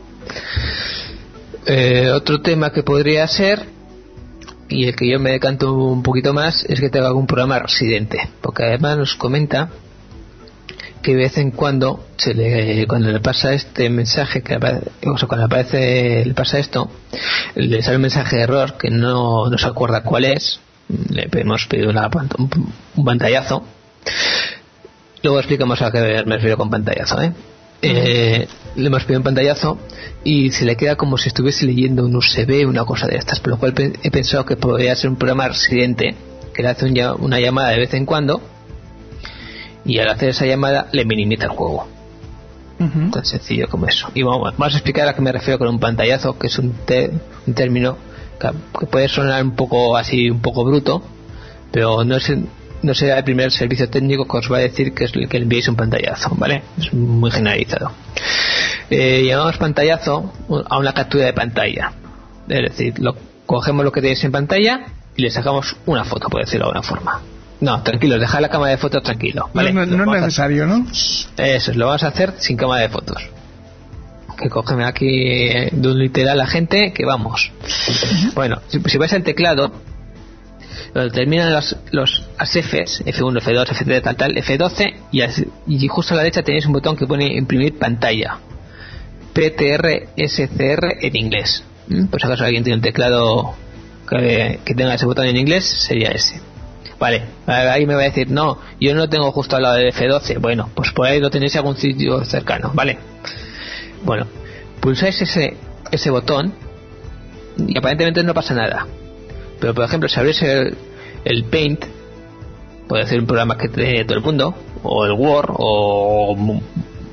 Otro tema que podría ser, y el que yo me decanto un poquito más, es que tenga algún programa residente, porque además nos comenta que de vez en cuando cuando le pasa este mensaje, le pasa esto, le sale un mensaje de error que no se acuerda cuál es. Le hemos pedido un pantallazo. Luego explicamos a qué me refiero con pantallazo, le hemos pedido un pantallazo y se le queda como si estuviese leyendo un USB, una cosa de estas, por lo cual he pensado que podría ser un programa residente que le hace una llamada de vez en cuando, y al hacer esa llamada le minimiza el juego. Tan sencillo como eso. Y vamos a explicar a qué me refiero con un pantallazo, que es un término que puede sonar un poco bruto, pero no será el primer servicio técnico que os va a decir que le enviéis un pantallazo, ¿vale? Es muy generalizado. Llamamos pantallazo a una captura de pantalla, es decir, cogemos lo que tenéis en pantalla y le sacamos una foto, por decirlo de alguna forma. No, tranquilos, dejad la cámara de fotos tranquilo, ¿vale? No es necesario, ¿no? Eso, lo vamos a hacer sin cámara de fotos. Que cogen aquí de un literal a gente que vamos. Bueno, si vais al teclado, donde terminan los ASFs, F1, F2, F3, tal, F12, y justo a la derecha tenéis un botón que pone imprimir pantalla, PTR SCR en inglés. Por si acaso alguien tiene un teclado que tenga ese botón en inglés, sería ese. Vale, ahí me va a decir, no, yo no tengo justo al lado del F12. Bueno, pues por ahí lo tenéis en algún sitio cercano, ¿vale? Bueno, pulsáis ese botón y aparentemente no pasa nada. Pero por ejemplo, si abrís el Paint, puede ser un programa que tiene todo el mundo, o el Word, o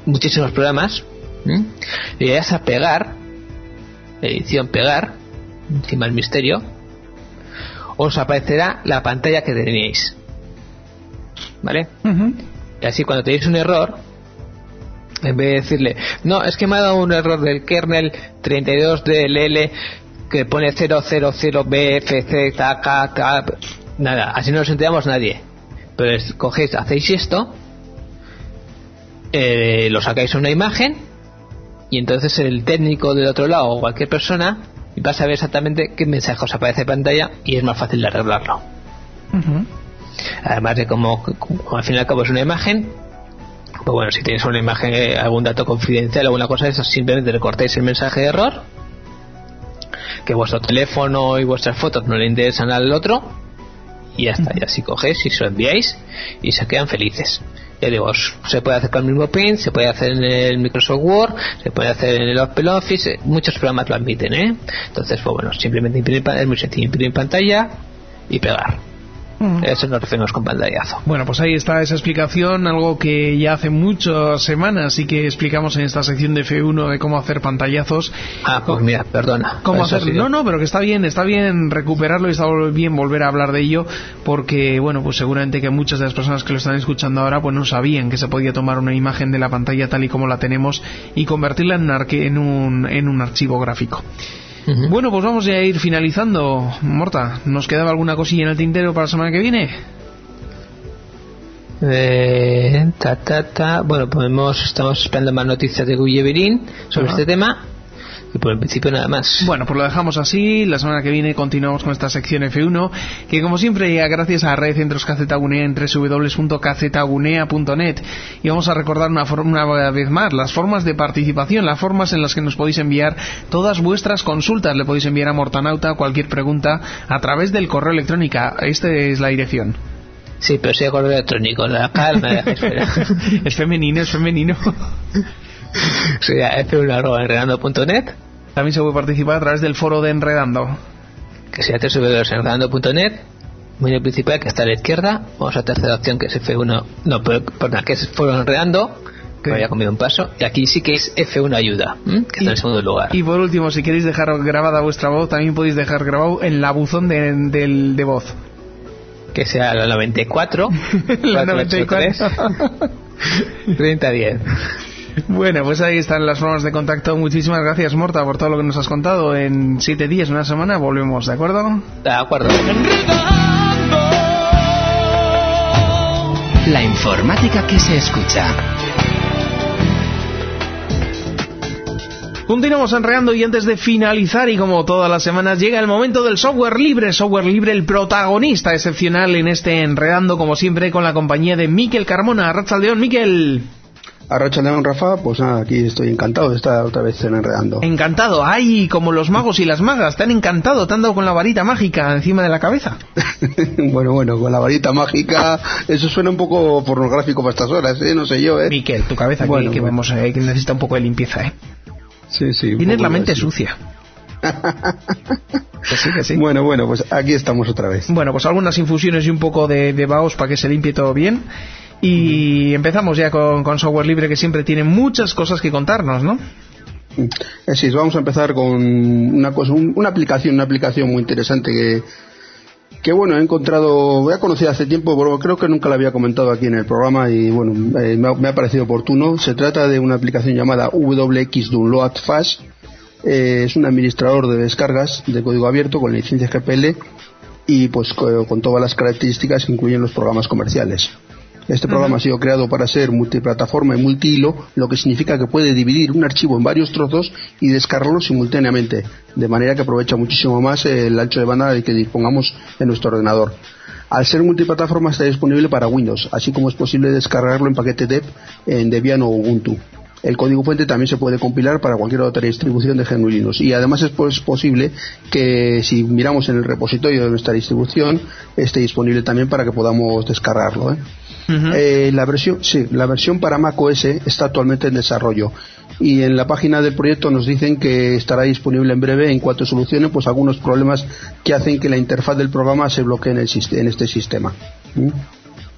muchísimos programas, y vayas a pegar, edición pegar, encima el misterio, os aparecerá la pantalla que teníais, ¿vale? Y así cuando tenéis un error, en vez de decirle, no, es que me ha dado un error del kernel 32DLL que pone 000BFC, nada, así no nos enteramos nadie. Pero cogéis, hacéis esto, lo sacáis a una imagen, y entonces el técnico del otro lado o cualquier persona va a saber exactamente qué mensaje os aparece en pantalla, y es más fácil de arreglarlo. Además de como al fin y al cabo es una imagen, pues bueno, si tenéis una imagen, algún dato confidencial, alguna cosa de eso, simplemente recortáis el mensaje de error, que vuestro teléfono y vuestras fotos no le interesan al otro, y ya está. Y así cogéis y se lo enviáis y se quedan felices. Ya digo, se puede hacer con el mismo Paint, se puede hacer en el Microsoft Word, se puede hacer en el OpenOffice, muchos programas lo admiten, entonces pues bueno, simplemente es muy sencillo, imprimir pantalla y pegar. Eso nos referimos con pantallazo. Bueno, pues ahí está esa explicación, algo que ya hace muchas semanas sí que explicamos en esta sección de F1 de cómo hacer pantallazos. Pues mira, perdona. ¿Cómo hacerlo? No, pero que está bien recuperarlo, y está bien volver a hablar de ello, porque bueno, pues seguramente que muchas de las personas que lo están escuchando ahora pues no sabían que se podía tomar una imagen de la pantalla tal y como la tenemos y convertirla en un archivo gráfico. Bueno, pues vamos a ir finalizando. Morta, ¿nos quedaba alguna cosilla en el tintero para la semana que viene? Bueno, estamos esperando más noticias de Guilleverín sobre este tema, y por el principio nada más. Bueno, pues lo dejamos así. La semana que viene continuamos con esta sección F1, que como siempre llega gracias a la red de centros KZ Gunea en www.kzgunea.net. Y vamos a recordar una vez más las formas de participación, las formas en las que nos podéis enviar todas vuestras consultas. Le podéis enviar a Mortanauta cualquier pregunta a través del correo electrónico. Esta es la dirección. Sí, pero sí, correo electrónico, la calma. Es femenino. Sí, f1@enredando.net. También se puede participar a través del foro de Enredando, que sea www.enredando.net. Menú principal, que está a la izquierda. Vamos a la tercera opción, que es F1, que es foro Enredando, que me había comido un paso. Y aquí sí que es F1 Ayuda, que está en segundo lugar. Y por último, si queréis dejar grabada vuestra voz, también podéis dejar grabado en la buzón de voz, que sea la 94 la 94 3010. Bueno, pues ahí están las formas de contacto. Muchísimas gracias, Morta, por todo lo que nos has contado. En 7 días, una semana, volvemos, ¿de acuerdo? De acuerdo. La informática que se escucha. Continuamos enredando, y antes de finalizar, y como todas las semanas, llega el momento del software libre, el protagonista excepcional en este Enredando, como siempre, con la compañía de Miquel Carmona. Arratsaldeon, Miquel. Arratsaldeon, Rafa. Pues nada, aquí estoy encantado de estar otra vez en Enredando. Encantado, ay, como los magos y las magas, te han encantado, te han dado con la varita mágica encima de la cabeza. Bueno, con la varita mágica, eso suena un poco pornográfico para estas horas, no sé yo, Miquel, tu cabeza que necesita un poco de limpieza, Sí. Tienes la mente sucia. Que sí. Bueno, pues aquí estamos otra vez. Bueno, pues algunas infusiones y un poco de Baos para que se limpie todo bien. Y empezamos ya con software libre, que siempre tiene muchas cosas que contarnos, ¿no? Sí, vamos a empezar con una aplicación muy interesante que bueno, he conocido hace tiempo, pero creo que nunca la había comentado aquí en el programa, y bueno, me ha parecido oportuno. Se trata de una aplicación llamada WX Download Fast. Es un administrador de descargas de código abierto con licencia GPL, y pues con todas las características que incluyen los programas comerciales. Este programa ha sido creado para ser multiplataforma y multihilo, lo que significa que puede dividir un archivo en varios trozos y descargarlo simultáneamente, de manera que aprovecha muchísimo más el ancho de banda del que dispongamos en nuestro ordenador. Al ser multiplataforma, está disponible para Windows, así como es posible descargarlo en paquete deb en Debian o Ubuntu. El código fuente también se puede compilar para cualquier otra distribución de GNU Linux, y además es posible que, si miramos en el repositorio de nuestra distribución, esté disponible también para que podamos descargarlo. La versión para macOS está actualmente en desarrollo, y en la página del proyecto nos dicen que estará disponible en breve, en cuanto solucione pues algunos problemas que hacen que la interfaz del programa se bloquee en este sistema.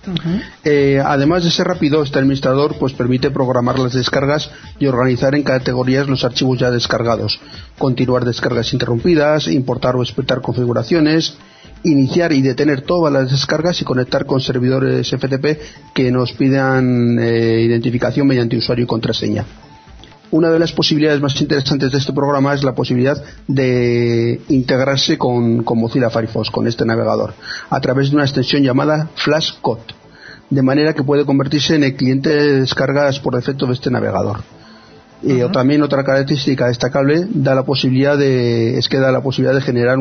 Además de ser rápido, este administrador pues permite programar las descargas y organizar en categorías los archivos ya descargados, continuar descargas interrumpidas, importar o exportar configuraciones, iniciar y detener todas las descargas y conectar con servidores FTP que nos pidan identificación mediante usuario y contraseña. Una de las posibilidades más interesantes de este programa es la posibilidad de integrarse con Mozilla Firefox, con este navegador, a través de una extensión llamada Flashcode, de manera que puede convertirse en el cliente de descargas por defecto de este navegador. También otra característica destacable da la posibilidad de generar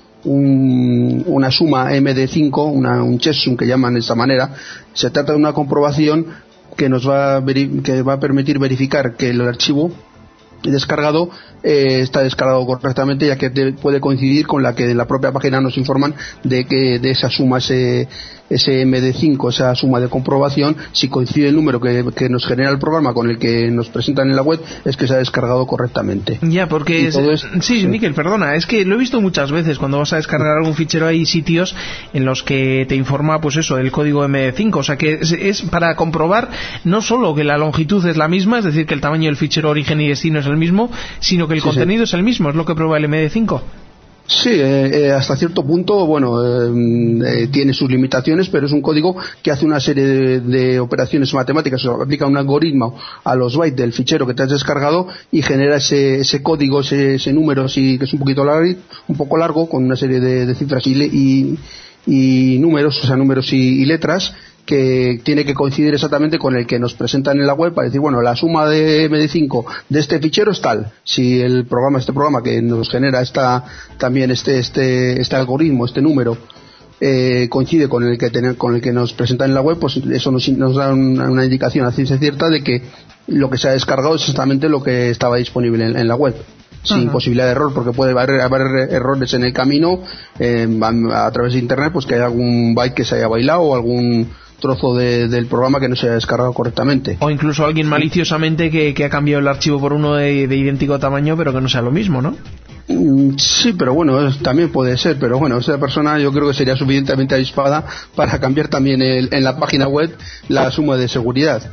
una suma MD5, un checksum que llaman de esta manera. Se trata de una comprobación que nos va a permitir verificar que el archivo descargado está descargado correctamente, ya que puede coincidir con la que en la propia página nos informan de que de esa suma, ese MD5, esa suma de comprobación, si coincide el número que nos genera el programa con el que nos presentan en la web, es que se ha descargado correctamente. Ya, porque sí, Miquel, perdona, es que lo he visto muchas veces cuando vas a descargar algún fichero. Hay sitios en los que te informa pues eso, el código MD5, o sea que es para comprobar no solo que la longitud es la misma, es decir, que el tamaño del fichero origen y destino es el mismo, sino que el contenido es el mismo, es lo que prueba el MD5. Sí, hasta cierto punto, tiene sus limitaciones, pero es un código que hace una serie de operaciones matemáticas, o aplica un algoritmo a los bytes del fichero que te has descargado y genera ese código, ese número, que es un poco largo, con una serie de cifras y números, o sea, números y letras, que tiene que coincidir exactamente con el que nos presentan en la web para decir, bueno, la suma de MD5 de este fichero es tal. Si este programa que nos genera también este algoritmo, este número, coincide con el que nos presentan en la web, pues eso nos da una indicación a ciencia cierta de que lo que se ha descargado es exactamente lo que estaba disponible en la web, sin posibilidad de error, porque puede haber errores en el camino a través de internet, pues que haya algún byte que se haya bailado o algún trozo del programa que no se haya descargado correctamente. O incluso alguien maliciosamente que ha cambiado el archivo por uno de idéntico tamaño, pero que no sea lo mismo, ¿no? Sí, pero bueno, también puede ser, pero bueno, esa persona yo creo que sería suficientemente avispada para cambiar también en la página web la suma de seguridad.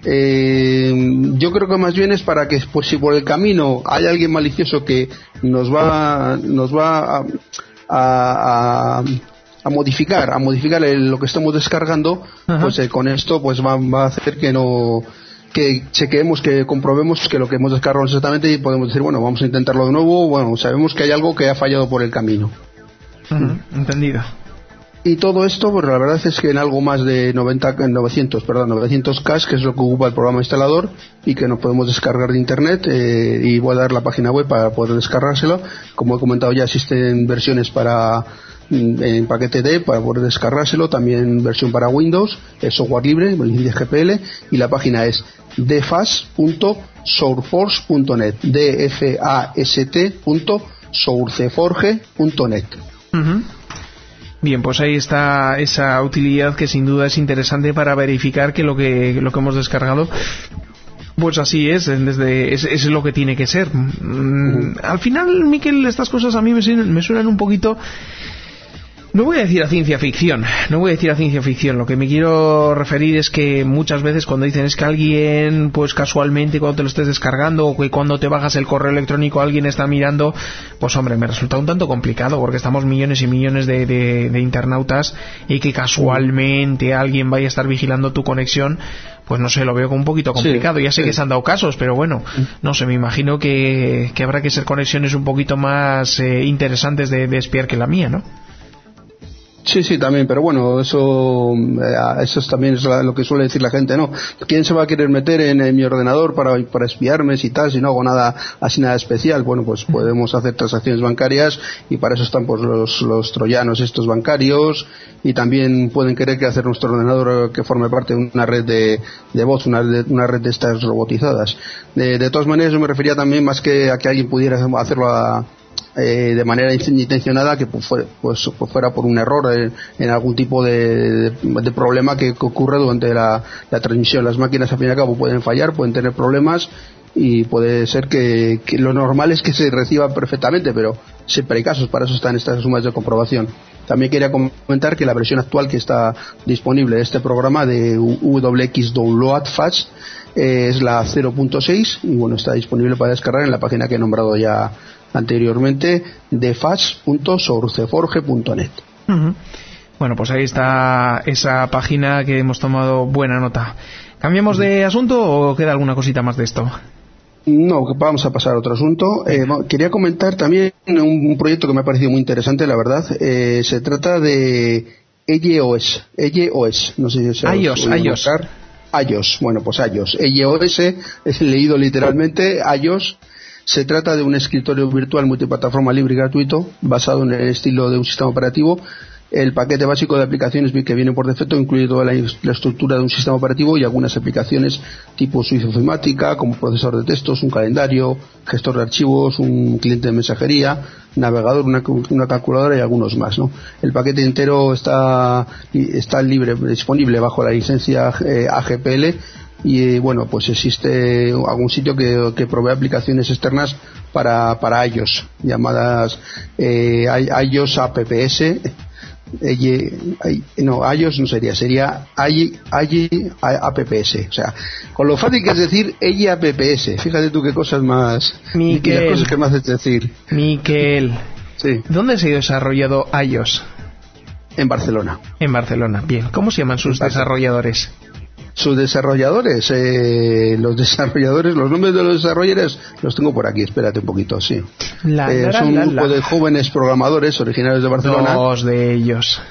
Yo creo que más bien es para que, pues, si por el camino hay alguien malicioso que nos va a modificar lo que estamos descargando, pues con esto pues va a hacer que chequeemos, que comprobemos que lo que hemos descargado exactamente, y podemos decir, bueno, vamos a intentarlo de nuevo. Bueno, sabemos que hay algo que ha fallado por el camino. Entendido. Y todo esto, pues la verdad es que en algo más de 900K, que es lo que ocupa el programa instalador y que nos podemos descargar de internet, y voy a dar la página web para poder descargárselo. Como he comentado, ya existen versiones en paquete D para poder descargárselo, también versión para Windows, es software libre, licencia GPL, y la página es dfast.sourceforge.net, dfast.sourceforge.net. Bien, pues ahí está esa utilidad que sin duda es interesante para verificar que lo que hemos descargado, pues así es, es lo que tiene que ser. Al final, Miquel, estas cosas a mí me suenan un poquito... No voy a decir a ciencia ficción, lo que me quiero referir es que muchas veces cuando dicen es que alguien, pues casualmente cuando te lo estés descargando, o que cuando te bajas el correo electrónico alguien está mirando, pues hombre, me resulta un tanto complicado, porque estamos millones y millones de internautas, y que casualmente alguien vaya a estar vigilando tu conexión, pues no sé, lo veo como un poquito complicado. Ya sé que se han dado casos, pero bueno, no sé, me imagino que habrá que ser conexiones un poquito más interesantes de espiar que la mía, ¿no? Sí, también, pero bueno, eso también es lo que suele decir la gente, ¿no? ¿Quién se va a querer meter en mi ordenador para espiarme si no hago nada especial? Bueno, pues podemos hacer transacciones bancarias, y para eso están pues los troyanos estos bancarios, y también pueden querer que hacer nuestro ordenador que forme parte de una red de voz, una red de estas robotizadas. De todas maneras, yo me refería también más que a que alguien pudiera hacerlo de manera intencionada, que fuera por un error en algún tipo de problema que ocurre durante la transmisión. Las máquinas al fin y al cabo pueden fallar, pueden tener problemas, y puede ser que lo normal es que se reciba perfectamente, pero siempre hay casos. Para eso están estas sumas de comprobación. También quería comentar que la versión actual que está disponible de este programa de WX Download Fast es la 0.6 y bueno, está disponible para descargar en la página que he nombrado ya anteriormente de fast.sourceforge.net. Bueno, pues ahí está esa página que hemos tomado buena nota. ¿Cambiamos de asunto o queda alguna cosita más de esto? No, vamos a pasar a otro asunto. Quería comentar también un proyecto que me ha parecido muy interesante, la verdad. Se trata de iOS. No sé si iOS. Bueno, pues iOS. iOS es leído literalmente. iOS se trata de un escritorio virtual multiplataforma libre y gratuito basado en el estilo de un sistema operativo. El paquete básico de aplicaciones que viene por defecto incluye toda la estructura de un sistema operativo y algunas aplicaciones tipo suite ofimática, como procesador de textos, un calendario, gestor de archivos, un cliente de mensajería, navegador, una calculadora y algunos más, ¿no? El paquete entero está libre, disponible bajo la licencia AGPL y bueno, pues existe algún sitio que provee aplicaciones externas para iOS, llamadas iOS apps. iOS no sería apps, o sea, con lo fácil que es decir apps, fíjate tú qué cosas más, qué cosas que me haces decir. Miquel, sí. ¿Dónde se ha desarrollado iOS? En Barcelona. En Barcelona, bien. ¿Cómo se llaman sus desarrolladores? Sus desarrolladores, los nombres de los desarrolladores los tengo por aquí, espérate un poquito, sí. Son un grupo de jóvenes programadores originarios de Barcelona. Dos de ellos.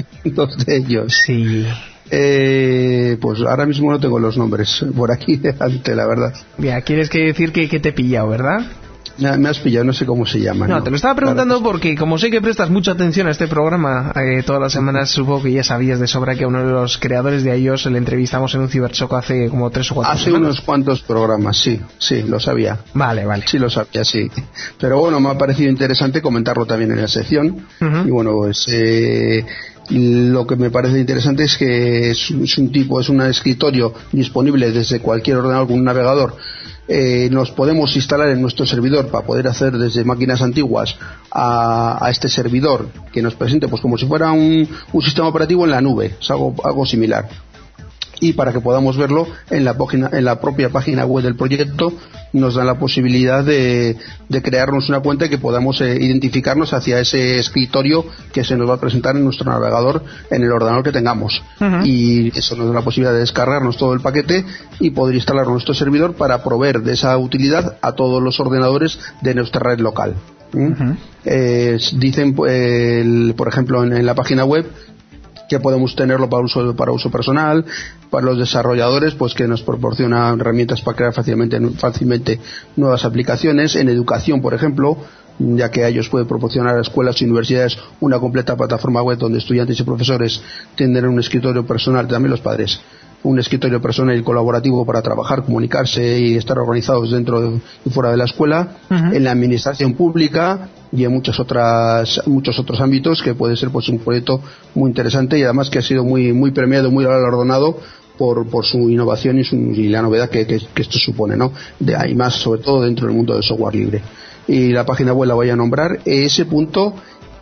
Sí. Pues ahora mismo no tengo los nombres por aquí delante, la verdad. Ya, ¿quieres decir que te he pillado, verdad? Me has pillado, no sé cómo se llaman. No, te lo estaba preguntando porque como sé que prestas mucha atención a este programa, todas las semanas supongo que ya sabías de sobra que a uno de los creadores de iOS le entrevistamos en un Ciberchoco hace como 3 o 4 semanas. Hace unos cuantos programas, sí, lo sabía. Vale. Sí, lo sabía, sí. Pero bueno, me ha parecido interesante comentarlo también en la sección. Y bueno, pues lo que me parece interesante es que es un escritorio disponible desde cualquier ordenador con un navegador. Nos podemos instalar en nuestro servidor para poder hacer desde máquinas antiguas a este servidor que nos presente pues como si fuera un sistema operativo en la nube, es algo similar, y para que podamos verlo en la propia página web del proyecto nos da la posibilidad de crearnos una cuenta y que podamos identificarnos hacia ese escritorio que se nos va a presentar en nuestro navegador en el ordenador que tengamos. Y eso nos da la posibilidad de descargarnos todo el paquete y poder instalarlo en nuestro servidor para proveer de esa utilidad a todos los ordenadores de nuestra red local. Dicen, por ejemplo, en la página web que podemos tenerlo para uso personal, para los desarrolladores pues que nos proporcionan herramientas para crear fácilmente nuevas aplicaciones. En educación, por ejemplo, ya que ellos pueden proporcionar a escuelas y universidades una completa plataforma web donde estudiantes y profesores tendrán un escritorio personal, también los padres, un escritorio personal y colaborativo para trabajar, comunicarse y estar organizados dentro y fuera de la escuela. En la administración pública y en muchos otros ámbitos, que puede ser pues un proyecto muy interesante y además que ha sido muy premiado, muy galardonado por su innovación y la novedad que esto supone, ¿no? Hay más, sobre todo dentro del mundo del software libre. Y la página web la voy a nombrar es.eyos.org.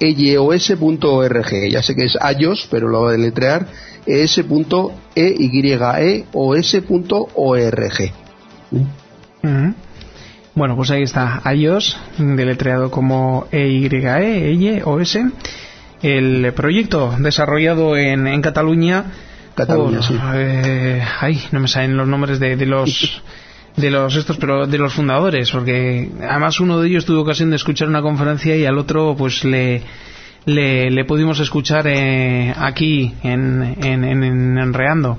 Ya sé que es iOS, pero lo voy a deletrear es.eyos.org. Bueno, pues ahí está iOS, deletreado como EYE-OS. El proyecto desarrollado en Cataluña. Sí. No me salen los nombres de los fundadores, porque además uno de ellos tuvo ocasión de escuchar una conferencia y al otro pues le pudimos escuchar aquí en Enreando.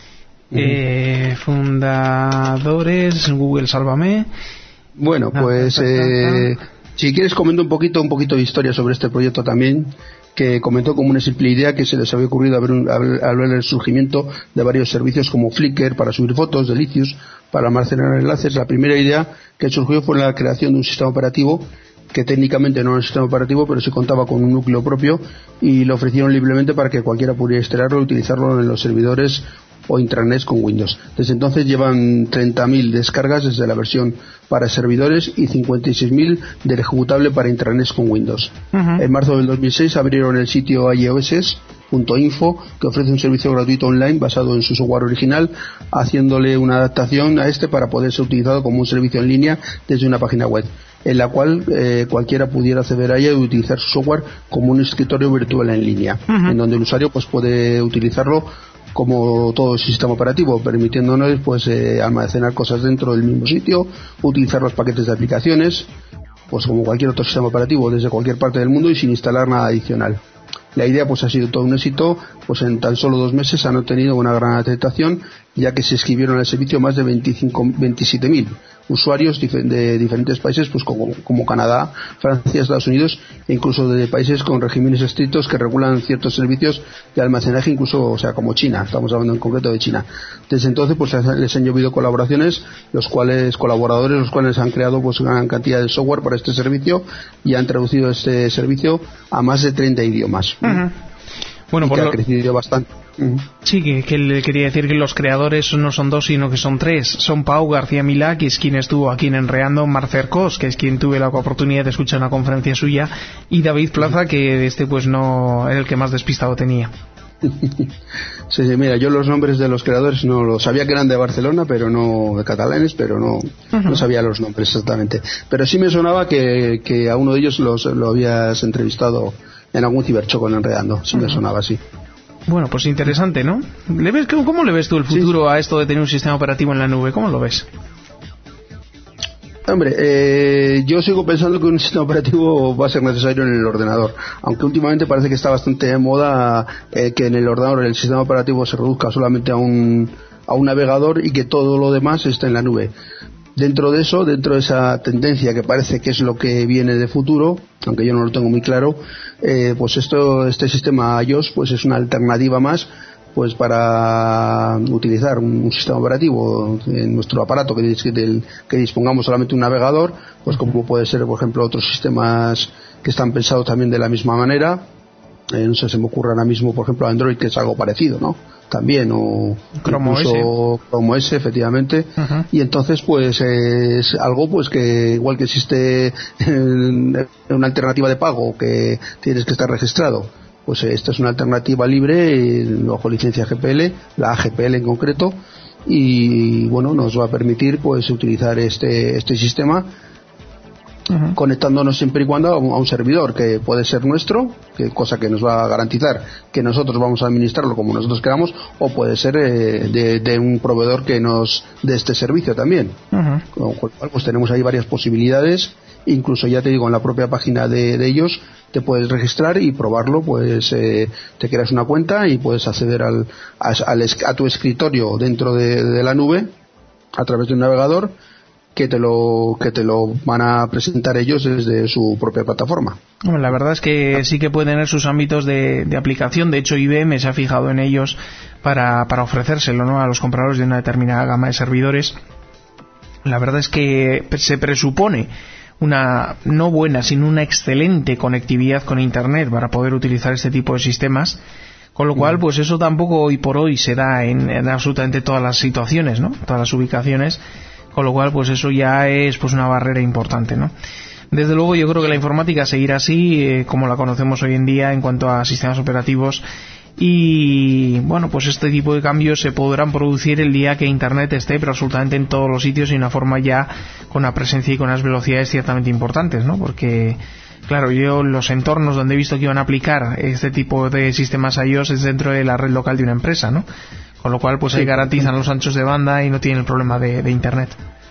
Fundadores, Google, sálvame. Bueno, pues si quieres comento un poquito de historia sobre este proyecto también, que comentó como una simple idea que se les había ocurrido al ver el surgimiento de varios servicios como Flickr para subir fotos, Delicious para almacenar enlaces. La primera idea que surgió fue la creación de un sistema operativo que técnicamente no era un sistema operativo, pero sí contaba con un núcleo propio y lo ofrecieron libremente para que cualquiera pudiera instalarlo y utilizarlo en los servidores o intranets con Windows. Desde entonces llevan 30.000 descargas desde la versión para servidores y 56.000 del ejecutable para intranets con Windows. En marzo del 2006 abrieron el sitio iOS.info, que ofrece un servicio gratuito online basado en su software original, haciéndole una adaptación a este para poder ser utilizado como un servicio en línea desde una página web, en la cual cualquiera pudiera acceder a ella y utilizar su software como un escritorio virtual en línea, en donde el usuario pues puede utilizarlo como todo el sistema operativo, permitiéndonos pues almacenar cosas dentro del mismo sitio, utilizar los paquetes de aplicaciones pues como cualquier otro sistema operativo desde cualquier parte del mundo y sin instalar nada adicional. La idea pues ha sido todo un éxito, pues en tan solo 2 meses han obtenido una gran aceptación, ya que se inscribieron al servicio más de 27.000 usuarios de diferentes países, pues como Canadá, Francia, Estados Unidos, e incluso de países con regímenes estrictos que regulan ciertos servicios de almacenaje, incluso, o sea, como China, estamos hablando en concreto de China. Desde entonces pues les han llovido colaboraciones, los cuales han creado pues gran cantidad de software para este servicio y han traducido este servicio a más de 30 idiomas. Bueno, ha crecido bastante. Sí, que le quería decir que los creadores no son 2 sino que son 3. Son Pau García Milá, que es quien estuvo aquí en Enreando, Marc Cercós, que es quien tuve la oportunidad de escuchar una conferencia suya, y David Plaza, que pues no era el que más despistado tenía. Sí, mira, yo los nombres de los creadores no los sabía, que eran de Barcelona, pero no de catalanes, pero no sabía los nombres exactamente. Pero sí me sonaba que a uno de ellos lo habías entrevistado en algún ciberchoco en Enredando, sí me sonaba así. Bueno, pues interesante, ¿no? ¿Cómo le ves tú el futuro a esto de tener un sistema operativo en la nube? ¿Cómo lo ves? Hombre, yo sigo pensando que un sistema operativo va a ser necesario en el ordenador, aunque últimamente parece que está bastante de moda que en el ordenador el sistema operativo se reduzca solamente a un navegador y que todo lo demás esté en la nube. Dentro de esa tendencia que parece que es lo que viene de futuro, aunque yo no lo tengo muy claro, pues este sistema iOS pues es una alternativa más pues para utilizar un sistema operativo en nuestro aparato que dispongamos solamente un navegador, pues como puede ser por ejemplo otros sistemas que están pensados también de la misma manera. No sé, se me ocurre ahora mismo por ejemplo Android, que es algo parecido, ¿no? También, o Chrome incluso Chrome OS, efectivamente. Y entonces pues es algo pues que igual que existe una alternativa de pago que tienes que estar registrado, pues esta es una alternativa libre bajo licencia GPL, la AGPL en concreto, y bueno, nos va a permitir pues utilizar este sistema conectándonos siempre y cuando a un servidor que puede ser nuestro, cosa que nos va a garantizar que nosotros vamos a administrarlo como nosotros queramos, o puede ser de un proveedor que nos dé este servicio también. Con lo cual pues tenemos ahí varias posibilidades, incluso ya te digo, en la propia página de ellos te puedes registrar y probarlo, pues te creas una cuenta y puedes acceder a tu escritorio dentro de la nube a través de un navegador que te lo van a presentar ellos desde su propia plataforma. Bueno, la verdad es que sí que puede tener sus ámbitos de aplicación. De hecho, IBM se ha fijado en ellos para ofrecérselo, ¿no?, a los compradores de una determinada gama de servidores. La verdad es que se presupone una no buena, sino una excelente conectividad con Internet para poder utilizar este tipo de sistemas. Con lo cual, pues eso tampoco hoy por hoy se da en absolutamente todas las situaciones, ¿no?, todas las ubicaciones. Con lo cual, pues eso ya es pues una barrera importante, ¿no? Desde luego yo creo que la informática seguirá así, como la conocemos hoy en día en cuanto a sistemas operativos, y bueno, pues este tipo de cambios se podrán producir el día que Internet esté pero absolutamente en todos los sitios y de una forma ya con una presencia y con unas velocidades ciertamente importantes, ¿no? Porque claro, yo los entornos donde he visto que iban a aplicar este tipo de sistemas iOS es dentro de la red local de una empresa, ¿no? Con lo cual, pues ahí garantizan los anchos de banda y no tienen el problema de Internet.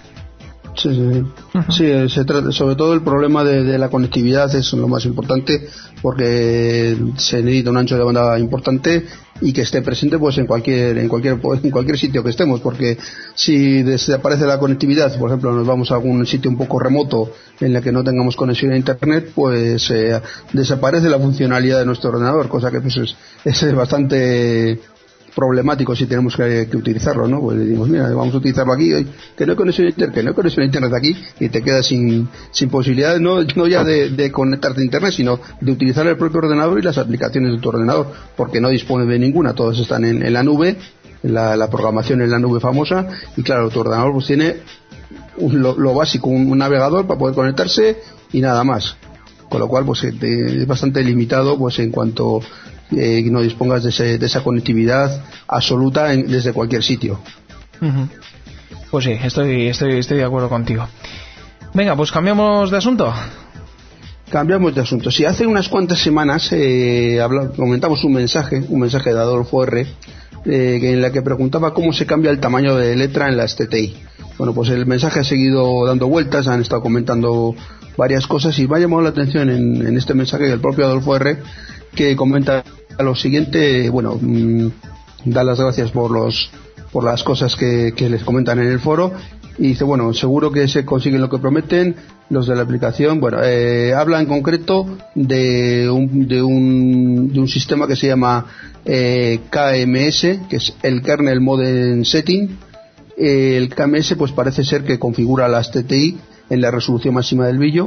Sí. Sí, se trata, sobre todo el problema de la conectividad es lo más importante, porque se necesita un ancho de banda importante y que esté presente pues en cualquier sitio que estemos, porque si desaparece la conectividad, por ejemplo nos vamos a algún sitio un poco remoto en el que no tengamos conexión a Internet, pues desaparece la funcionalidad de nuestro ordenador, cosa que pues es bastante problemático si tenemos que utilizarlo, ¿no? Pues decimos, mira, vamos a utilizarlo aquí, que no hay conexión a internet, que no hay conexión a internet aquí, y te quedas sin posibilidad, no ya de conectarte a internet, sino de utilizar el propio ordenador y las aplicaciones de tu ordenador, porque no dispones de ninguna, todas están en la nube, la programación en la nube famosa, y claro, tu ordenador pues tiene lo básico, un navegador para poder conectarse y nada más, con lo cual pues es bastante limitado pues en cuanto no dispongas de esa conectividad absoluta desde cualquier sitio. Uh-huh. Pues sí, estoy de acuerdo contigo. Venga, pues cambiamos de asunto. Cambiamos de asunto. Sí, hace unas cuantas semanas comentamos un mensaje de Adolfo R, en la que preguntaba cómo se cambia el tamaño de letra en las TTI. Bueno, pues el mensaje ha seguido dando vueltas, han estado comentando varias cosas y me ha llamado la atención en este mensaje del propio Adolfo R, que comenta lo siguiente. Bueno, da las gracias por las cosas que les comentan en el foro, y dice, bueno, seguro que se consiguen lo que prometen los de la aplicación. Bueno, habla en concreto de un sistema que se llama KMS, que es el Kernel Modem Setting. El KMS pues parece ser que configura las TTI en la resolución máxima del vídeo,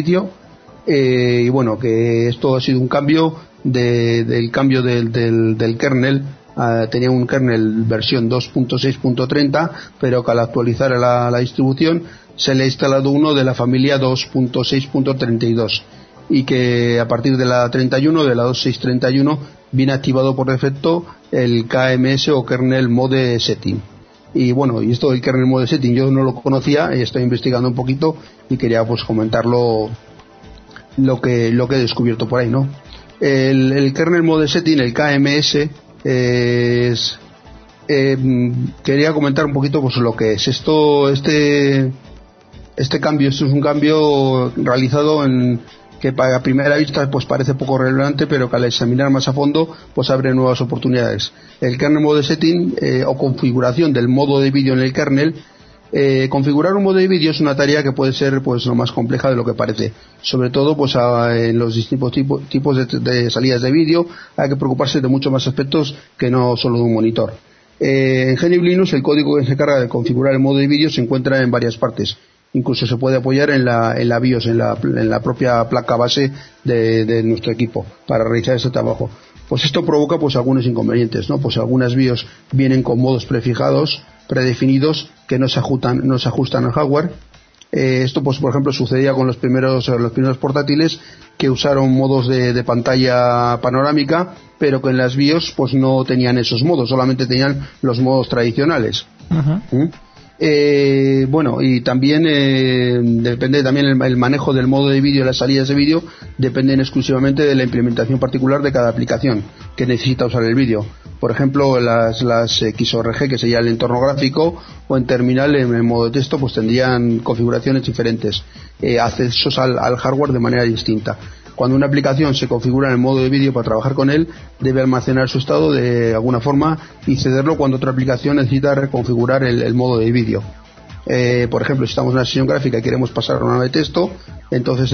y bueno, que esto ha sido un cambio del cambio del kernel. Tenía un kernel versión 2.6.30, pero que al actualizar la distribución se le ha instalado uno de la familia 2.6.32, y que a partir de la 31, de la 2.6.31, viene activado por defecto el KMS o Kernel Mode Setting. Y bueno, y esto del Kernel Mode Setting yo no lo conocía, y estoy investigando un poquito y quería pues comentarlo lo que he descubierto por ahí, ¿no? El Kernel Mode Setting, el KMS, quería comentar un poquito pues lo que es este cambio. Esto es un cambio realizado que a primera vista pues parece poco relevante, pero que al examinar más a fondo pues abre nuevas oportunidades. El Kernel Mode Setting o configuración del modo de vídeo en el kernel. Configurar un modo de vídeo es una tarea que puede ser pues lo más compleja de lo que parece, sobre todo pues en los distintos tipos de salidas de vídeo. Hay que preocuparse de muchos más aspectos que no solo de un monitor. En GNU Linux el código que se encarga de configurar el modo de vídeo se encuentra en varias partes. Incluso se puede apoyar en la BIOS, en la propia placa base de nuestro equipo para realizar este trabajo. Pues esto provoca pues algunos inconvenientes, ¿no? Pues algunas BIOS vienen con modos prefijados, predefinidos, que no se ajustan al hardware. Esto pues por ejemplo sucedía con los primeros portátiles, que usaron modos de pantalla panorámica, pero que en las BIOS pues no tenían esos modos, solamente tenían los modos tradicionales. Uh-huh. Bueno, y también depende también el manejo del modo de vídeo y las salidas de vídeo dependen exclusivamente de la implementación particular de cada aplicación que necesita usar el vídeo. Por ejemplo, las XORG, que sería el entorno gráfico, o en terminal en modo de texto, pues tendrían configuraciones diferentes, accesos al hardware de manera distinta. Cuando una aplicación se configura en el modo de vídeo para trabajar con él, debe almacenar su estado de alguna forma y cederlo cuando otra aplicación necesita reconfigurar el modo de vídeo. Por ejemplo, si estamos en una sesión gráfica y queremos pasar a una de texto, entonces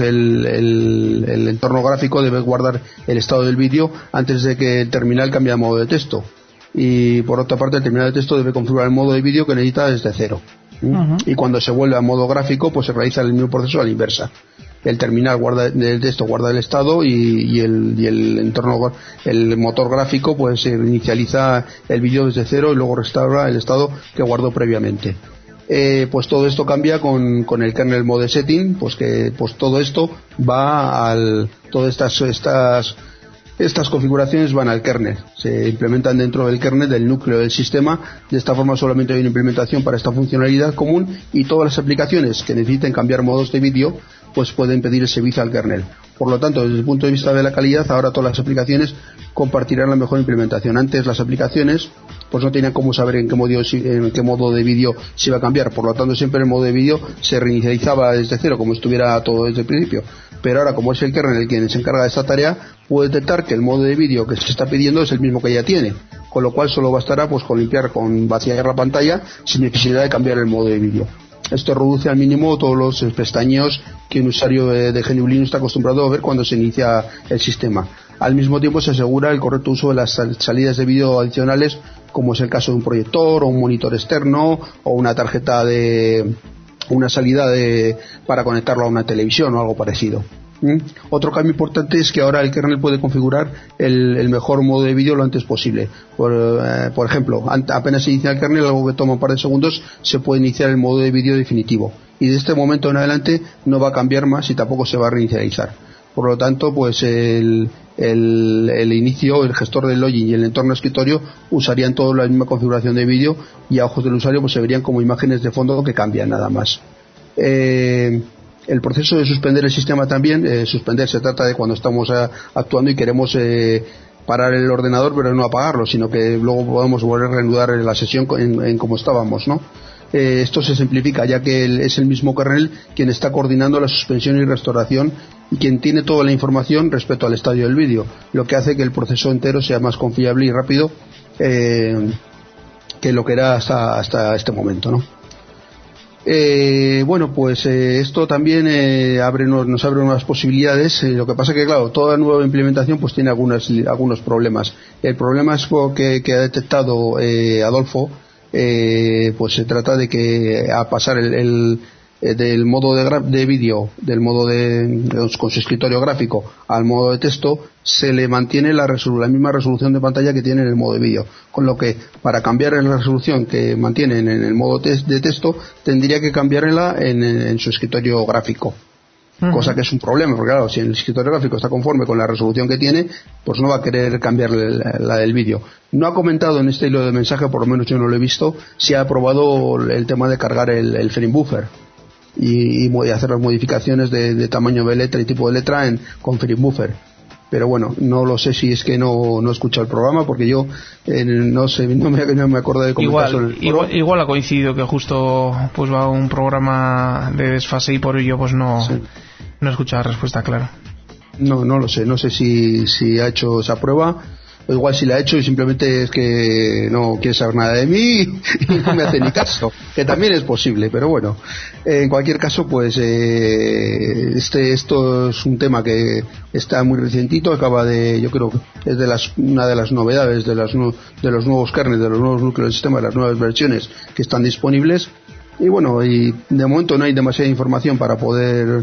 el entorno gráfico debe guardar el estado del vídeo antes de que el terminal cambie a modo de texto. Y por otra parte, el terminal de texto debe configurar el modo de vídeo que necesita desde cero. Uh-huh. Y cuando se vuelve a modo gráfico, pues se realiza el mismo proceso a la inversa. El terminal guarda el texto, guarda el estado, y el entorno, el motor gráfico, pues inicializa el vídeo desde cero y luego restaura el estado que guardó previamente. Pues todo esto cambia con el Kernel Mode Setting, pues que pues todo esto va todas estas configuraciones van al kernel, se implementan dentro del kernel del núcleo del sistema. De esta forma solamente hay una implementación para esta funcionalidad común, y todas las aplicaciones que necesiten cambiar modos de vídeo pues pueden pedir el servicio al kernel. Por lo tanto, desde el punto de vista de la calidad, ahora todas las aplicaciones compartirán la mejor implementación. Antes las aplicaciones pues no tenían cómo saber en qué modo de vídeo se iba a cambiar, por lo tanto siempre el modo de vídeo se reinicializaba desde cero, como estuviera todo desde el principio. Pero ahora, como es el kernel quien se encarga de esta tarea, puede detectar que el modo de vídeo que se está pidiendo es el mismo que ya tiene, con lo cual solo bastará pues con vaciar la pantalla sin necesidad de cambiar el modo de vídeo. Esto reduce al mínimo todos los pestañeos que un usuario de GNU Linux está acostumbrado a ver cuando se inicia el sistema. Al mismo tiempo se asegura el correcto uso de las salidas de vídeo adicionales, como es el caso de un proyector o un monitor externo o una tarjeta una salida para conectarlo a una televisión o algo parecido. Otro cambio importante es que ahora el kernel puede configurar el mejor modo de vídeo lo antes posible. Por ejemplo, apenas se inicia el kernel, algo que toma un par de segundos, se puede iniciar el modo de vídeo definitivo, y de este momento en adelante no va a cambiar más y tampoco se va a reinicializar. Por lo tanto, pues el inicio, el gestor del login y el entorno escritorio usarían toda la misma configuración de vídeo, y a ojos del usuario pues se verían como imágenes de fondo que cambian nada más. El proceso de suspender el sistema también, suspender se trata de cuando estamos actuando y queremos parar el ordenador, pero no apagarlo, sino que luego podemos volver a reanudar la sesión en como estábamos, ¿no? Esto se simplifica, ya que es el mismo kernel quien está coordinando la suspensión y restauración y quien tiene toda la información respecto al estadio del vídeo, lo que hace que el proceso entero sea más confiable y rápido que lo que era hasta este momento, ¿no? Esto también nos abre unas posibilidades. Lo que pasa que, claro, toda nueva implementación pues tiene algunos problemas. El problema es que ha detectado Adolfo, pues se trata de que a pasar del modo de vídeo, del modo con su escritorio gráfico al modo de texto, se le mantiene la misma resolución de pantalla que tiene en el modo de vídeo, con lo que para cambiar la resolución que mantiene en el modo de texto tendría que cambiarla en su escritorio gráfico. Cosa que es un problema, porque claro, si el escritorio gráfico está conforme con la resolución que tiene, pues no va a querer cambiar la del vídeo. No ha comentado en este hilo de mensaje, por lo menos yo no lo he visto, si ha probado el tema de cargar el frame buffer y hacer las modificaciones de tamaño de letra y tipo de letra con frame buffer. Pero bueno, no lo sé si es que no he escuchado el programa, porque yo no me acuerdo de comentar sobre el foro. Igual ha coincidido que justo pues va un programa de desfase y por ello pues no he escuchado la respuesta clara. No lo sé, no sé si ha hecho esa prueba, o igual si la ha hecho y simplemente es que no quiere saber nada de mí y no me hace ni caso, que también es posible, pero bueno, en cualquier caso pues esto es un tema que está muy recientito, yo creo que es una de las novedades de los nuevos kernels, de los nuevos núcleos del sistema, de las nuevas versiones que están disponibles, y bueno, y de momento no hay demasiada información para poder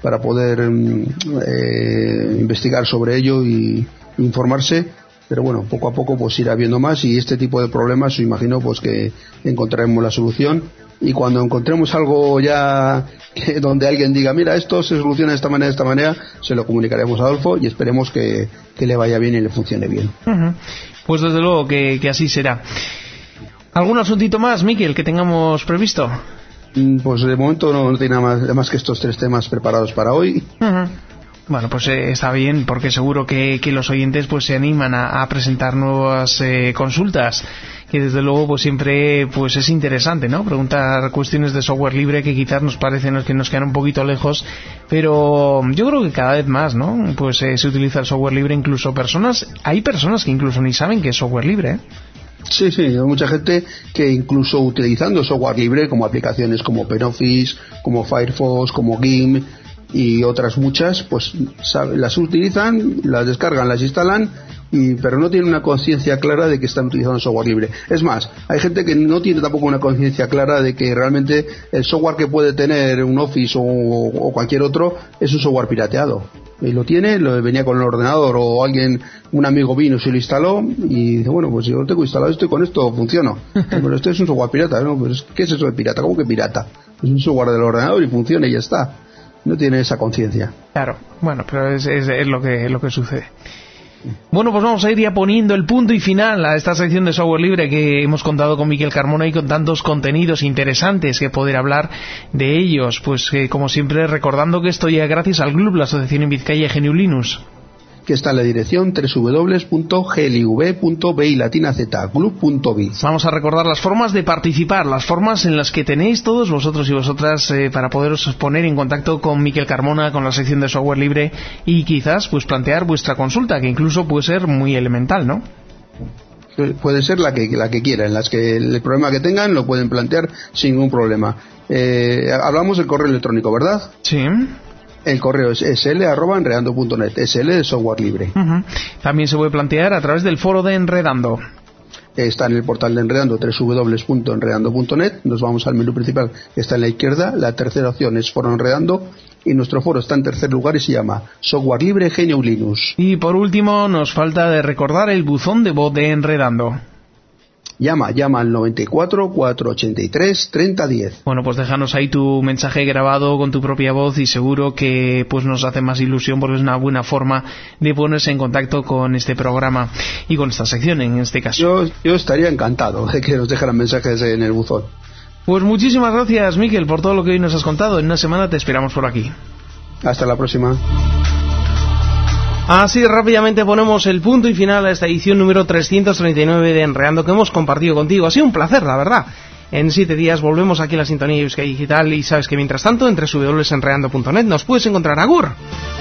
investigar sobre ello y informarse. Pero bueno, poco a poco pues irá viendo más, y este tipo de problemas yo imagino pues que encontraremos la solución, y cuando encontremos algo ya donde alguien diga mira, esto se soluciona de esta manera, se lo comunicaremos a Adolfo y esperemos que le vaya bien y le funcione bien. Pues desde luego que así será. ¿Algún asuntito más, Miquel, que tengamos previsto? Pues de momento no tiene nada más que estos 3 temas preparados para hoy. Bueno, pues está bien, porque seguro que los oyentes pues se animan a presentar nuevas consultas, que desde luego pues siempre pues es interesante, ¿no? Preguntar cuestiones de software libre que quizás nos parecen que nos quedan un poquito lejos, pero yo creo que cada vez más, ¿no? Pues se utiliza el software libre, incluso hay personas que incluso ni saben que es software libre, ¿eh? Sí, hay mucha gente que incluso utilizando software libre como aplicaciones como OpenOffice, como Firefox, como GIMP y otras muchas, pues las utilizan, las descargan, las instalan, pero no tienen una conciencia clara de que están utilizando software libre. Es más, hay gente que no tiene tampoco una conciencia clara de que realmente el software que puede tener un Office o cualquier otro es un software pirateado. Y venía con el ordenador, o un amigo vino y se lo instaló y dice, bueno, pues yo tengo instalado esto y con esto funciono. Pero esto es un software pirata, ¿no? Pues, ¿qué es eso de pirata? ¿Cómo que pirata? Es un software del ordenador y funciona y ya está. No tiene esa conciencia. Claro, bueno, pero es lo que sucede. Bueno, pues vamos a ir ya poniendo el punto y final a esta sección de software libre, que hemos contado con Miquel Carmona y con tantos contenidos interesantes que poder hablar de ellos. Pues como siempre, recordando que esto ya es gracias al GLUB, la Asociación en Vizcaya GNU Linux, que está en la dirección www.glv.bi/glub.bi. Vamos a recordar las formas de participar, las formas en las que tenéis todos vosotros y vosotras para poderos poner en contacto con Miquel Carmona, con la sección de software libre, y quizás pues plantear vuestra consulta, que incluso puede ser muy elemental, ¿no? Puede ser la que quieran, en las que el problema que tengan lo pueden plantear sin ningún problema. Hablamos del correo electrónico, ¿verdad? Sí. El correo es sl@enredando.net, SL de software libre. También se puede plantear a través del foro de Enredando. Está en el portal de Enredando, www.enredando.net. Nos vamos al menú principal, que está en la izquierda. La tercera opción es Foro Enredando. Y nuestro foro está en tercer lugar y se llama Software Libre GNU Linux. Y por último, nos falta de recordar el buzón de voz de Enredando. Llama al 94 483 3010. Bueno, pues déjanos ahí tu mensaje grabado con tu propia voz y seguro que pues nos hace más ilusión porque es una buena forma de ponerse en contacto con este programa y con esta sección en este caso. Yo estaría encantado de que nos dejaran mensajes en el buzón. Pues muchísimas gracias, Miquel, por todo lo que hoy nos has contado. En una semana te esperamos por aquí. Hasta la próxima. Así rápidamente ponemos el punto y final a esta edición número 339 de Enredando que hemos compartido contigo. Ha sido un placer, la verdad. En 7 días volvemos aquí a la sintonía de Euskadi Digital y sabes que mientras tanto entre www.enredando.net nos puedes encontrar. ¡Agur!